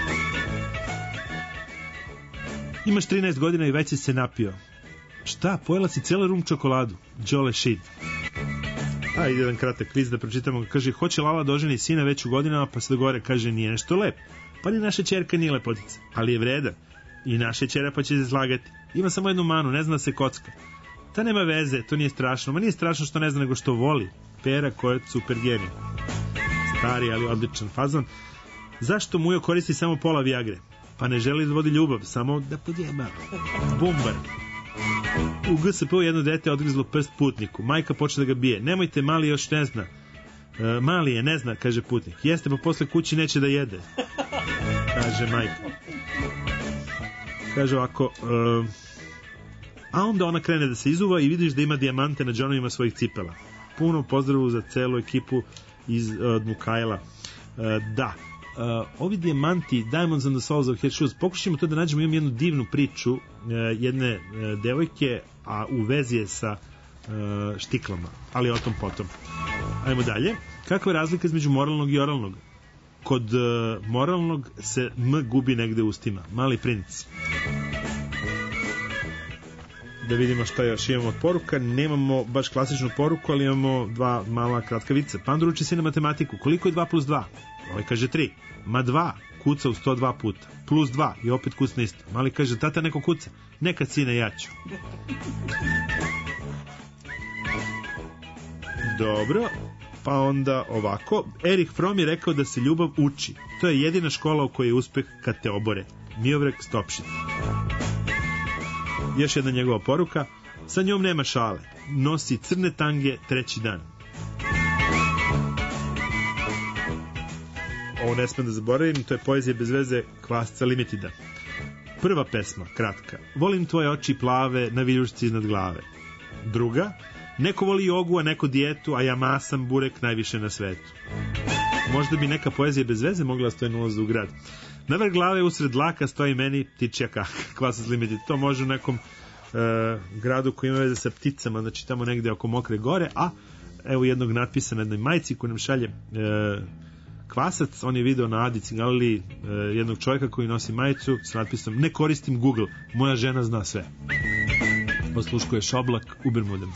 Imaš 13 godina i već si se napio. Šta, pojela si cijelu rum čokoladu? Đole Šid. Ajde, jedan kratak kviz da pročitamo. Kaže, hoće Lala da oženi sina već u godinama, pa se dogovore, kaže, nije nešto lep. Pa ni naša ćerka nije lepotica, ali je vredan. I naša ćera pa će se slagati. Ima samo jednu manu, ne zna da se kocka. Ta nema veze, to nije strašno. Ma nije strašno što ne zna, nego što voli. Pera koja je super genij. Stari, ali odličan fazon. Zašto Mujo koristi samo pola Viagre? Pa ne želi da vodi ljubav, samo da podjeba. Bumbar. U GSP-u jedno dete odgrizlo prst putniku. Majka počne da ga bije. Nemojte, mali još ne zna. Mali je, ne zna, kaže putnik. Jeste, pa posle kući neće da jede. Kaže majka. Kaže ovako... a onda ona krene da se izuva i vidiš da ima dijamante na džonovima svojih cipela. Puno pozdravu za celu ekipu od Mukajla. Da. Ovi dijamanti, Diamonds and the Soles of Her Shoes, pokušamo to da nađemo. Imam jednu divnu priču jedne devojke, a u vezi je sa štiklama, ali o tom potom. Ajmo dalje. Kakva je razlika između moralnog i oralnog? Kod moralnog se M gubi negde u ustima. Mali princ. Da vidimo šta još imamo od poruka. Nemamo baš klasičnu poruku, ali imamo dva mala kratka vica. Pandur uči se na matematiku. Koliko je 2 plus 2? Ovaj kaže 3. Ma 2 kuca u 102 puta. Plus 2 i opet kucne isto. Mali kaže, tata neko kuca. Nekad sine, ja ću. Dobro. Pa onda ovako. Erich Fromm je rekao da se ljubav uči. To je jedina škola u kojoj je uspeh kad te obore. Miovrek Stopšin. Još jedna njegova poruka. Sa njom nema šale. Nosi crne tange 3. dan. Ovo ne smem da zaboravim, to je poezija bez veze Kvasca Limitida. Prva pesma, kratka. Volim tvoje oči plave na viljušci iznad glave. Druga, neko voli jogu, a neko dijetu, a ja masam burek najviše na svetu. Možda bi neka poezija bez veze mogla stoji na ulazu u grad. Na vrh glave usred dlaka stoji meni ptičja kaka. Kvasca Limitida. To može u nekom gradu koji ima veze sa pticama, znači tamo negde oko Mokre gore, a evo jednog natpisa na jednoj majici koji nam šalje Kvasac, on je video na Adi Cigalili jednog čovjeka koji nosi majicu s natpisom ne koristim Google, moja žena zna sve. Osluškuje Šoblak u Bermudama.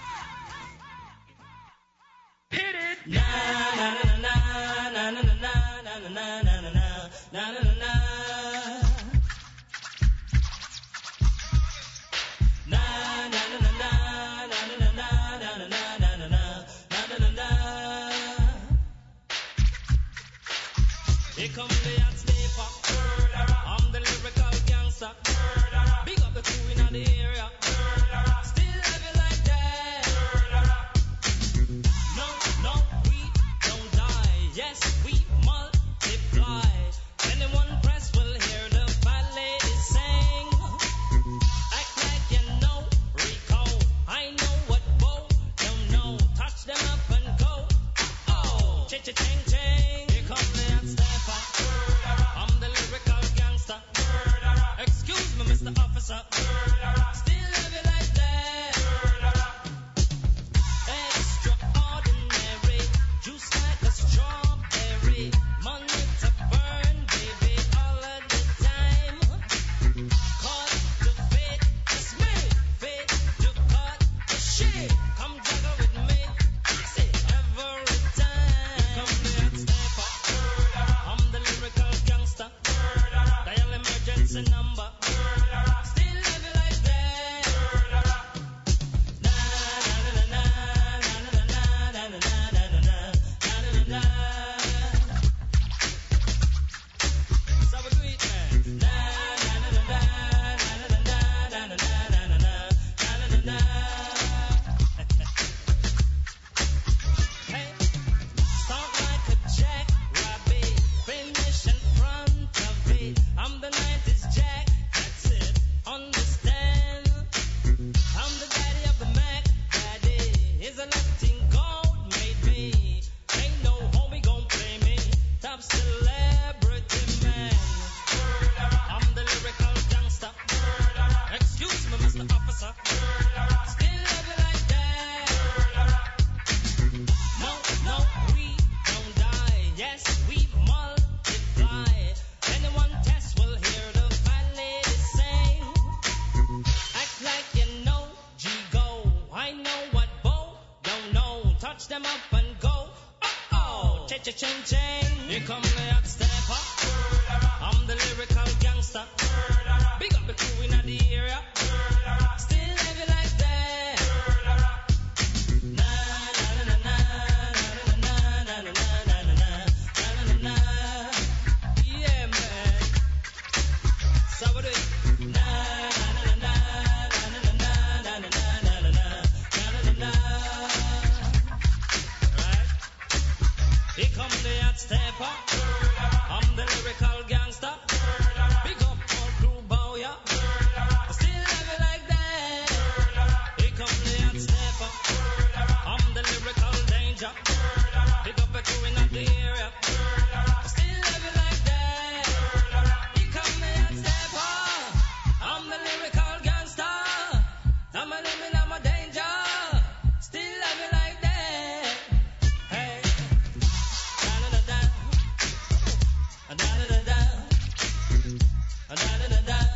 Here come the hot sniper. I'm the lyrical gangster. Big up the crew in the area. Still love you like that. a number. Still love you like that. Na na na na na na na na na na na na. So we do it, man. Na na na na na na na na na na na na. Hey, start like a jackrabbit, finish in front of it. I'm the 90s Jack, that's it. Understand? I'm the daddy of the Mac, daddy. Is a Latin gold made me. Ain't no homie gon' play me. Top celebrity man. I'm the lyrical gangster. Excuse me, Mr. Officer. Still love you like that. No, no, we don't die. Yes, we multiply. Anyone test will hear the fat lady sing. Act like you know G-Go. I know what Bo don't know. Touch them up and go. Oh, cha-cha-ching-ching. Here come the hot stepper. I'm the lyrical gangster. Big up the crew in the area. Still love you like that. Na na na na na na na na na na na na. Yeah, man. So what do it? Na na na na na na na na na na. Right? Here come the hot stepper. I'm the lyrical gangster. Big up all crew, bow ya. Still love you like that. Here come the hot stepper. I'm the lyrical danger. Big up the crew in the area. Still love you like that. Here come the hot stepper. I'm the lyrical gangster. I'm a living, I'm a danger. Still love you like that. Hey. Da da da da. Da da da da. Da da da da.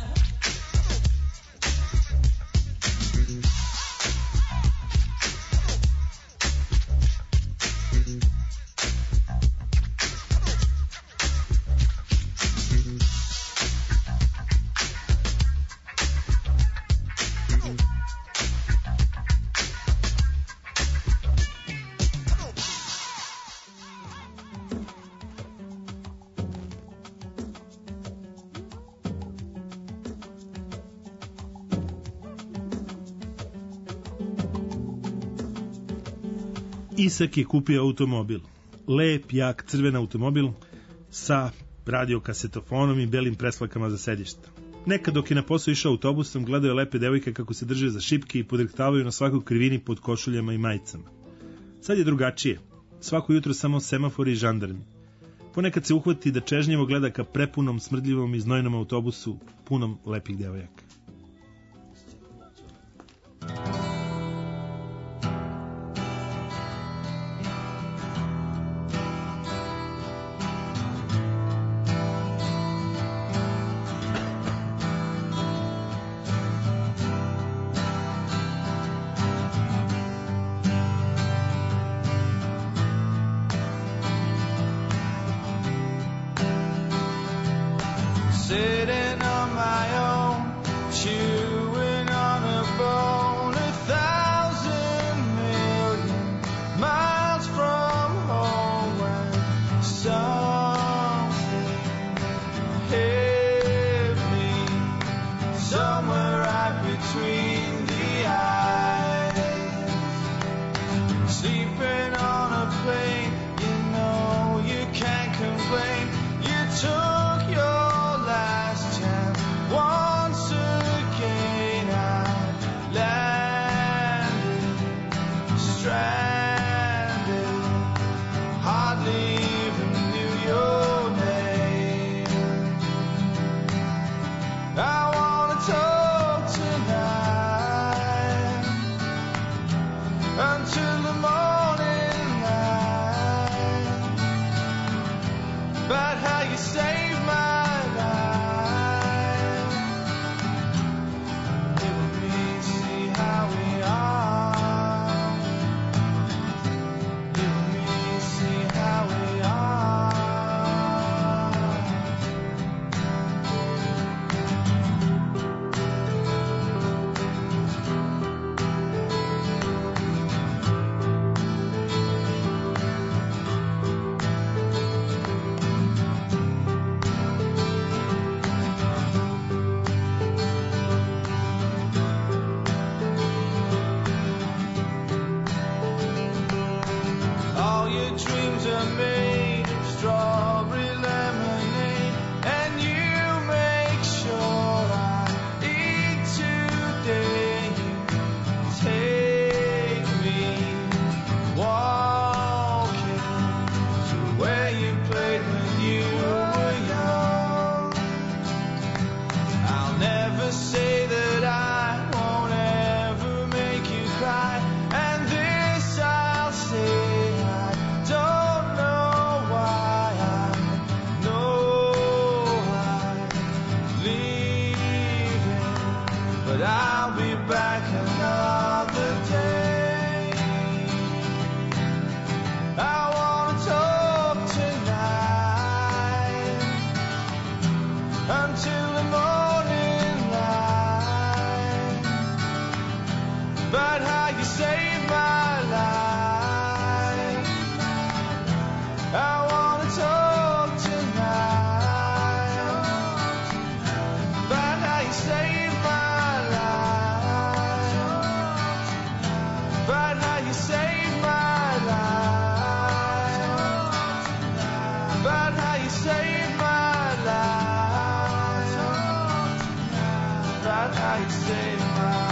Isak je kupio automobil. Lep, jak, crven automobil sa radiokasetofonom i belim preslakama za sedišta. Nekad dok je na posao išao autobusom, gledao je lepe devojke kako se drže za šipke i podrektavaju na svakoj krivini pod košuljama i majicama. Sad je drugačije. Svako jutro samo semafori i žandarmi. Ponekad se uhvati da čežnjevo gleda ka prepunom, smrdljivom i znojnom autobusu punom lepih devojaka. Sitting on my own, chewing on a bone, 1,000 million miles from home, when something hit me somewhere right between the eyes. Sleeping on a plane, you know you can't complain. You took your last chance once again. I landed stranded, hardly even knew your name. I wanna talk tonight. but I'll be back another day. I wanna talk tonight until the morning light about how you saved my life. I wanna talk tonight about how you saved my life. About how you saved my life. About how you saved my life. About how you saved my life.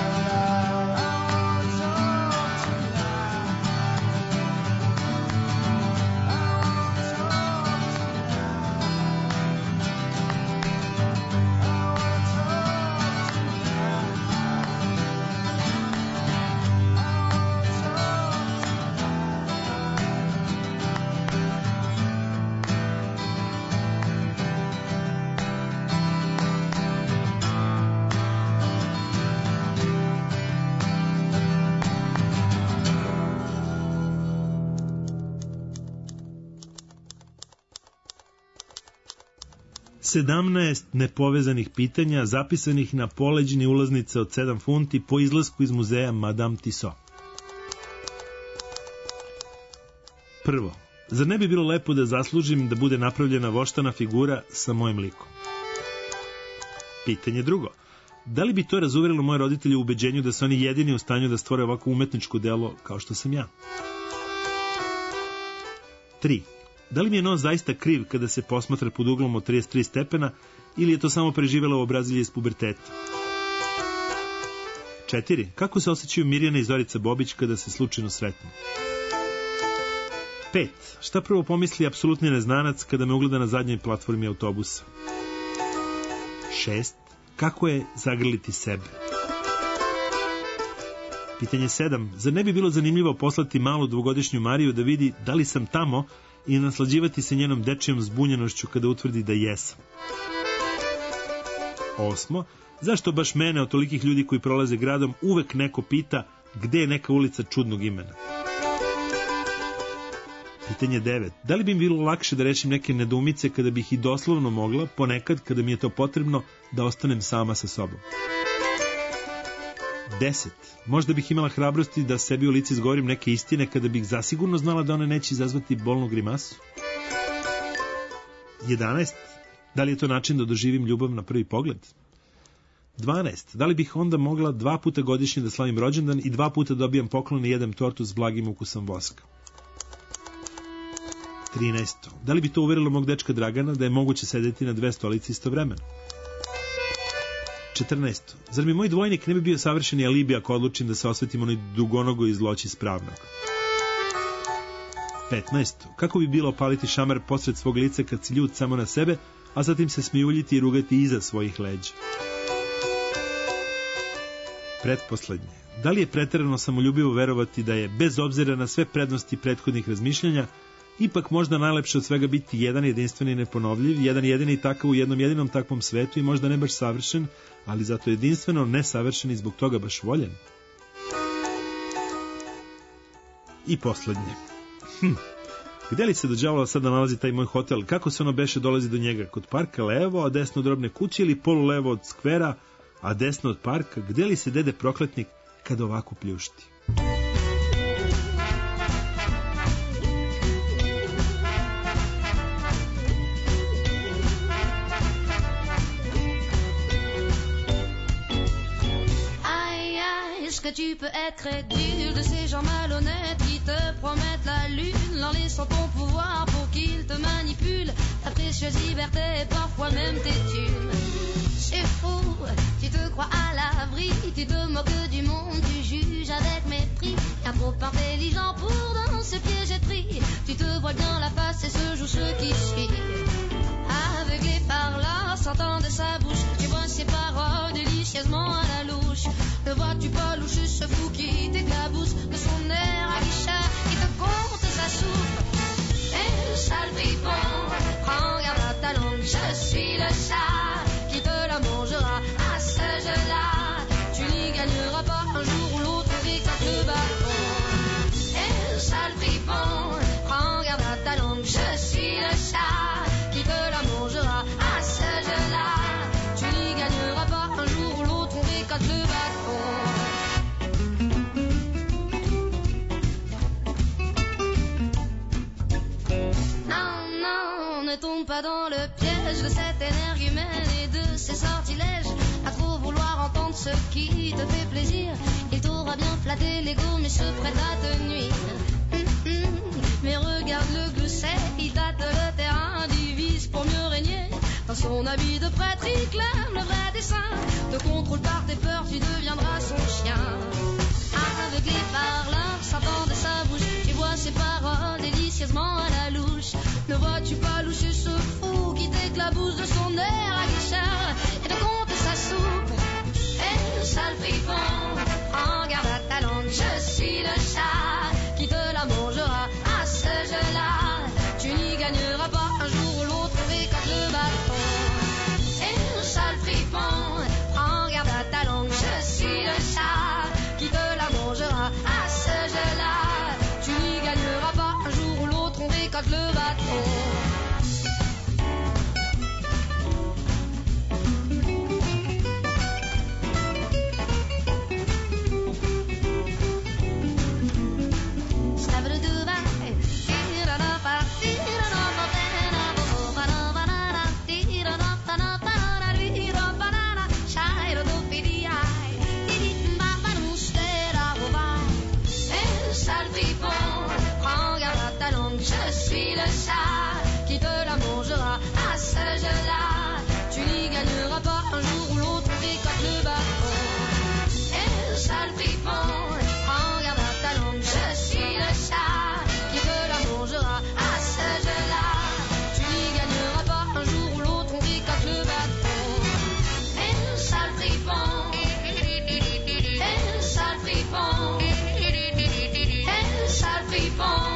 Sedamnaest nepovezanih pitanja zapisanih na poleđini ulaznice od 7 funti po izlasku iz muzeja Madame Tissot. Prvo, zar ne bi bilo lepo da zaslužim da bude napravljena voštana figura sa mojim likom? Pitanje drugo, da li bi to razuverilo moje roditelje u ubeđenju da su oni jedini u stanju da stvore ovako umetničko delo kao što sam ja? 3. Da li mi je nos zaista kriv kada se posmatra pod uglom od 33 stepena ili je to samo preživelo obrazilje iz puberteta? 4. Kako se osjećaju Mirjana i Zorica Bobić kada se slučajno sretnu? 5. Šta prvo pomisli apsolutni neznanac kada me ugleda na zadnjoj platformi autobusa? 6. Kako je zagrliti sebe? Pitanje 7. Zar ne bi bilo zanimljivo poslati malu dvogodišnju Mariju da vidi da li sam tamo i naslađivati se njenom dečijom zbunjenošću kada utvrdi da jesam? 8. Zašto baš mene od tolikih ljudi koji prolaze gradom uvek neko pita gde je neka ulica čudnog imena? Pitanje 9. Da li bi mi bilo lakše da rešim neke nedoumice kada bih i doslovno mogla, ponekad kada mi je to potrebno, da ostanem sama sa sobom? 10. Možda bih imala hrabrosti da sebi u lice izgovorim neke istine kada bih zasigurno znala da one neće izazvati bolnu grimasu? 11. Da li je to način da doživim ljubav na prvi pogled? 12. Da li bih onda mogla 2 puta godišnje da slavim rođendan i 2 puta dobijam poklon i jedem tortu s blagim ukusom voska? 13. Da li bi to uverilo mog dečka Dragana da je moguće sedeti na 2 stolice istovremeno? 14. Zar mi moj dvojnik ne bi bio savršeni alibi ako odlučim da se osvetim onoj dugonogo i zloći spravnog? 15. Kako bi bilo opaliti šamar posred svog lica kad si ljut samo na sebe, a zatim se smijuljiti i rugati iza svojih leđa? Pretposlednje. Da li je preterano samoljubivo verovati da je, bez obzira na sve prednosti prethodnih razmišljanja, ipak možda najlepše od svega biti jedan jedinstveni i neponovljiv, jedan jedini takav u jednom jedinom takvom svetu i možda ne baš savršen, ali zato jedinstveno nesavršen i zbog toga baš voljen? I poslednje. Gde li se do đavola sada nalazi taj moj hotel? Kako se ono beše dolazi do njega? Kod parka levo, a desno od drobne kuće ili polulevo od skvera, a desno od parka? Gde li se dede prokletnik kada ovako pljušti? Que tu peux être crédule de ces gens malhonnêtes qui te promettent la lune en laissant ton pouvoir pour qu'ils te manipulent ta précieuse liberté et parfois même tes thunes. C'est fou, tu te crois à l'abri, tu te moques du monde, tu juges avec mépris. Y'a trop intelligent pour dans ce piège pris. Tu te vois bien la face et se joue ce qui suit. Aveuglé par la sentant de sa bouche, tu vois ses paroles délicieusement à la louche. Ne vois-tu pas loucher ce fou qui t'éclabousse de son air aguicheur qui te compte sa soupe? Et le sale fripon, prends garde à ta langue, je suis le chat qui te la mangera à ce jeu-là. Tu de cette énergumène et de ses sortilèges, à trop vouloir entendre ce qui te fait plaisir, il t'aura bien flatté l'ego mais se prête à te nuire. Mais regarde le glousset, il tâte le terrain, divise pour mieux régner. Dans son habit de prêtre, il clame le vrai dessein. Te contrôle par tes peurs, tu deviendras son chien. Aveuglé par l'art, de sa bouche, tu vois ses paroles délicieusement à la louche. Ne vois-tu pas loucher ce fou qui t'éclabousse de son air aguicheur et te compte sa soupe? Et sale fripon, prends garde à ta langue, je suis le chat qui te la mangera à ce jeu-là. Tu n'y gagneras pas un jour ou l'autre, récolte le bâton. Et sale fripon, prends garde à ta langue, je suis le chat qui te la mangera à ce jeu-là. Tu n'y gagneras pas un jour ou l'autre, on récolte le bâton. Qui te la mangera à ce jeu-là. Tu n'y gagneras pas un jour ou l'autre, récolte le bâton. Et sale fripon, prends garde à ta langue, je suis le chat qui te la mangera à ce jeu-là. Tu n'y gagneras pas un jour ou l'autre, on récolte le bâton. Et sale fripon, et sale fripon, et sale fripon.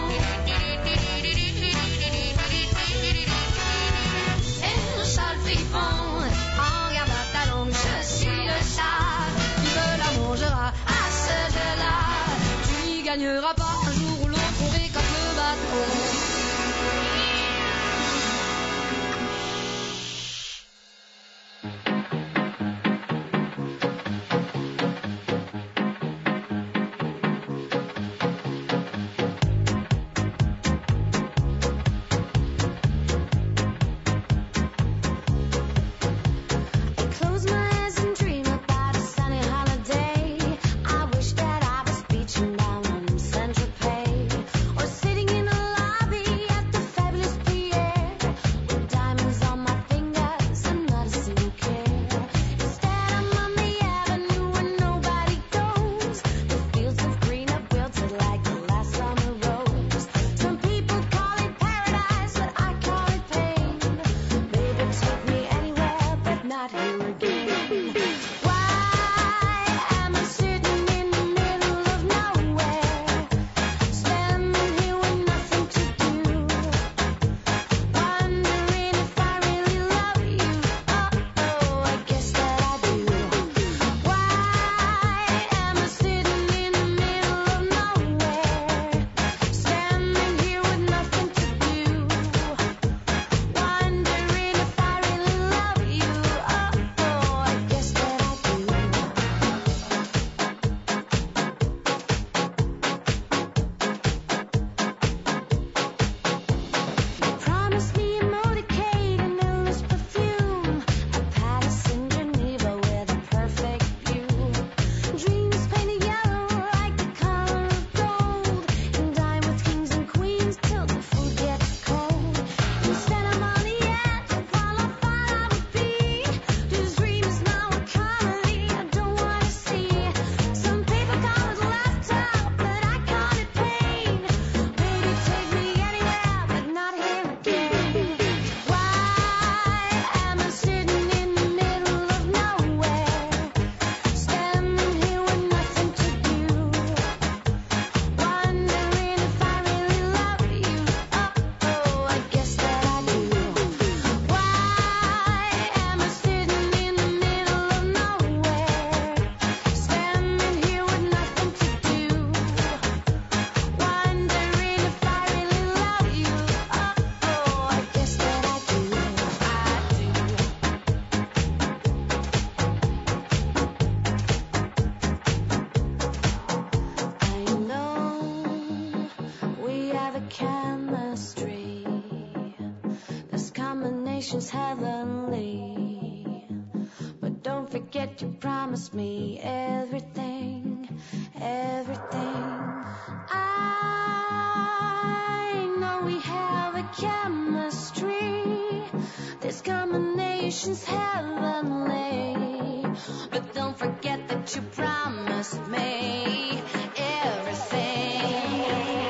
Prends garde à ta langue, je suis le chat qui te la mangera à ce jeu-là. Tu n'y gagneras pas un jour ou l'autre, on récolte le bâton. Chemistry, this combination's heaven. that you promised me everything, everything. I know we have a chemistry. This combination's heavenly. But don't forget that you promised me everything.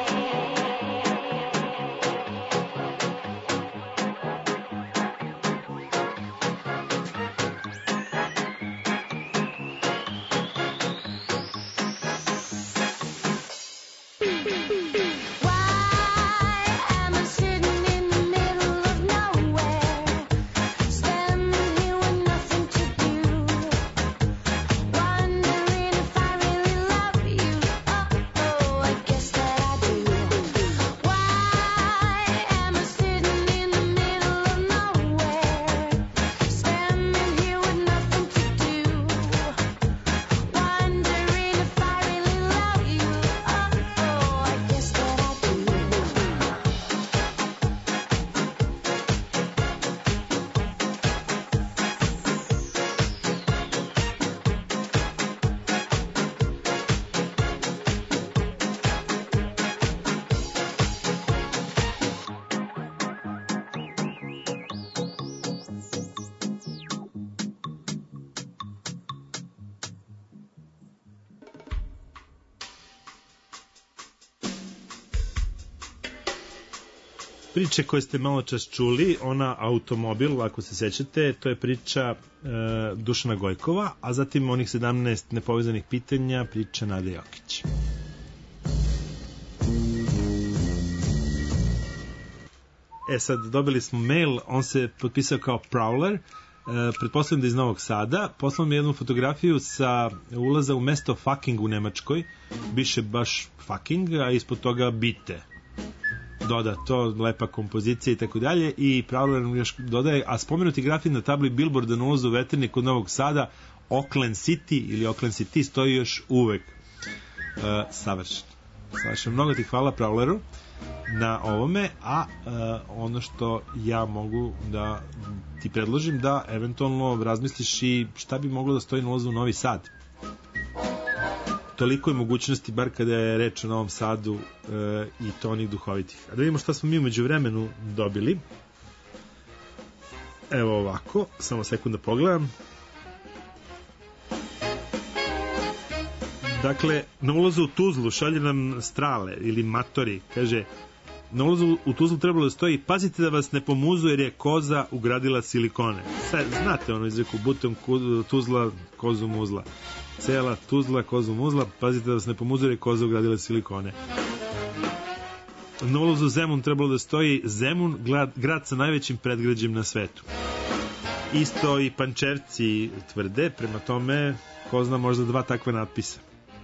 Priče koje ste malo čas čuli, ona automobil, ako se sećate, to je priča Dušana Gojkova, a zatim onih 17 nepovezanih pitanja, priča Nade Jokić. Sad dobili smo mail, on se potpisao kao Prowler, pretpostavljam da iz Novog Sada, poslao mi jednu fotografiju sa ulaza u mesto fucking u Nemačkoj, biše baš fucking, a ispod toga bite. Doda to, lepa kompozicija i tako dalje, i Prowler još dodaje, a spomenuti grafit na tabli Billboarda na ulazu u Veternik od Novog Sada, Auckland City ili Auckland City stoji još uvek. Savršeno. Mnogo ti hvala Prowleru na ovome, a ono što ja mogu da ti predložim da eventualno razmisliš i šta bi moglo da stoji na ulazu u Novi Sad. Toliko je mogućnosti, bar kada je reč o Novom Sadu i to onih duhovitih. A da vidimo šta smo mi umeđu vremenu dobili. Evo ovako, samo sekund da pogledam. Dakle, na ulazu u Tuzlu šalje nam Strale ili Matori, kaže, na ulazu u Tuzlu trebalo da stoji, pazite da vas ne pomuzu jer je koza ugradila silikone. Sad, znate ono izreku, butom Tuzla, kozu muzla. Cela Tuzla, kozu muzla, pazite da vas ne pomuzu jer je koza ugradila silikone. Na ulazu Zemun trebalo da stoji Zemun, grad sa najvećim predgrađem na svetu. Isto i Pančevci tvrde, prema tome ko zna možda 2 takva natpisa.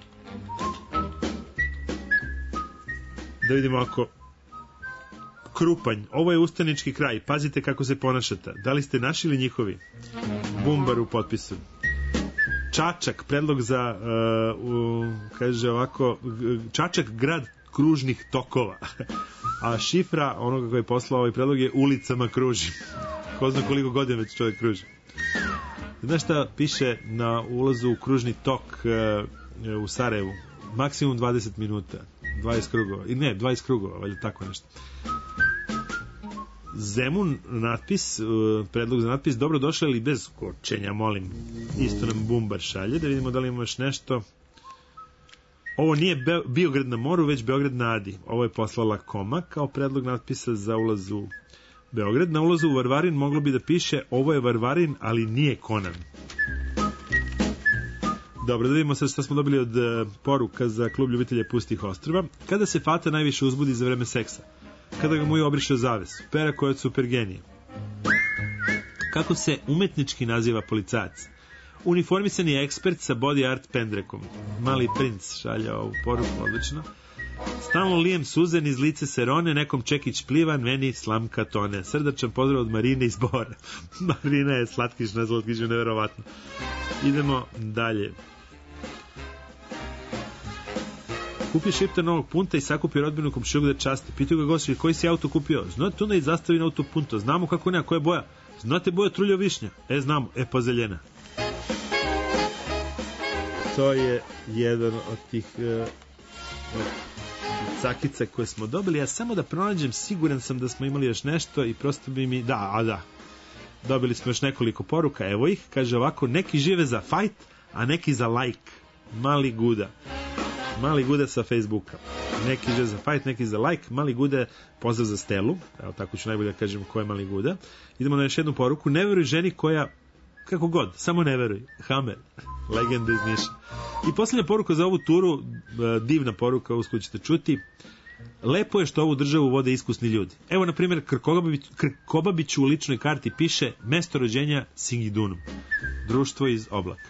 Da vidimo ako Krupanj, ovo je ustanički kraj, pazite kako se ponašate. Da li ste naši ili njihovi? Bumbar u potpisu. Čačak, predlog za kaže ovako, Čačak, grad kružnih tokova. A šifra onoga koji je poslao ovaj predlog je ulicama kruži. Ko zna koliko godina već čovjek kruži. Znaš šta piše na ulazu u kružni tok u Sarajevu? Maksimum 20 minuta. 20 krugova. I ne, 20 krugova, valjda tako nešto. Zemun natpis, predlog za natpis, dobro došli ali bez kočenja, molim. Isto nam Bumbar šalje, da vidimo da li imaš nešto. Ovo nije Biograd na moru, već Beograd na Adi. Ovo je poslala Koma kao predlog natpisa za ulaz u Beograd. Na ulazu u Varvarin moglo bi da piše ovo je Varvarin, ali nije Konan. Dobro, da vidimo sad šta smo dobili od poruka za klub ljubitelja pustih ostrva. Kada se Fata najviše uzbudi za vreme seksa? Kada ga muj obriše zavesu? Pera koja je supergenije. Kako se umetnički naziva policajac? Uniformisani ekspert sa body art pendrekom. Mali princ šalja ovu poruku, odlično. Stalno lijem suzen iz lice Serone, nekom čekić plivan, meni slamka tone. Srdačan pozdrav od Marine iz Bora. Marina je slatkiš na zlatkiću, neverovatno. Idemo dalje. Kupio šiptar novog punta i sakupio rodbinu komšijog da časti. Pitaju ga gosti, koji si auto kupio? Znate tu ne zastavi na auto punto. Znamo kako nema, koja je boja? Znate boja trulja višnja? Znamo, pa zeljena. To je jedan od tih cakica koje smo dobili. Ja samo da pronađem, siguran sam da smo imali još nešto i prosto bi mi... Da. Dobili smo još nekoliko poruka, evo ih. Kaže ovako, neki žive za fight, a neki za like. Mali Guda sa Facebooka. Neki žive za fight, neki za like. Mali Guda, pozdrav za Stelu. Evo tako ću najbolje da kažem ko je Mali Guda. Idemo na još jednu poruku. Ne veruj ženi koja... Kako god, samo ne veruj. Hamer, legenda iz Niša. I posljednja poruka za ovu turu, divna poruka, uskoro ćete čuti. Lepo je što ovu državu vode iskusni ljudi. Evo, na primjer, Krkobabiću u ličnoj karti piše mesto rođenja Singidunum. Društvo iz Oblaka.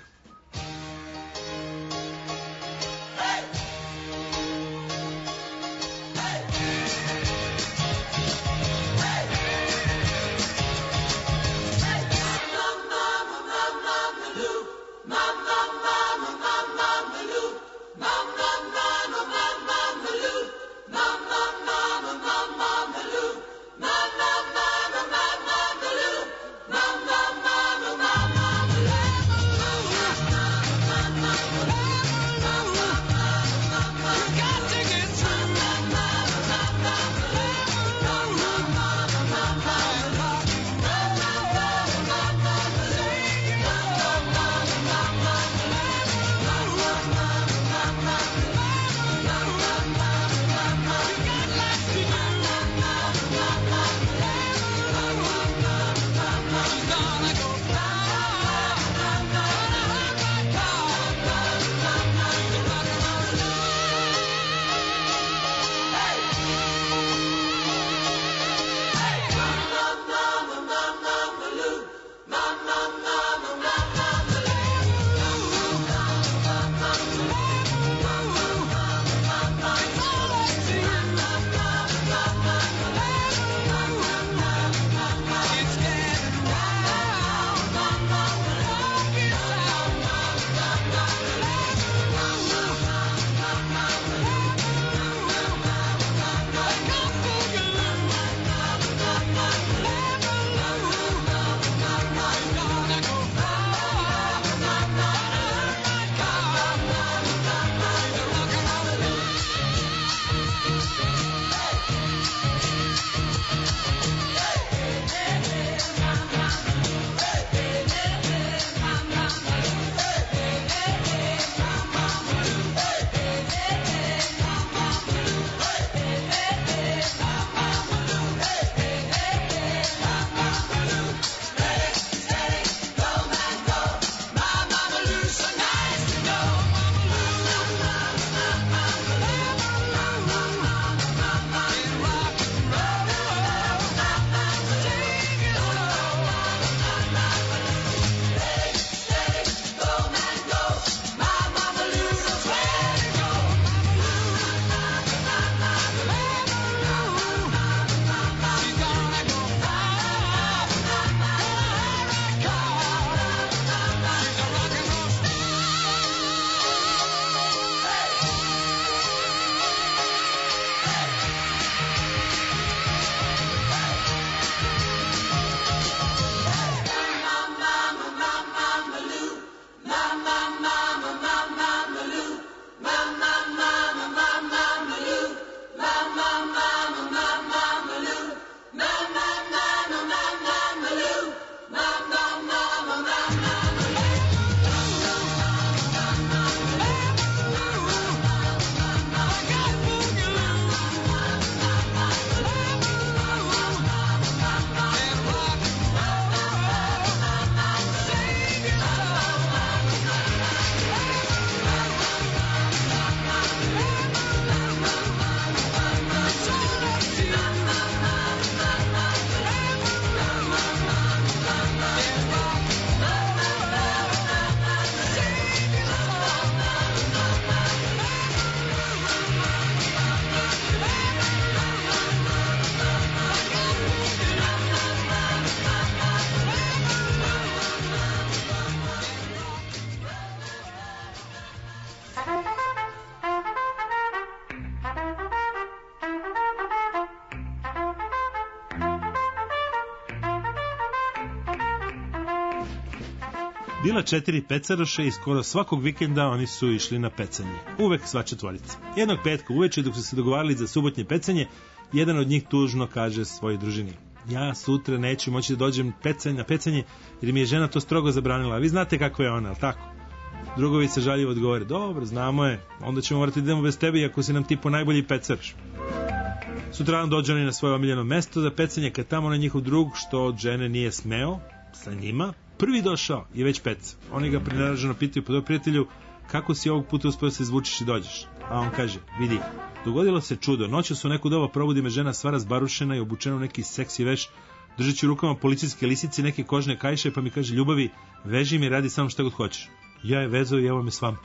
Bila 4 pecaroše i skoro svakog vikenda oni su išli na pecanje. Uvek sva četvorica. Jednog petka uveče dok su se dogovarali za subotnje pecanje, jedan od njih tužno kaže svojoj družini: ja sutra neću moći da dođem na pecanje jer mi je žena to strogo zabranila. A vi znate kako je ona, ali tako? Drugovi se žaljivo odgovore: dobro, znamo je, onda ćemo morati da idemo bez tebe iako si nam ti po najbolji pecaroš. Sutradan dođe oni na svoje omiljeno mesto za pecanje, kad tamo na njihov drug, što od žene nije smeo, sa njima, prvi došao i već peca. Oni ga preneraženo pitaju: pa dobro prijatelju, kako si ovog puta uspeo se izvučiš i dođeš? A on kaže: vidi, dogodilo se čudo, noću su neku doba probudi me žena sva razbarušena i obučena u neki seksi veš, držeći u rukama policijske lisice i neke kožne kaiše, pa mi kaže: ljubavi, veži mi, radi samo šta god hoćeš. Ja je vezao i evo me s vama.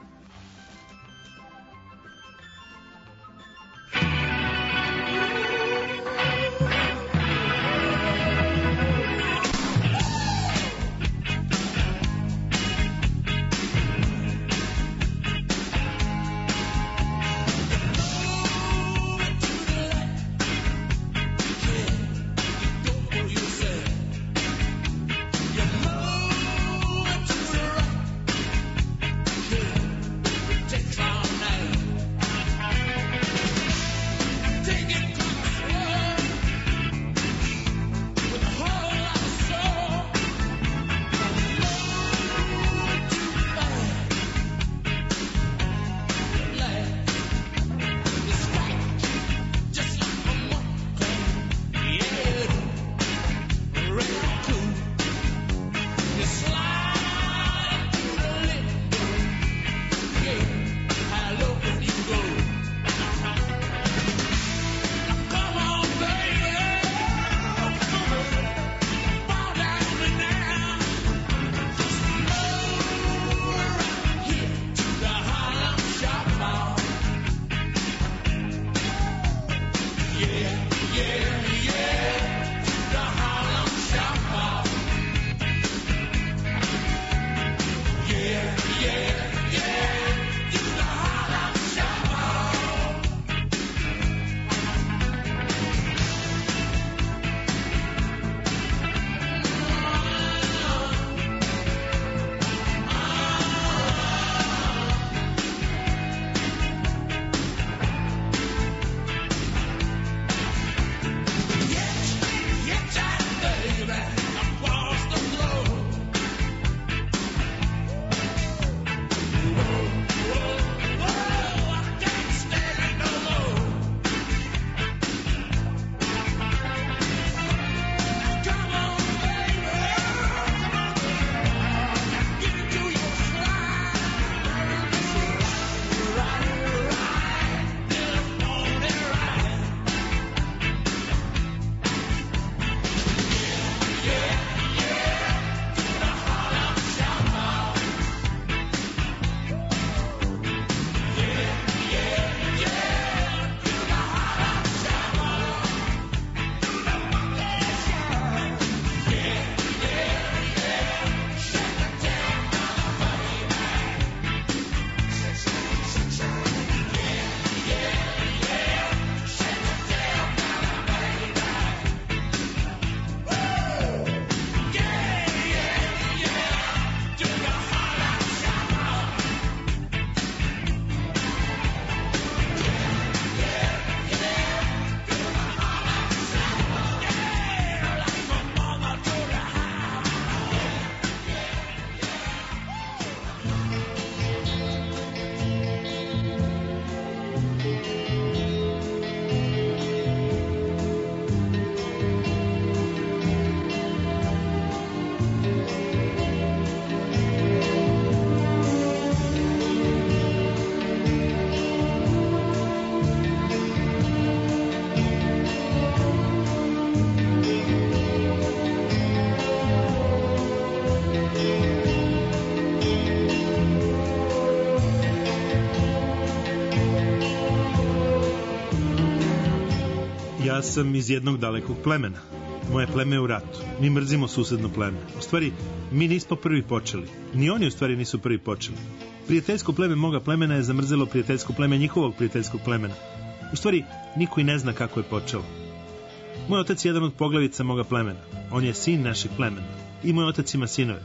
Ja sam iz jednog dalekog plemena. Moje pleme je u ratu. Mi mrzimo susedno pleme. U stvari, mi nismo prvi počeli. Ni oni u stvari nisu prvi počeli. Prijateljsko pleme moga plemena je zamrzelo prijateljsko pleme njihovog prijateljskog plemena. U stvari, niko i ne zna kako je počelo. Moj otac je jedan od poglavica moga plemena. On je sin našeg plemena. I moj otac ima sinove.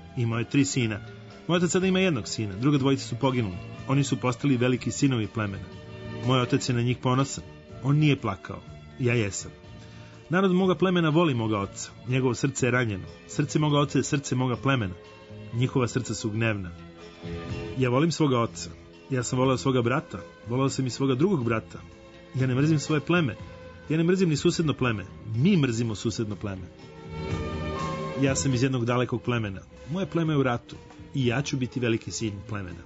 Imao je 3 sina. Moj otac sada ima 1 sina, druga dvojica su poginuli. Oni su postali veliki sinovi plemena. Moj otac je na njih ponosan. On nije plakao. Ja jesam. Narod moga plemena voli moga oca. Njegovo srce je ranjeno. Srce moga oca je srce moga plemena. Njihova srca su gnevna. Ja volim svoga oca. Ja sam voleo svoga brata. Voleo sam i svoga drugog brata. Ja ne mrzim svoje pleme. Ja ne mrzim ni susedno pleme. Mi mrzimo susedno pleme. Ja sam iz jednog dalekog plemena. Moje pleme je u ratu. I ja ću biti veliki sin plemena.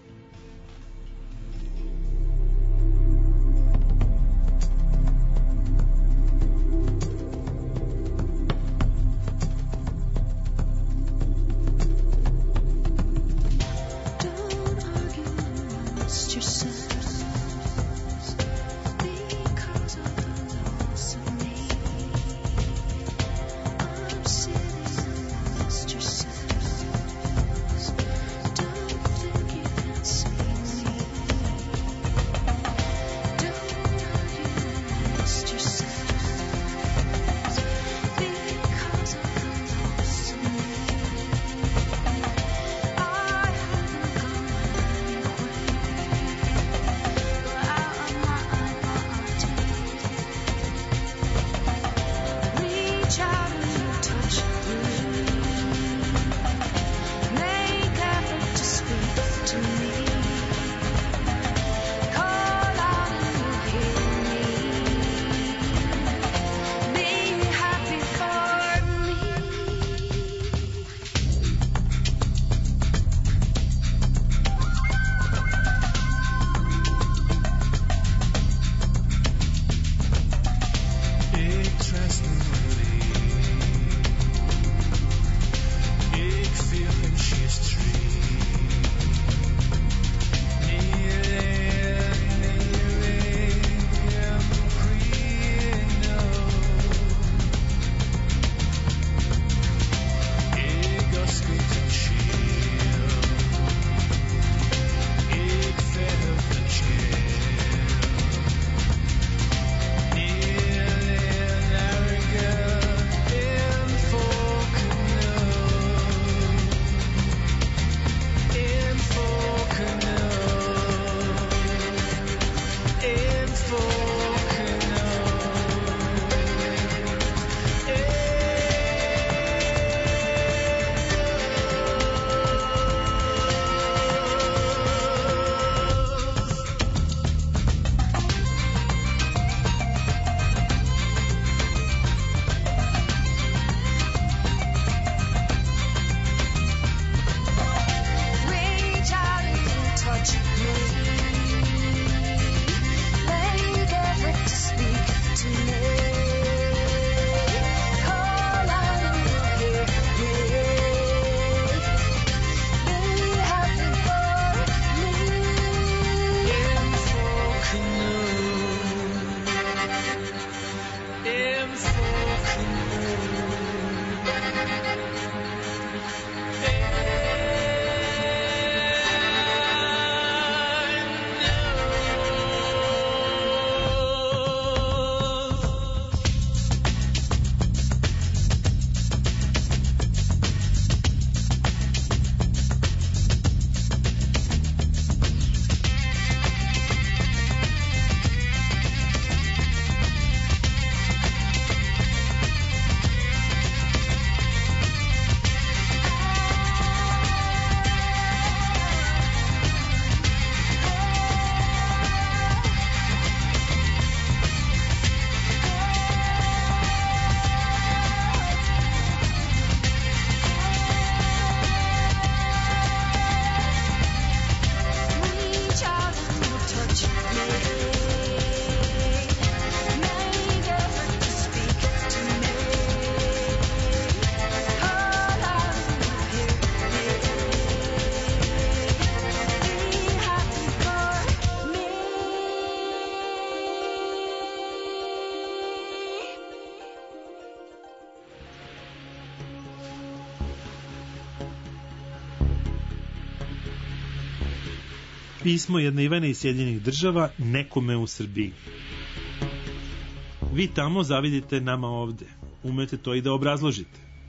pismo jedne Ivane iz Sjedinjenih Država nekome u Srbiji. Vi tamo zavidite nama ovde. Umete to i da obrazložite.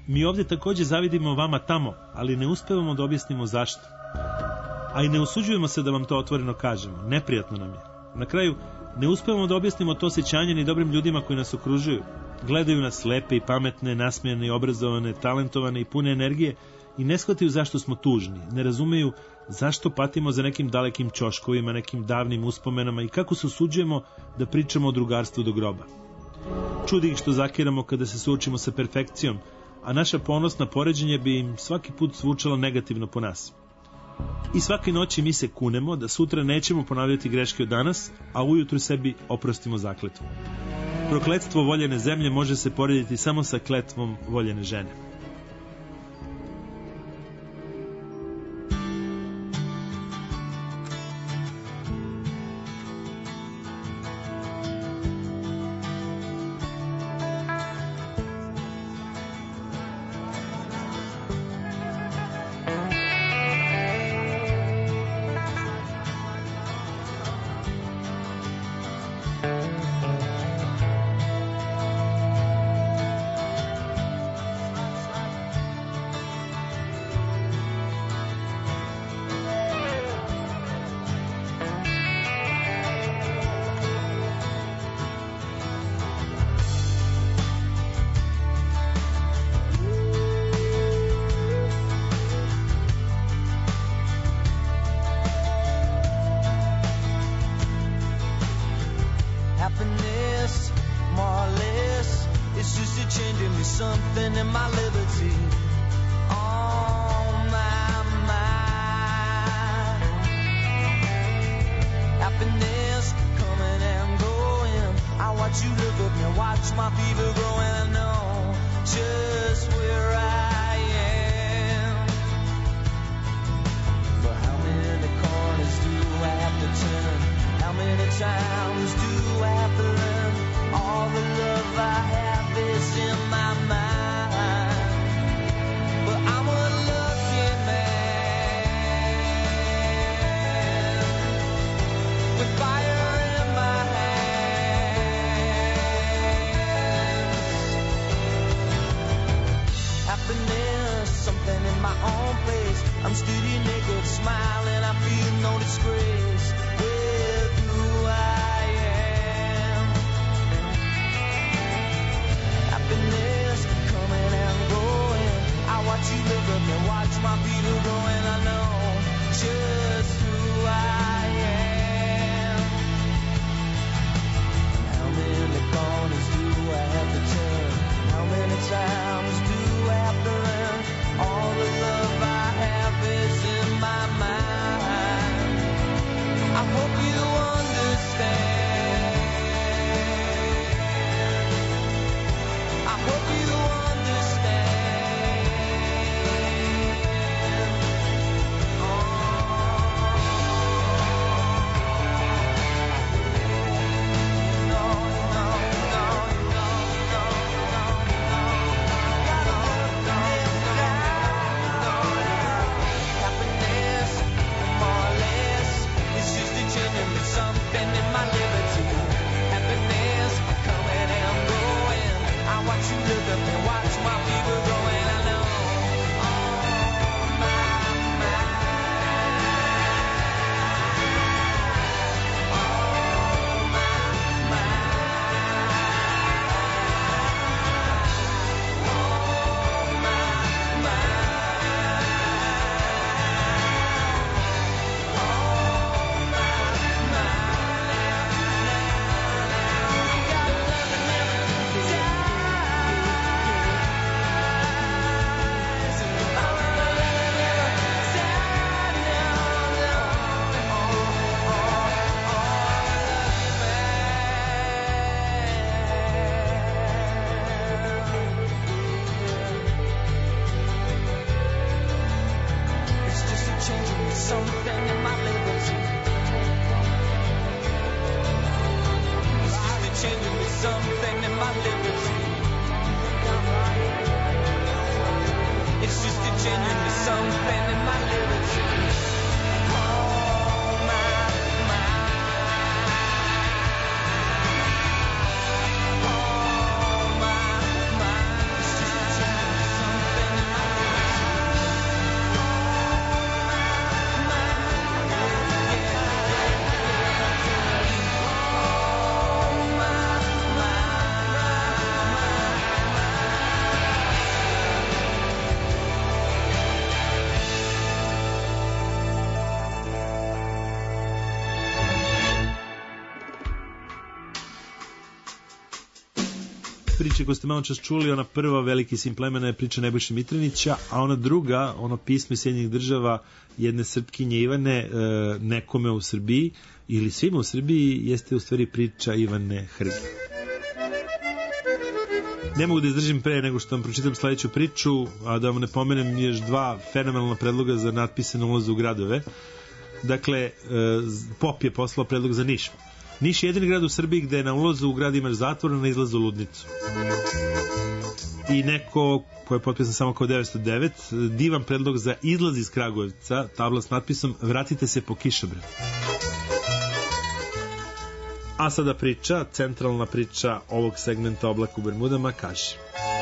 Mi ovdje također zavidimo vama tamo, ali ne uspevamo da objasnimo zašto. A i ne usuđujemo se da vam to otvoreno kažemo. Neprijatno nam je. Na kraju, ne uspevamo da objasnimo to osjećanje ni dobrim ljudima koji nas okružuju. Gledaju nas lepe i pametne, nasmijane i obrazovane, talentovane i pune energije i ne shvataju zašto smo tužni. Ne razumeju zašto patimo za nekim dalekim ćoškovima, nekim davnim uspomenama i kako se usuđujemo da pričamo o drugarstvu do groba. Čudi ih što zakiramo kada se suočimo sa perfekcijom, a naša ponos na poređenje bi im svaki put zvučalo negativno po nas. I svake noći mi se kunemo da sutra nećemo ponavljati greške od danas, a ujutru sebi oprostimo zakletvu. Prokletstvo voljene zemlje može se porediti samo sa kletvom voljene žene. Happiness, more or less, it's just a changing me something in my liberty. On my mind. Happiness coming and going. I watch you look at me, watch my fever growing. I know just where I am. But how many corners do I have to turn? How many times do I have to learn? All the love I have is in my mind. But I'm a lucky man with fire in my hands. Happiness, something in my own place. I'm steady, naked, smiling. I feel no disgrace with who I am. Happiness coming and going. I watch you look at me, watch my feet growing. I know just who I am. How many corners do I have to turn? How many times do I have to learn? All the love I have is in my mind. I hope you understand. I hope you understand. Happiness, more or less, it's just a genuine something in my liberty. Happiness coming and going. I watch you look up and watch my fever growing. I know. On my mind. On my It's just a changing something in my liberty. It's just a changing something in my liberty. It's just a changing something in my liberty. Oh my mind. Oh my mind. It's just a changing priče koje ste malo čas čuli, ona prva Veliki sin plemena je priča Nebojše Mitranića, a ona druga, ono pismo iz Sjedinjenih Država jedne Srpkinje Ivane nekome u Srbiji ili svima u Srbiji jeste u stvari priča Ivane Hrge. Ne mogu da izdržim pre nego što vam pročitam sledeću priču, a da vam ne pomenem još dva fenomenalna predloga za natpise na ulazu u gradove. Dakle, Pop je poslao predlog za Niš. Niš je jedini grad u Srbiji gde na ulazu u grad imaš zatvor, a na izlazu ludnicu. I neko ko je potpisan samo kao 909, divan predlog za izlaz iz Kragujevca, tabla s natpisom Vratite se po kišobranu. A sada priča, centralna priča ovog segmenta Oblak u Bermudama kaže: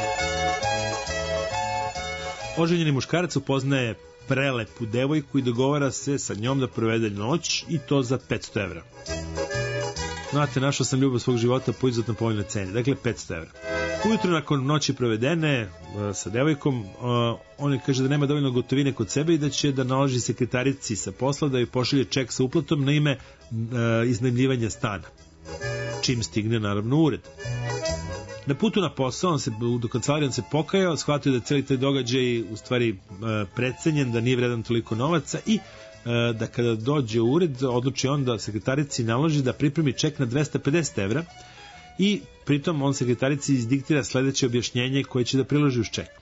oženjeni muškarac upoznaje prelepu devojku i dogovara se sa njom da provede noć i to za 500 evra. Znate, našao sam ljubav svog života po izuzetno povoljnoj ceni, dakle 500 evra. Ujutro nakon noći provedene sa devojkom, on je kaže da nema dovoljno gotovine kod sebe i da će da naloži sekretarici sa posla da joj pošalje ček sa uplatom na ime iznajmljivanja stana. Čim stigne naravno u ured. Na putu na posao, do kancelarije on se pokajao, shvatio da je cijeli taj događaj u stvari precenjen, da nije vredan toliko novaca i da kada dođe u ured odluči on da sekretarici naloži da pripremi ček na 250 evra i pritom on sekretarici izdiktira sledeće objašnjenje koje će da priloži uz ček.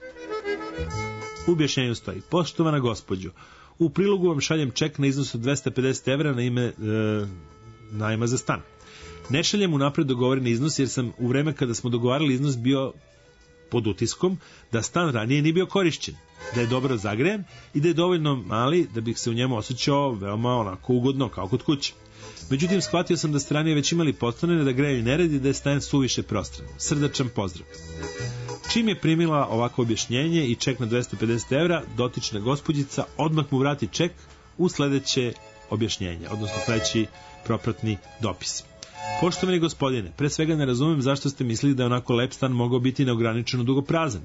U objašnjenju stoji: poštovana gospođo, u prilogu vam šaljem ček na iznos od 250 evra na ime najma za stan. Ne šaljem unapred dogovoreni iznos jer sam u vreme kada smo dogovarali iznos bio pod utiskom da stan ranije nije bio korišćen, da je dobro zagrejan i da je dovoljno mali da bih se u njemu osjećao veoma onako ugodno kao kod kuće. Međutim, shvatio sam da ste ranije već imali postavljene da grejanje ne radi, da je stan suviše prostran. Srdačan pozdrav. Čim je primila ovako objašnjenje i ček na 250 evra, dotična gospođica odmah mu vrati ček u sledeće objašnjenje, odnosno sledeći propratni dopis. Poštovani gospodine, pre svega ne razumem zašto ste mislili da je onako lep stan mogao biti neograničeno dugo prazan.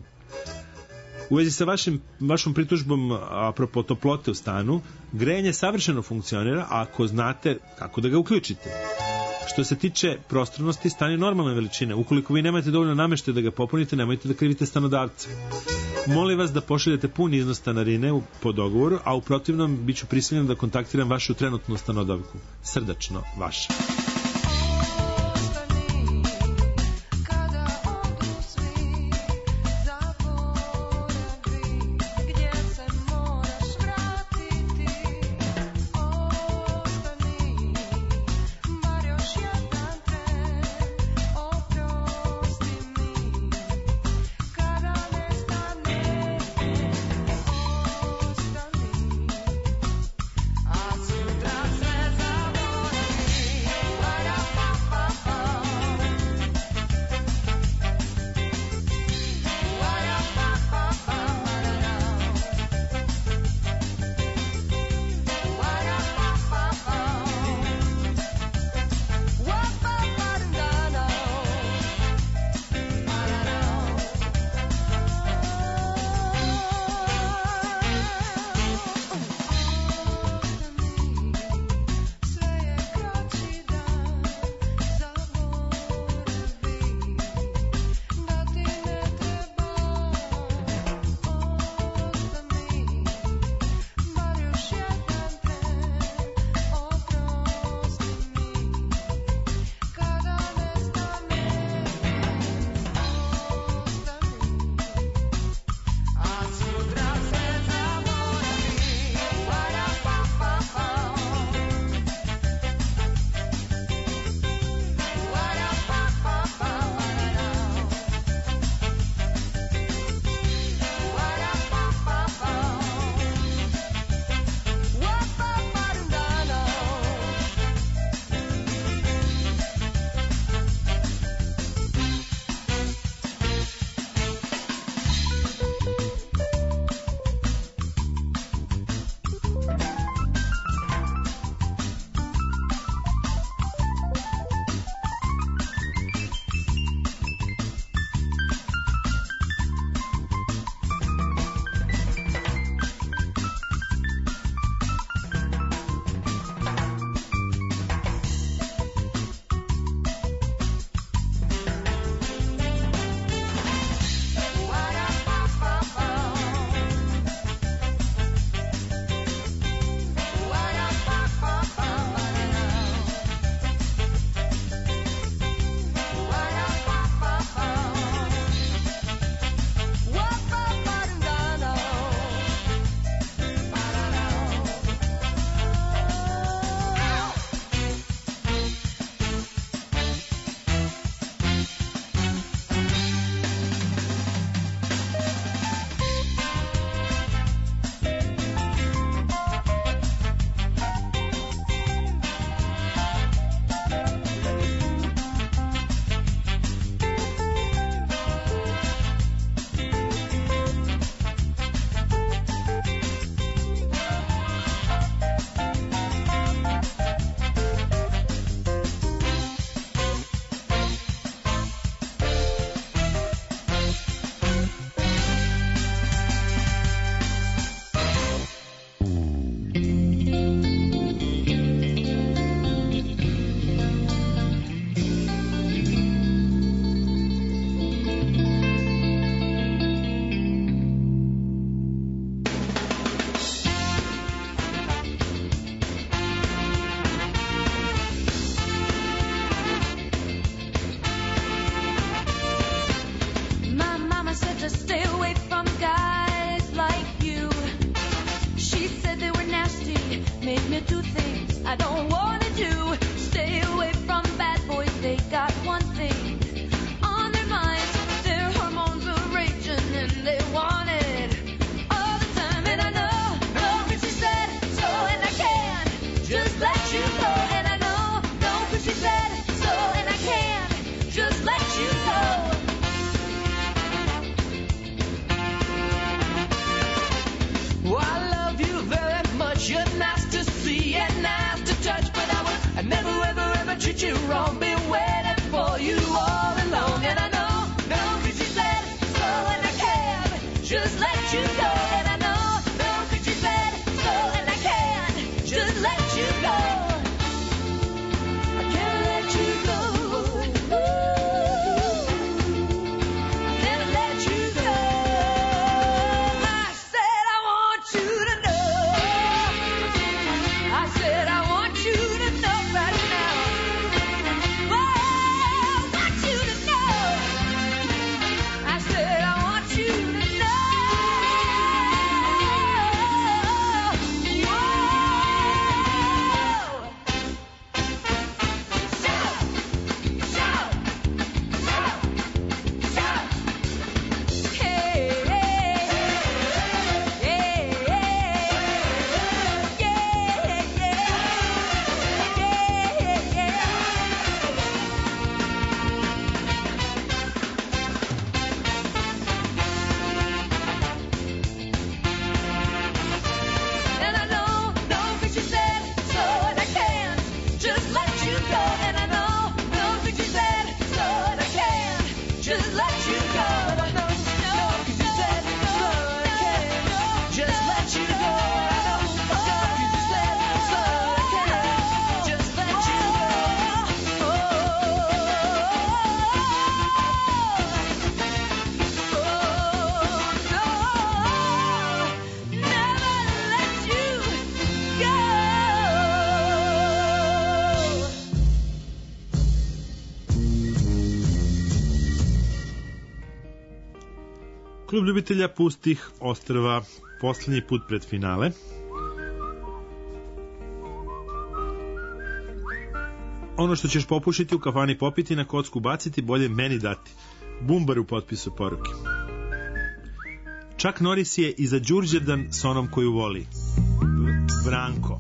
U vezi sa vašom pritužbom apropo toplote u stanu, grejanje savršeno funkcionira ako znate kako da ga uključite. Što se tiče prostornosti, stan je normalne veličine. Ukoliko vi nemate dovoljno nameštaja da ga popunite, nemojte da krivite stanodavca. Molim vas da pošaljete pun iznos stanarine po dogovoru, a u protivnom bit ću prisiljen da kontaktiram vašu trenutnu stanodavku. Srdačno, vaša. A sutra se zabudi make me do things I don't wanna do. Stay away from bad boys, they got one thing on their minds. Their hormones are raging and they want it all the time. And I know, but she said so, and I can't just let you go. And I know, but she said so, and I can't just let you go. Oh, I love you very much. You're nice to see and nice to touch, but I never ever treat you wrong. Be waiting for you all along, and I know, cause she said so, and I can't just let you go. And I know, cause she said so, and I can't just let you go. I can't let you go. Never let you go. I said I want you to know. I said I want you to know right now. Oh, I want you to know. I said I want you to know. And I know, cause you said so, and I can't just let you go. And I know, cause you said so, and I can't just let you go. And I know, cause you said so, and I can't just let you go. And I know, cause you said so, and I can't just let you go. Klub ljubitelja pustih ostrva, poslednji put pred finale. Ono što ćeš popušiti u kafani popiti, na kocku baciti, bolje meni dati. Bumbar u potpisu poruke. Chuck Norris je i za Đurđevdan s onom koju voli. Branko.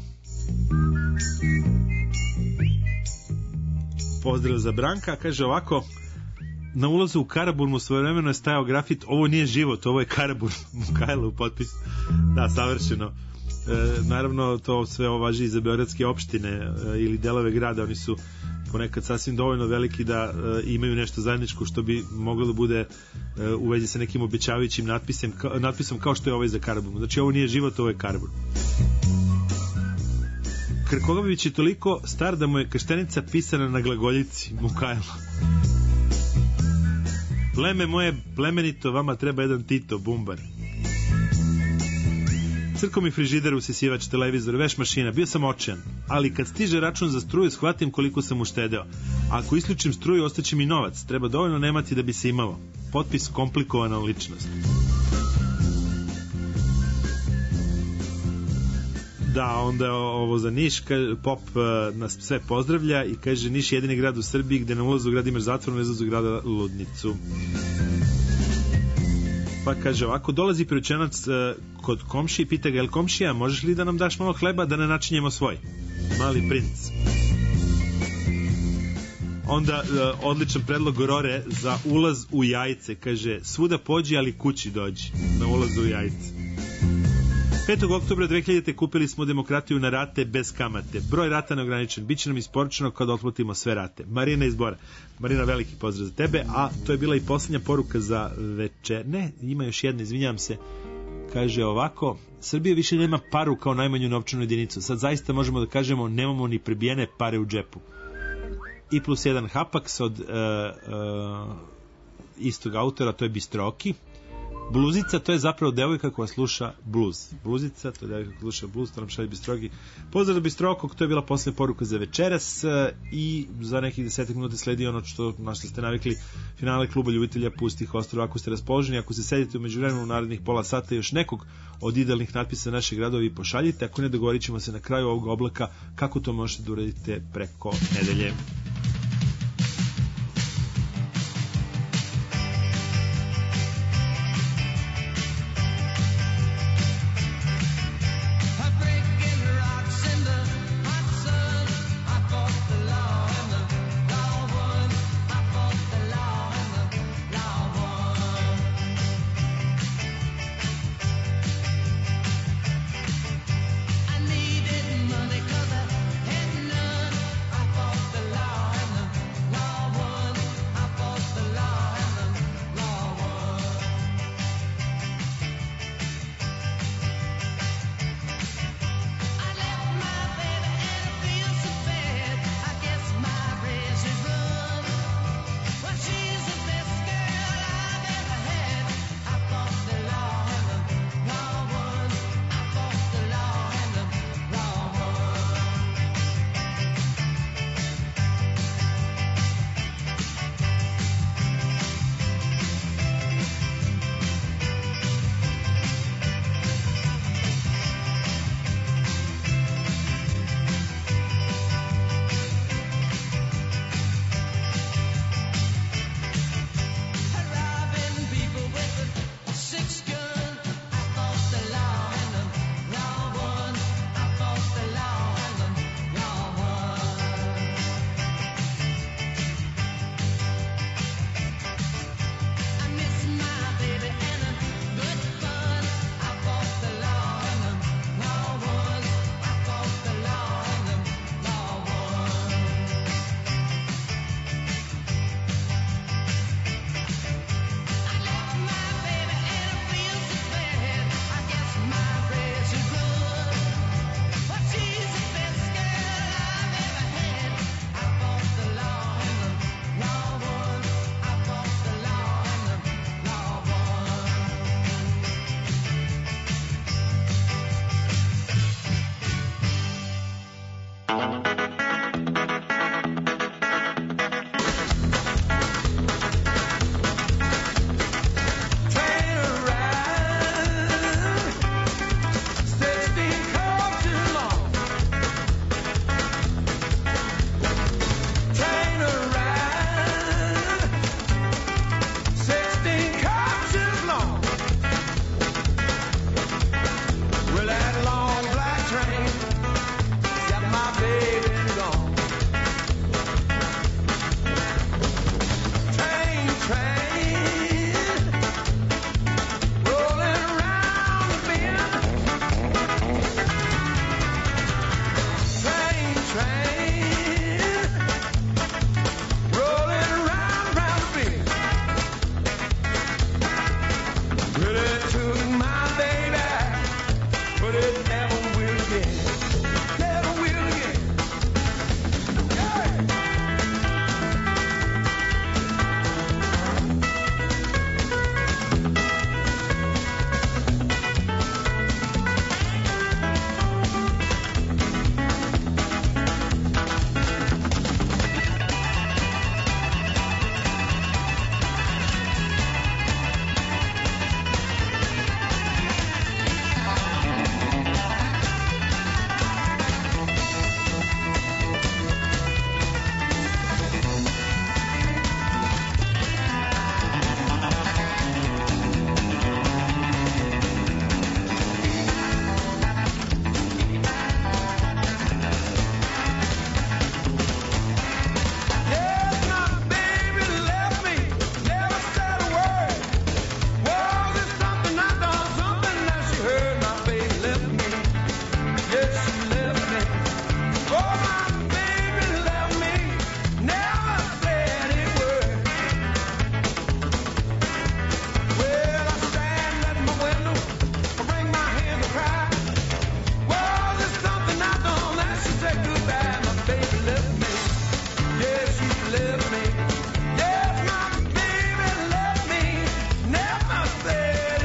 Pozdrav za Branka, kaže ovako: na ulazu u Karaburmu svojevremeno je stajao grafit: ovo nije život, ovo je Karaburm. Mukajlo u potpisu. Da, savršeno. Naravno, to sve važi i za beogradske opštine ili delove grada. Oni su ponekad sasvim dovoljno veliki da imaju nešto zajedničko što bi moglo da bude u vezi sa nekim obećavajućim natpisom kao što je ovaj za Karaburmu. Znači, ovo nije život, ovo je Karaburm. Krkobabić je toliko star da mu je krštenica pisana na glagoljici. Mukajlo. Pleme moje plemenito, vama treba jedan Tito, Bumbar. Crko mi frižider, usisivač, televizor, veš mašina, bio sam očajan, ali kad stiže račun za struju shvatim koliko sam uštedeo. Ako isključim struju, ostaće mi novac, treba dovoljno nemati da bi se imalo. Potpis: komplikovana ličnost. Da, onda ovo za Niš, Pop nas sve pozdravlja i kaže: Niš je jedini grad u Srbiji gde na ulazu u grad imaš zatvor, na izlazu grada ludnicu. Pa kaže ovako: dolazi priučenac kod komši i pita ga: jel komšija, možeš li da nam daš malo hleba da ne načinjemo svoj? Mali princ. Onda odličan predlog Rore za ulaz u Jajce, kaže: svuda pođi, ali kući dođi. Na ulazu u Jajce. 5. oktobra 2000. kupili smo demokratiju na rate bez kamate. Broj rata neograničen. Biće nam isporučeno kada otplatimo sve rate. Marina iz Bora. Marina, veliki pozdrav za tebe. A to je bila i posljednja poruka za večer. Ne, ima još jedna, izvinjam se. Kaže ovako: Srbija više nema paru kao najmanju novčanu jedinicu. Sad zaista možemo da kažemo nemamo ni prebijene pare u džepu. I plus jedan Hapax od istog autora, to je Bistroki. Bluzica, to je zapravo devojka koja sluša blues. Bluzica, to je devojka koja sluša blues, to nam šalje Bistrogi. Pozdrav do Bistrokog, to je bila posljednja poruka za večeras i za nekih 10 minuta sledi ono na što ste navikli, finale kluba ljubitelja pustih ostrva. Ako ste raspoloženi, ako se sedite u međuvremenu u narednih pola sata još nekog od idealnih natpisa naših gradova i pošaljite, ako ne, dogovorit ćemo se na kraju ovog oblaka kako to možete da uradite preko nedelje. said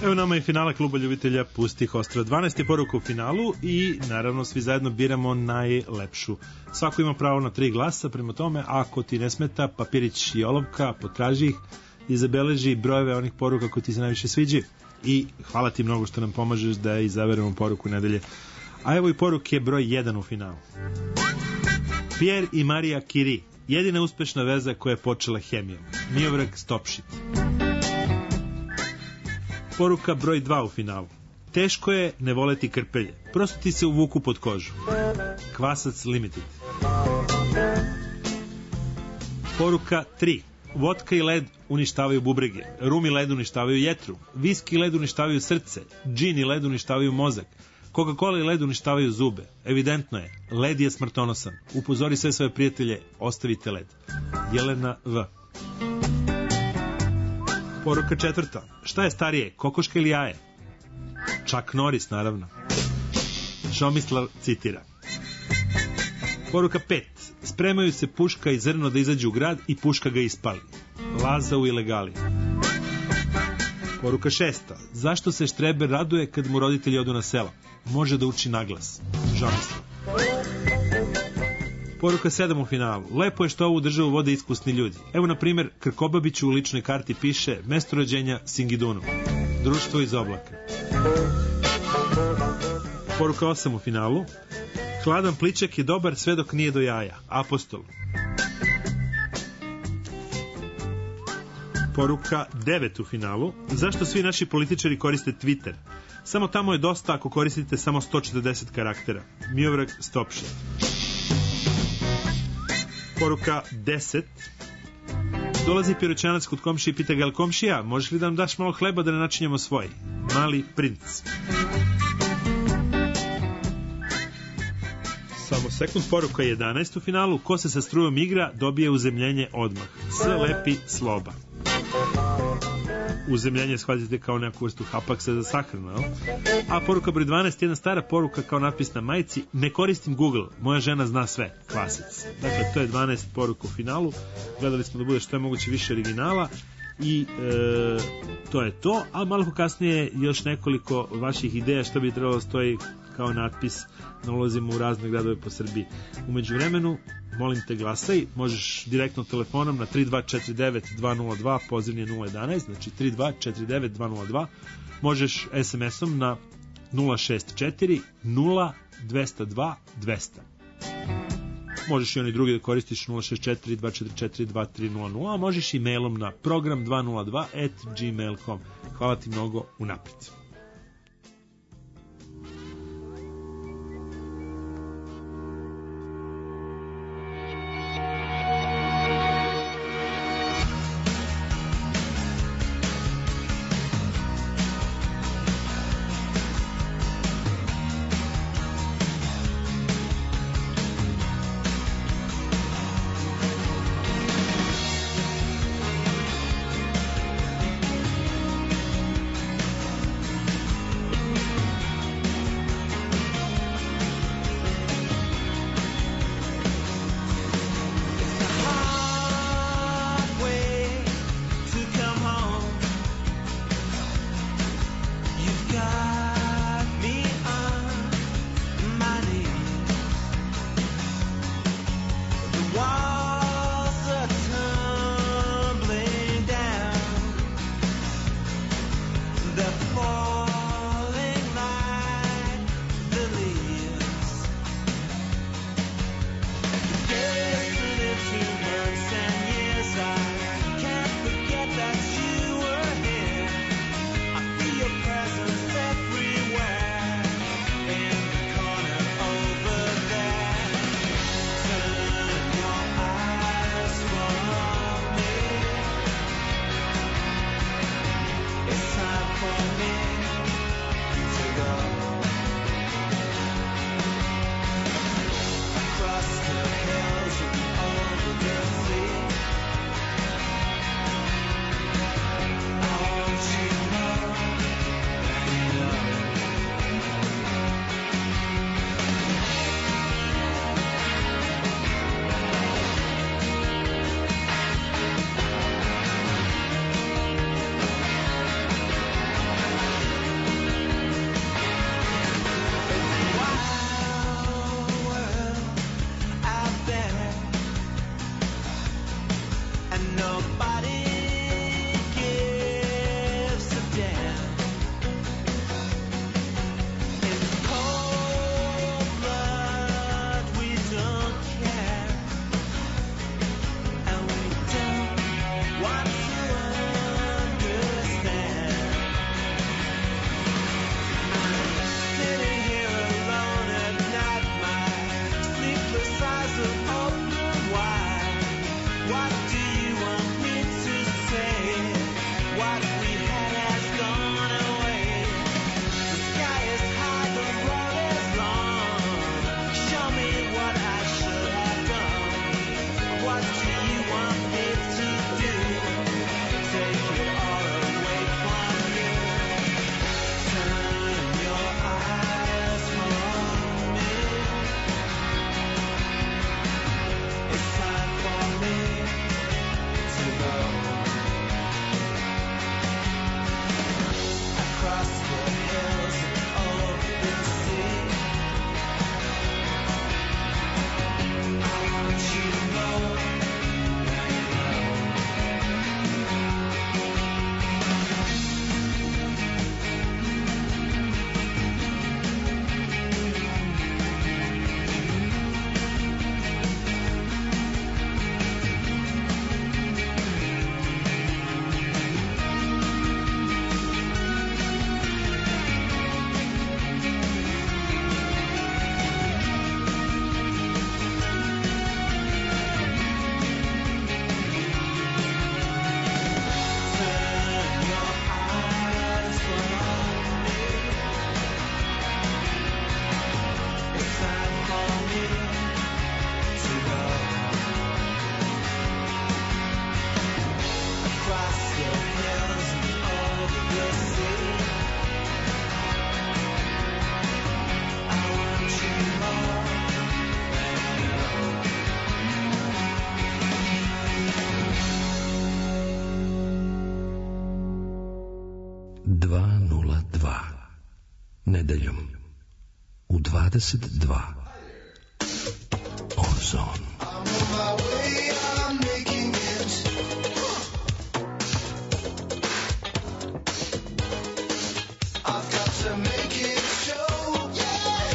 Evo nama je finala kluba ljubitelja pustih ostrva. 12 je poruka u finalu i naravno svi zajedno biramo najlepšu. Svako ima pravo na 3 glasa, prema tome ako ti ne smeta papirić i olovka, potraži ih i zabeleži brojeve onih poruka koji ti se najviše sviđaju. I hvala ti mnogo što nam pomažeš da izaberemo poruku nedelje. A evo i poruke broj 1 u finalu. Pierre i Marija Curie, jedina uspešna veza koja je počela hemijom. Miodrag Stopšit. Poruka broj 2 u finalu. Teško je ne voleti krpelje. Prosto ti se uvuku pod kožu. Kvasac Limited. Poruka 3. Vodka i led uništavaju bubrege. Rum i led uništavaju jetru. Viski i led uništavaju srce. Džin i led uništavaju mozak. Coca-Cola i led uništavaju zube. Evidentno je, led je smrtonosan. Upozori sve svoje prijatelje, ostavite led. Jelena V. Poruka 4. Šta je starije, kokoška ili jaje? Chuck Norris, naravno. Šomislav citira. Poruka 5. Spremaju se puška i zrno da izađu u grad i puška ga ispali. Laza u ilegali. Poruka 6. Zašto se štreber raduje kad mu roditelji odu na selo? Može da uči naglas. Žomislav. Poruka 7 u finalu. Lepo je što ovu državu vode iskusni ljudi. Evo, na primjer, Krkobabiću u ličnoj karti piše mesto rođenja Singidunu. Društvo iz oblaka. Poruka 8 u finalu. Hladan pličak je dobar sve dok nije do jaja. Apostol. Poruka 9 u finalu. Zašto svi naši političari koriste Twitter? Samo tamo je dosta ako koristite samo 140 karaktera. Miodrag Stopšit. Poruka 10. Dolazi Piroćanac kod komšije i pita ga, komšija, možeš li da nam daš malo hleba da ne načinjemo svoj? Mali princ. Samo sekund, poruka 11 u finalu. Ko se sa strujom igra, dobije uzemljenje odmah. Sve lepi sloba. Uzemljenje shvatite kao neku vrstu hapaksa za sahranu, jel? A poruka broj 12, jedna stara poruka kao natpis na majici, ne koristim Google, moja žena zna sve, kvasic. Dakle, to je 12 poruka u finalu, gledali smo da bude što je moguće više originala i to je to, a malo kasnije još nekoliko vaših ideja što bi trebalo stoji kao natpis na ulazima u razne gradove po Srbiji. Umeđu vremenu, molim te glasaj, možeš direktno telefonom na 3249-202, pozivni je 011, znači 3249-202, možeš SMS-om na 064 0 202 200. Možeš i oni drugi da koristiš 064 244 2300, a možeš i mailom na program202@gmail.com. Hvala ti mnogo unapred. nobody gives a damn. In cold blood, we don't care, and we don't want to understand. I'm sitting here alone at night, my sleepless eyes are open wide. What do you want me to say? What we had has gone away. The sky is high, the road is long. Show me what I should have done. What do you want me to do? Take it all away from you. Turn your eyes from me. It's time for me to go across the hills of the sea. I want you to know that you know. Turn your eyes from me. It's time for me to go across the hills of the sea. I want you more than you know. 2:02 nedeljom u 22 Ozon. I'm on my way, I'm making it. I've got to make it show, yeah.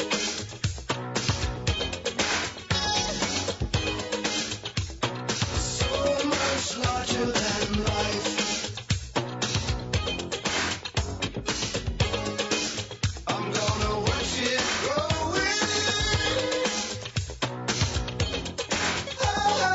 So much larger than life. I'm gonna watch it growing.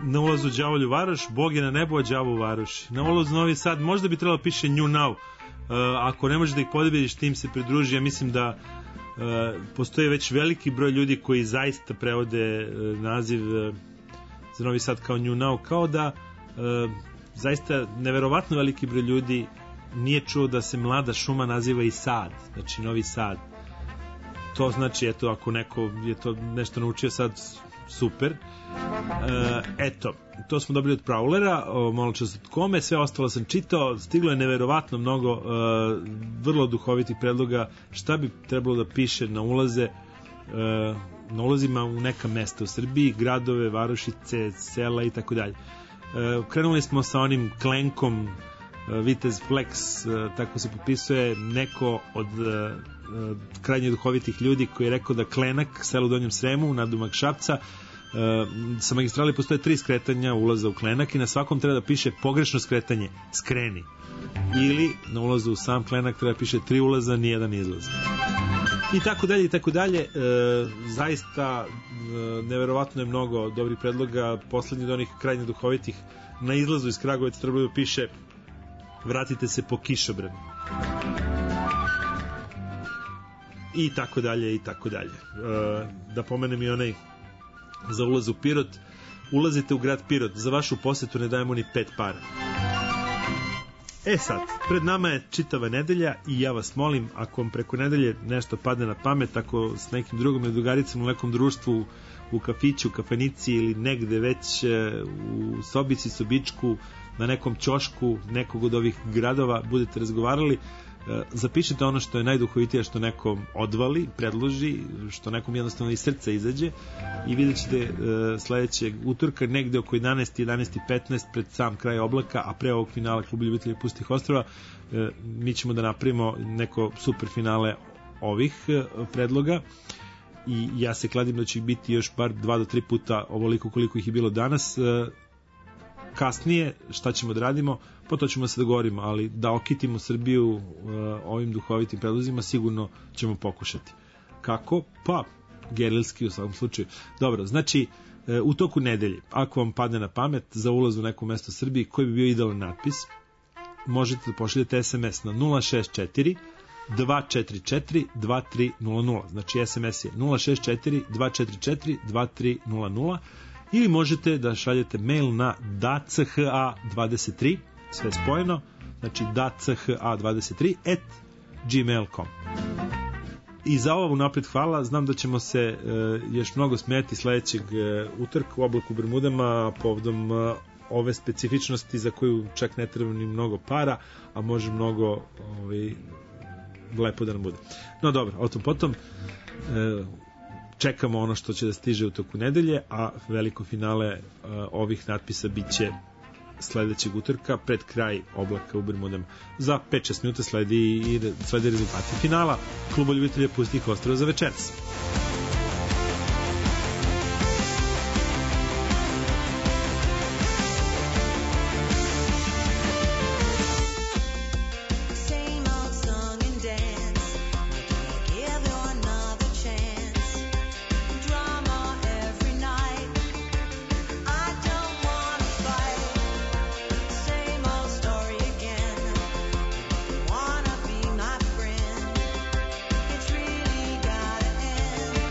ulazu đavolju varoš, Bog je na nebu, a đavo u varoši. Na ulazu Novi Sad, možda bi trebalo piše New Now. Ako ne možeš da ih pobediš, tim se pridruži. Ja mislim da postoji već veliki broj ljudi koji zaista prevode naziv za Novi Sad kao New Now, kao da zaista neverovatno veliki broj ljudi nije čuo da se mlada šuma naziva i Sad, znači Novi Sad. To znači, eto, ako neko je to nešto naučio sad, super. Eto, to smo dobili od Prowlera, malo čas od Kome, sve ostalo sam čitao, stiglo je neverovatno mnogo vrlo duhovitih predloga šta bi trebalo da piše na ulaze, na ulazima u neka mesta u Srbiji, gradove, varošice, sela i tako dalje. Krenuli smo sa onim klenkom Vitez Flex, tako se potpisuje neko od krajnje duhovitih ljudi koji je rekao da Klenak, selo u Donjem Sremu, nadomak Šapca, sa magistrali postoje 3 skretanja ulaza u Klenak i na svakom treba da piše pogrešno skretanje, skreni. Ili na ulazu u sam Klenak treba da piše 3 ulaza, nijedan izlaz. I tako dalje, i tako dalje. Zaista neverovatno je mnogo dobrih predloga. Poslednji od onih krajnje duhovitih, na izlazu iz Kragujevca treba da piše vratite se po kišobranu. I tako dalje, i tako dalje. Da pomenem i onaj za ulaz u Pirot. Ulazite u grad Pirot, za vašu posetu ne dajemo ni 5 para. Sad, pred nama je čitava nedelja i ja vas molim, ako vam preko nedelje nešto padne na pamet, ako s nekim drugom ili drugaricom u nekom društvu, u kafiću, kafanici ili negde već u sobici, sobičku, na nekom ćošku nekog od ovih gradova budete razgovarali, zapišite ono što je najduhovitije, što nekom odvali, predloži, što nekom jednostavno iz srca izađe i vidjet ćete sledećeg utorka negde oko 11:15 pred sam kraj oblaka, a pre ovog finala Kluba ljubitelja pustih ostrava mi ćemo da napravimo neko super finale ovih predloga i ja se kladim da će ih biti još bar 2 do 3 puta ovoliko koliko ih je bilo danas. Kasnije šta ćemo da radimo, po to ćemo se dogovorimo, ali da okitimo Srbiju ovim duhovitim predlozima sigurno ćemo pokušati. Kako? Pa gerilski u svakom slučaju. Dobro, znači u toku nedelje, ako vam padne na pamet za ulaz u neko mesto Srbiji, koji bi bio idealan natpis, možete da pošaljete SMS na 064 244 2300. Znači SMS je 064 244 2300 ili možete da šaljete mail na dach23, sve spojeno, znači dach23 @gmail.com. I za ovo napred hvala, znam da ćemo se još mnogo smijeti sledećeg utorka u oblaku u Bermudama povodom ove specifičnosti za koju čak ne treba ni mnogo para, a može mnogo lepo da nam bude. No dobro, o tom potom čekamo ono što će da stiže u toku nedelje, a veliko finale ovih natpisa biće sledećeg utorka pred kraj oblaka u Bermudama. Za 5-6 minuta sledi rezultati finala Kluba ljubitelja pustih ostrava za večeras. Wanna be my friend, it's really gotta end.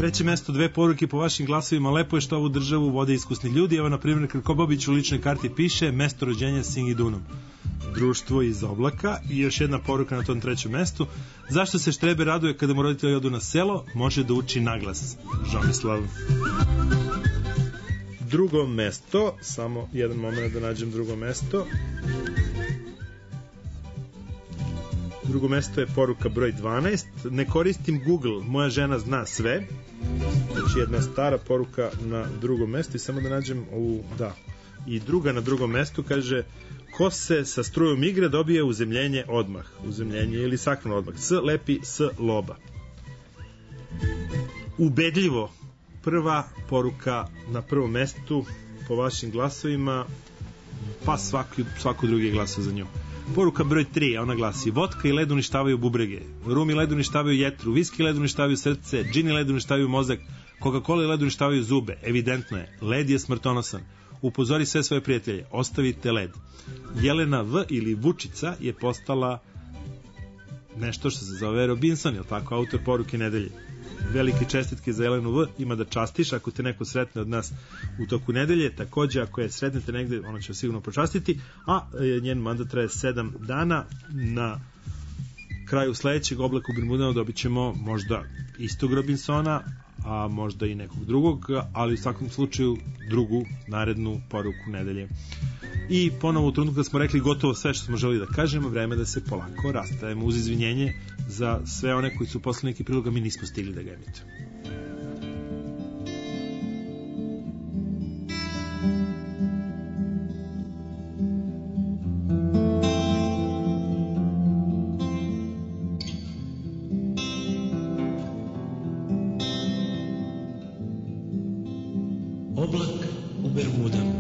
treće mesto, 2 poruke po vašim glasovima. Lepo je što ovu državu vode iskusni ljudi. Evo, na primjer, Krkobabić u ličnoj karti piše mesto rođenja Singidunum, društvo iz oblaka. I još jedna poruka na tom trećem mestu. Zašto se Štrebe raduje kada mu roditelji odu na selo? Može da uči naglas. Žomislav. Drugo mesto, samo jedan moment da nađem drugo mesto. Drugo mesto je poruka broj 12. Ne koristim Google, moja žena zna sve. Znači jedna stara poruka na drugom mestu i samo da nađem ovu, da. I druga na drugom mestu kaže: ko se sa strujom igra dobije uzemljenje odmah. Uzemljenje ili sakrano odmah. S lepi S loba. Ubedljivo prva poruka na prvom mestu po vašim glasovima, pa svako drugi je glasao za nju. Poruka broj 3, a ona glasi: vodka i led uništavaju bubrege, rum i led uništavaju jetru, viski i led uništavaju srce, džin i led uništavaju mozak, Coca-Cola i led uništavaju zube. Evidentno je, led je smrtonosan. Upozori sve svoje prijatelje, ostavite led. Jelena V ili Vučica je postala nešto što se zove Robinson, je li tako, autor poruke nedelje. Velike čestitke za Jelenu V, ima da častiš ako te neko sretne od nas u toku nedelje. Takođe, ako je sretnete negde, ona će sigurno počastiti, a njen mandat traje 7 dana. Na kraju sledećeg Oblaka u Bermudama dobit ćemo možda istog Robinsona, a možda i nekog drugog, ali u svakom slučaju drugu narednu poruku nedelje. I ponovo u trenutku da smo rekli gotovo sve što smo želi da kažemo, vreme da se polako rastajemo, uz izvinjenje za sve one koji su poslali neki prilog, a mi nismo stigli da ga emitujemo. Oblak u Bermudama.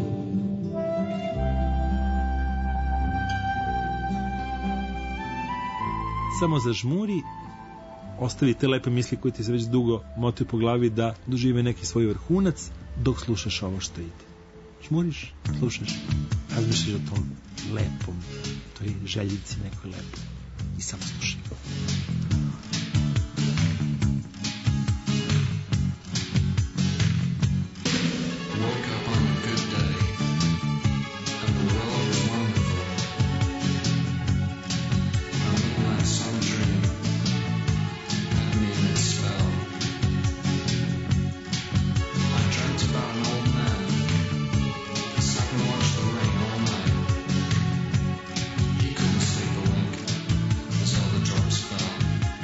Samo zažmuri, ostavi te lepe misli koje ti se već dugo motaju po glavi da dožive neki svoj vrhunac dok slušaš ovo što ide. Žmuriš, slušaš, razmišljaš o tom lepom, toj željici nekoj lepoj i samo slušaj. Woke up on a good day, and the world was wonderful. A midnight sun dream had me in its spell. I dreamt about an old man who sat and watched the rain all night. He couldn't sleep a wink until the drops fell.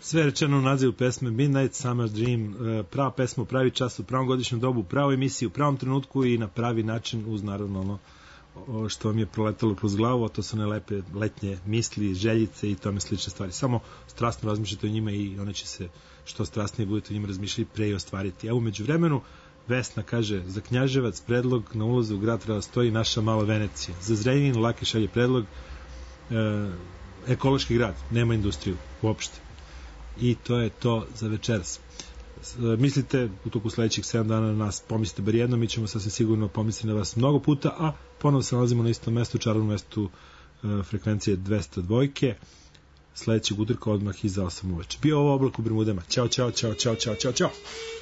Sve rečeno u nazivu pesme Midnight Summer Dream, prava pesma u pravi čas, u pravom godišnjem dobu, u pravoj emisiji, u pravom trenutku i na pravi način, uz naravno ono što vam je proletalo kroz glavu, a to su one lepe letnje misli, željice i tome slične stvari. Samo strasno razmišljate o njima i one će se, što strasnije budete o njima razmišljali, pre i ostvariti. Evo, među vremenu, Vesna kaže, za Knjaževac predlog na ulazu u grad treba stoji naša mala Venecija. Za Zrenjanin Laki šalje predlog ekološki grad, nema industriju uopšte. I to je to za večeras. Mislite u toku sledećih 7 dana na nas, pomislite bar jedno, mi ćemo sasvim sigurno pomisliti na vas mnogo puta, a ponovo se nalazimo na istom mestu, čarovnom mestu frekvencije 202. Sledećeg utorka odmah iza 8 uveče. Bio ovo Oblak u Bermudama. Ćao, čao, čao, čao, čao, čao, čao.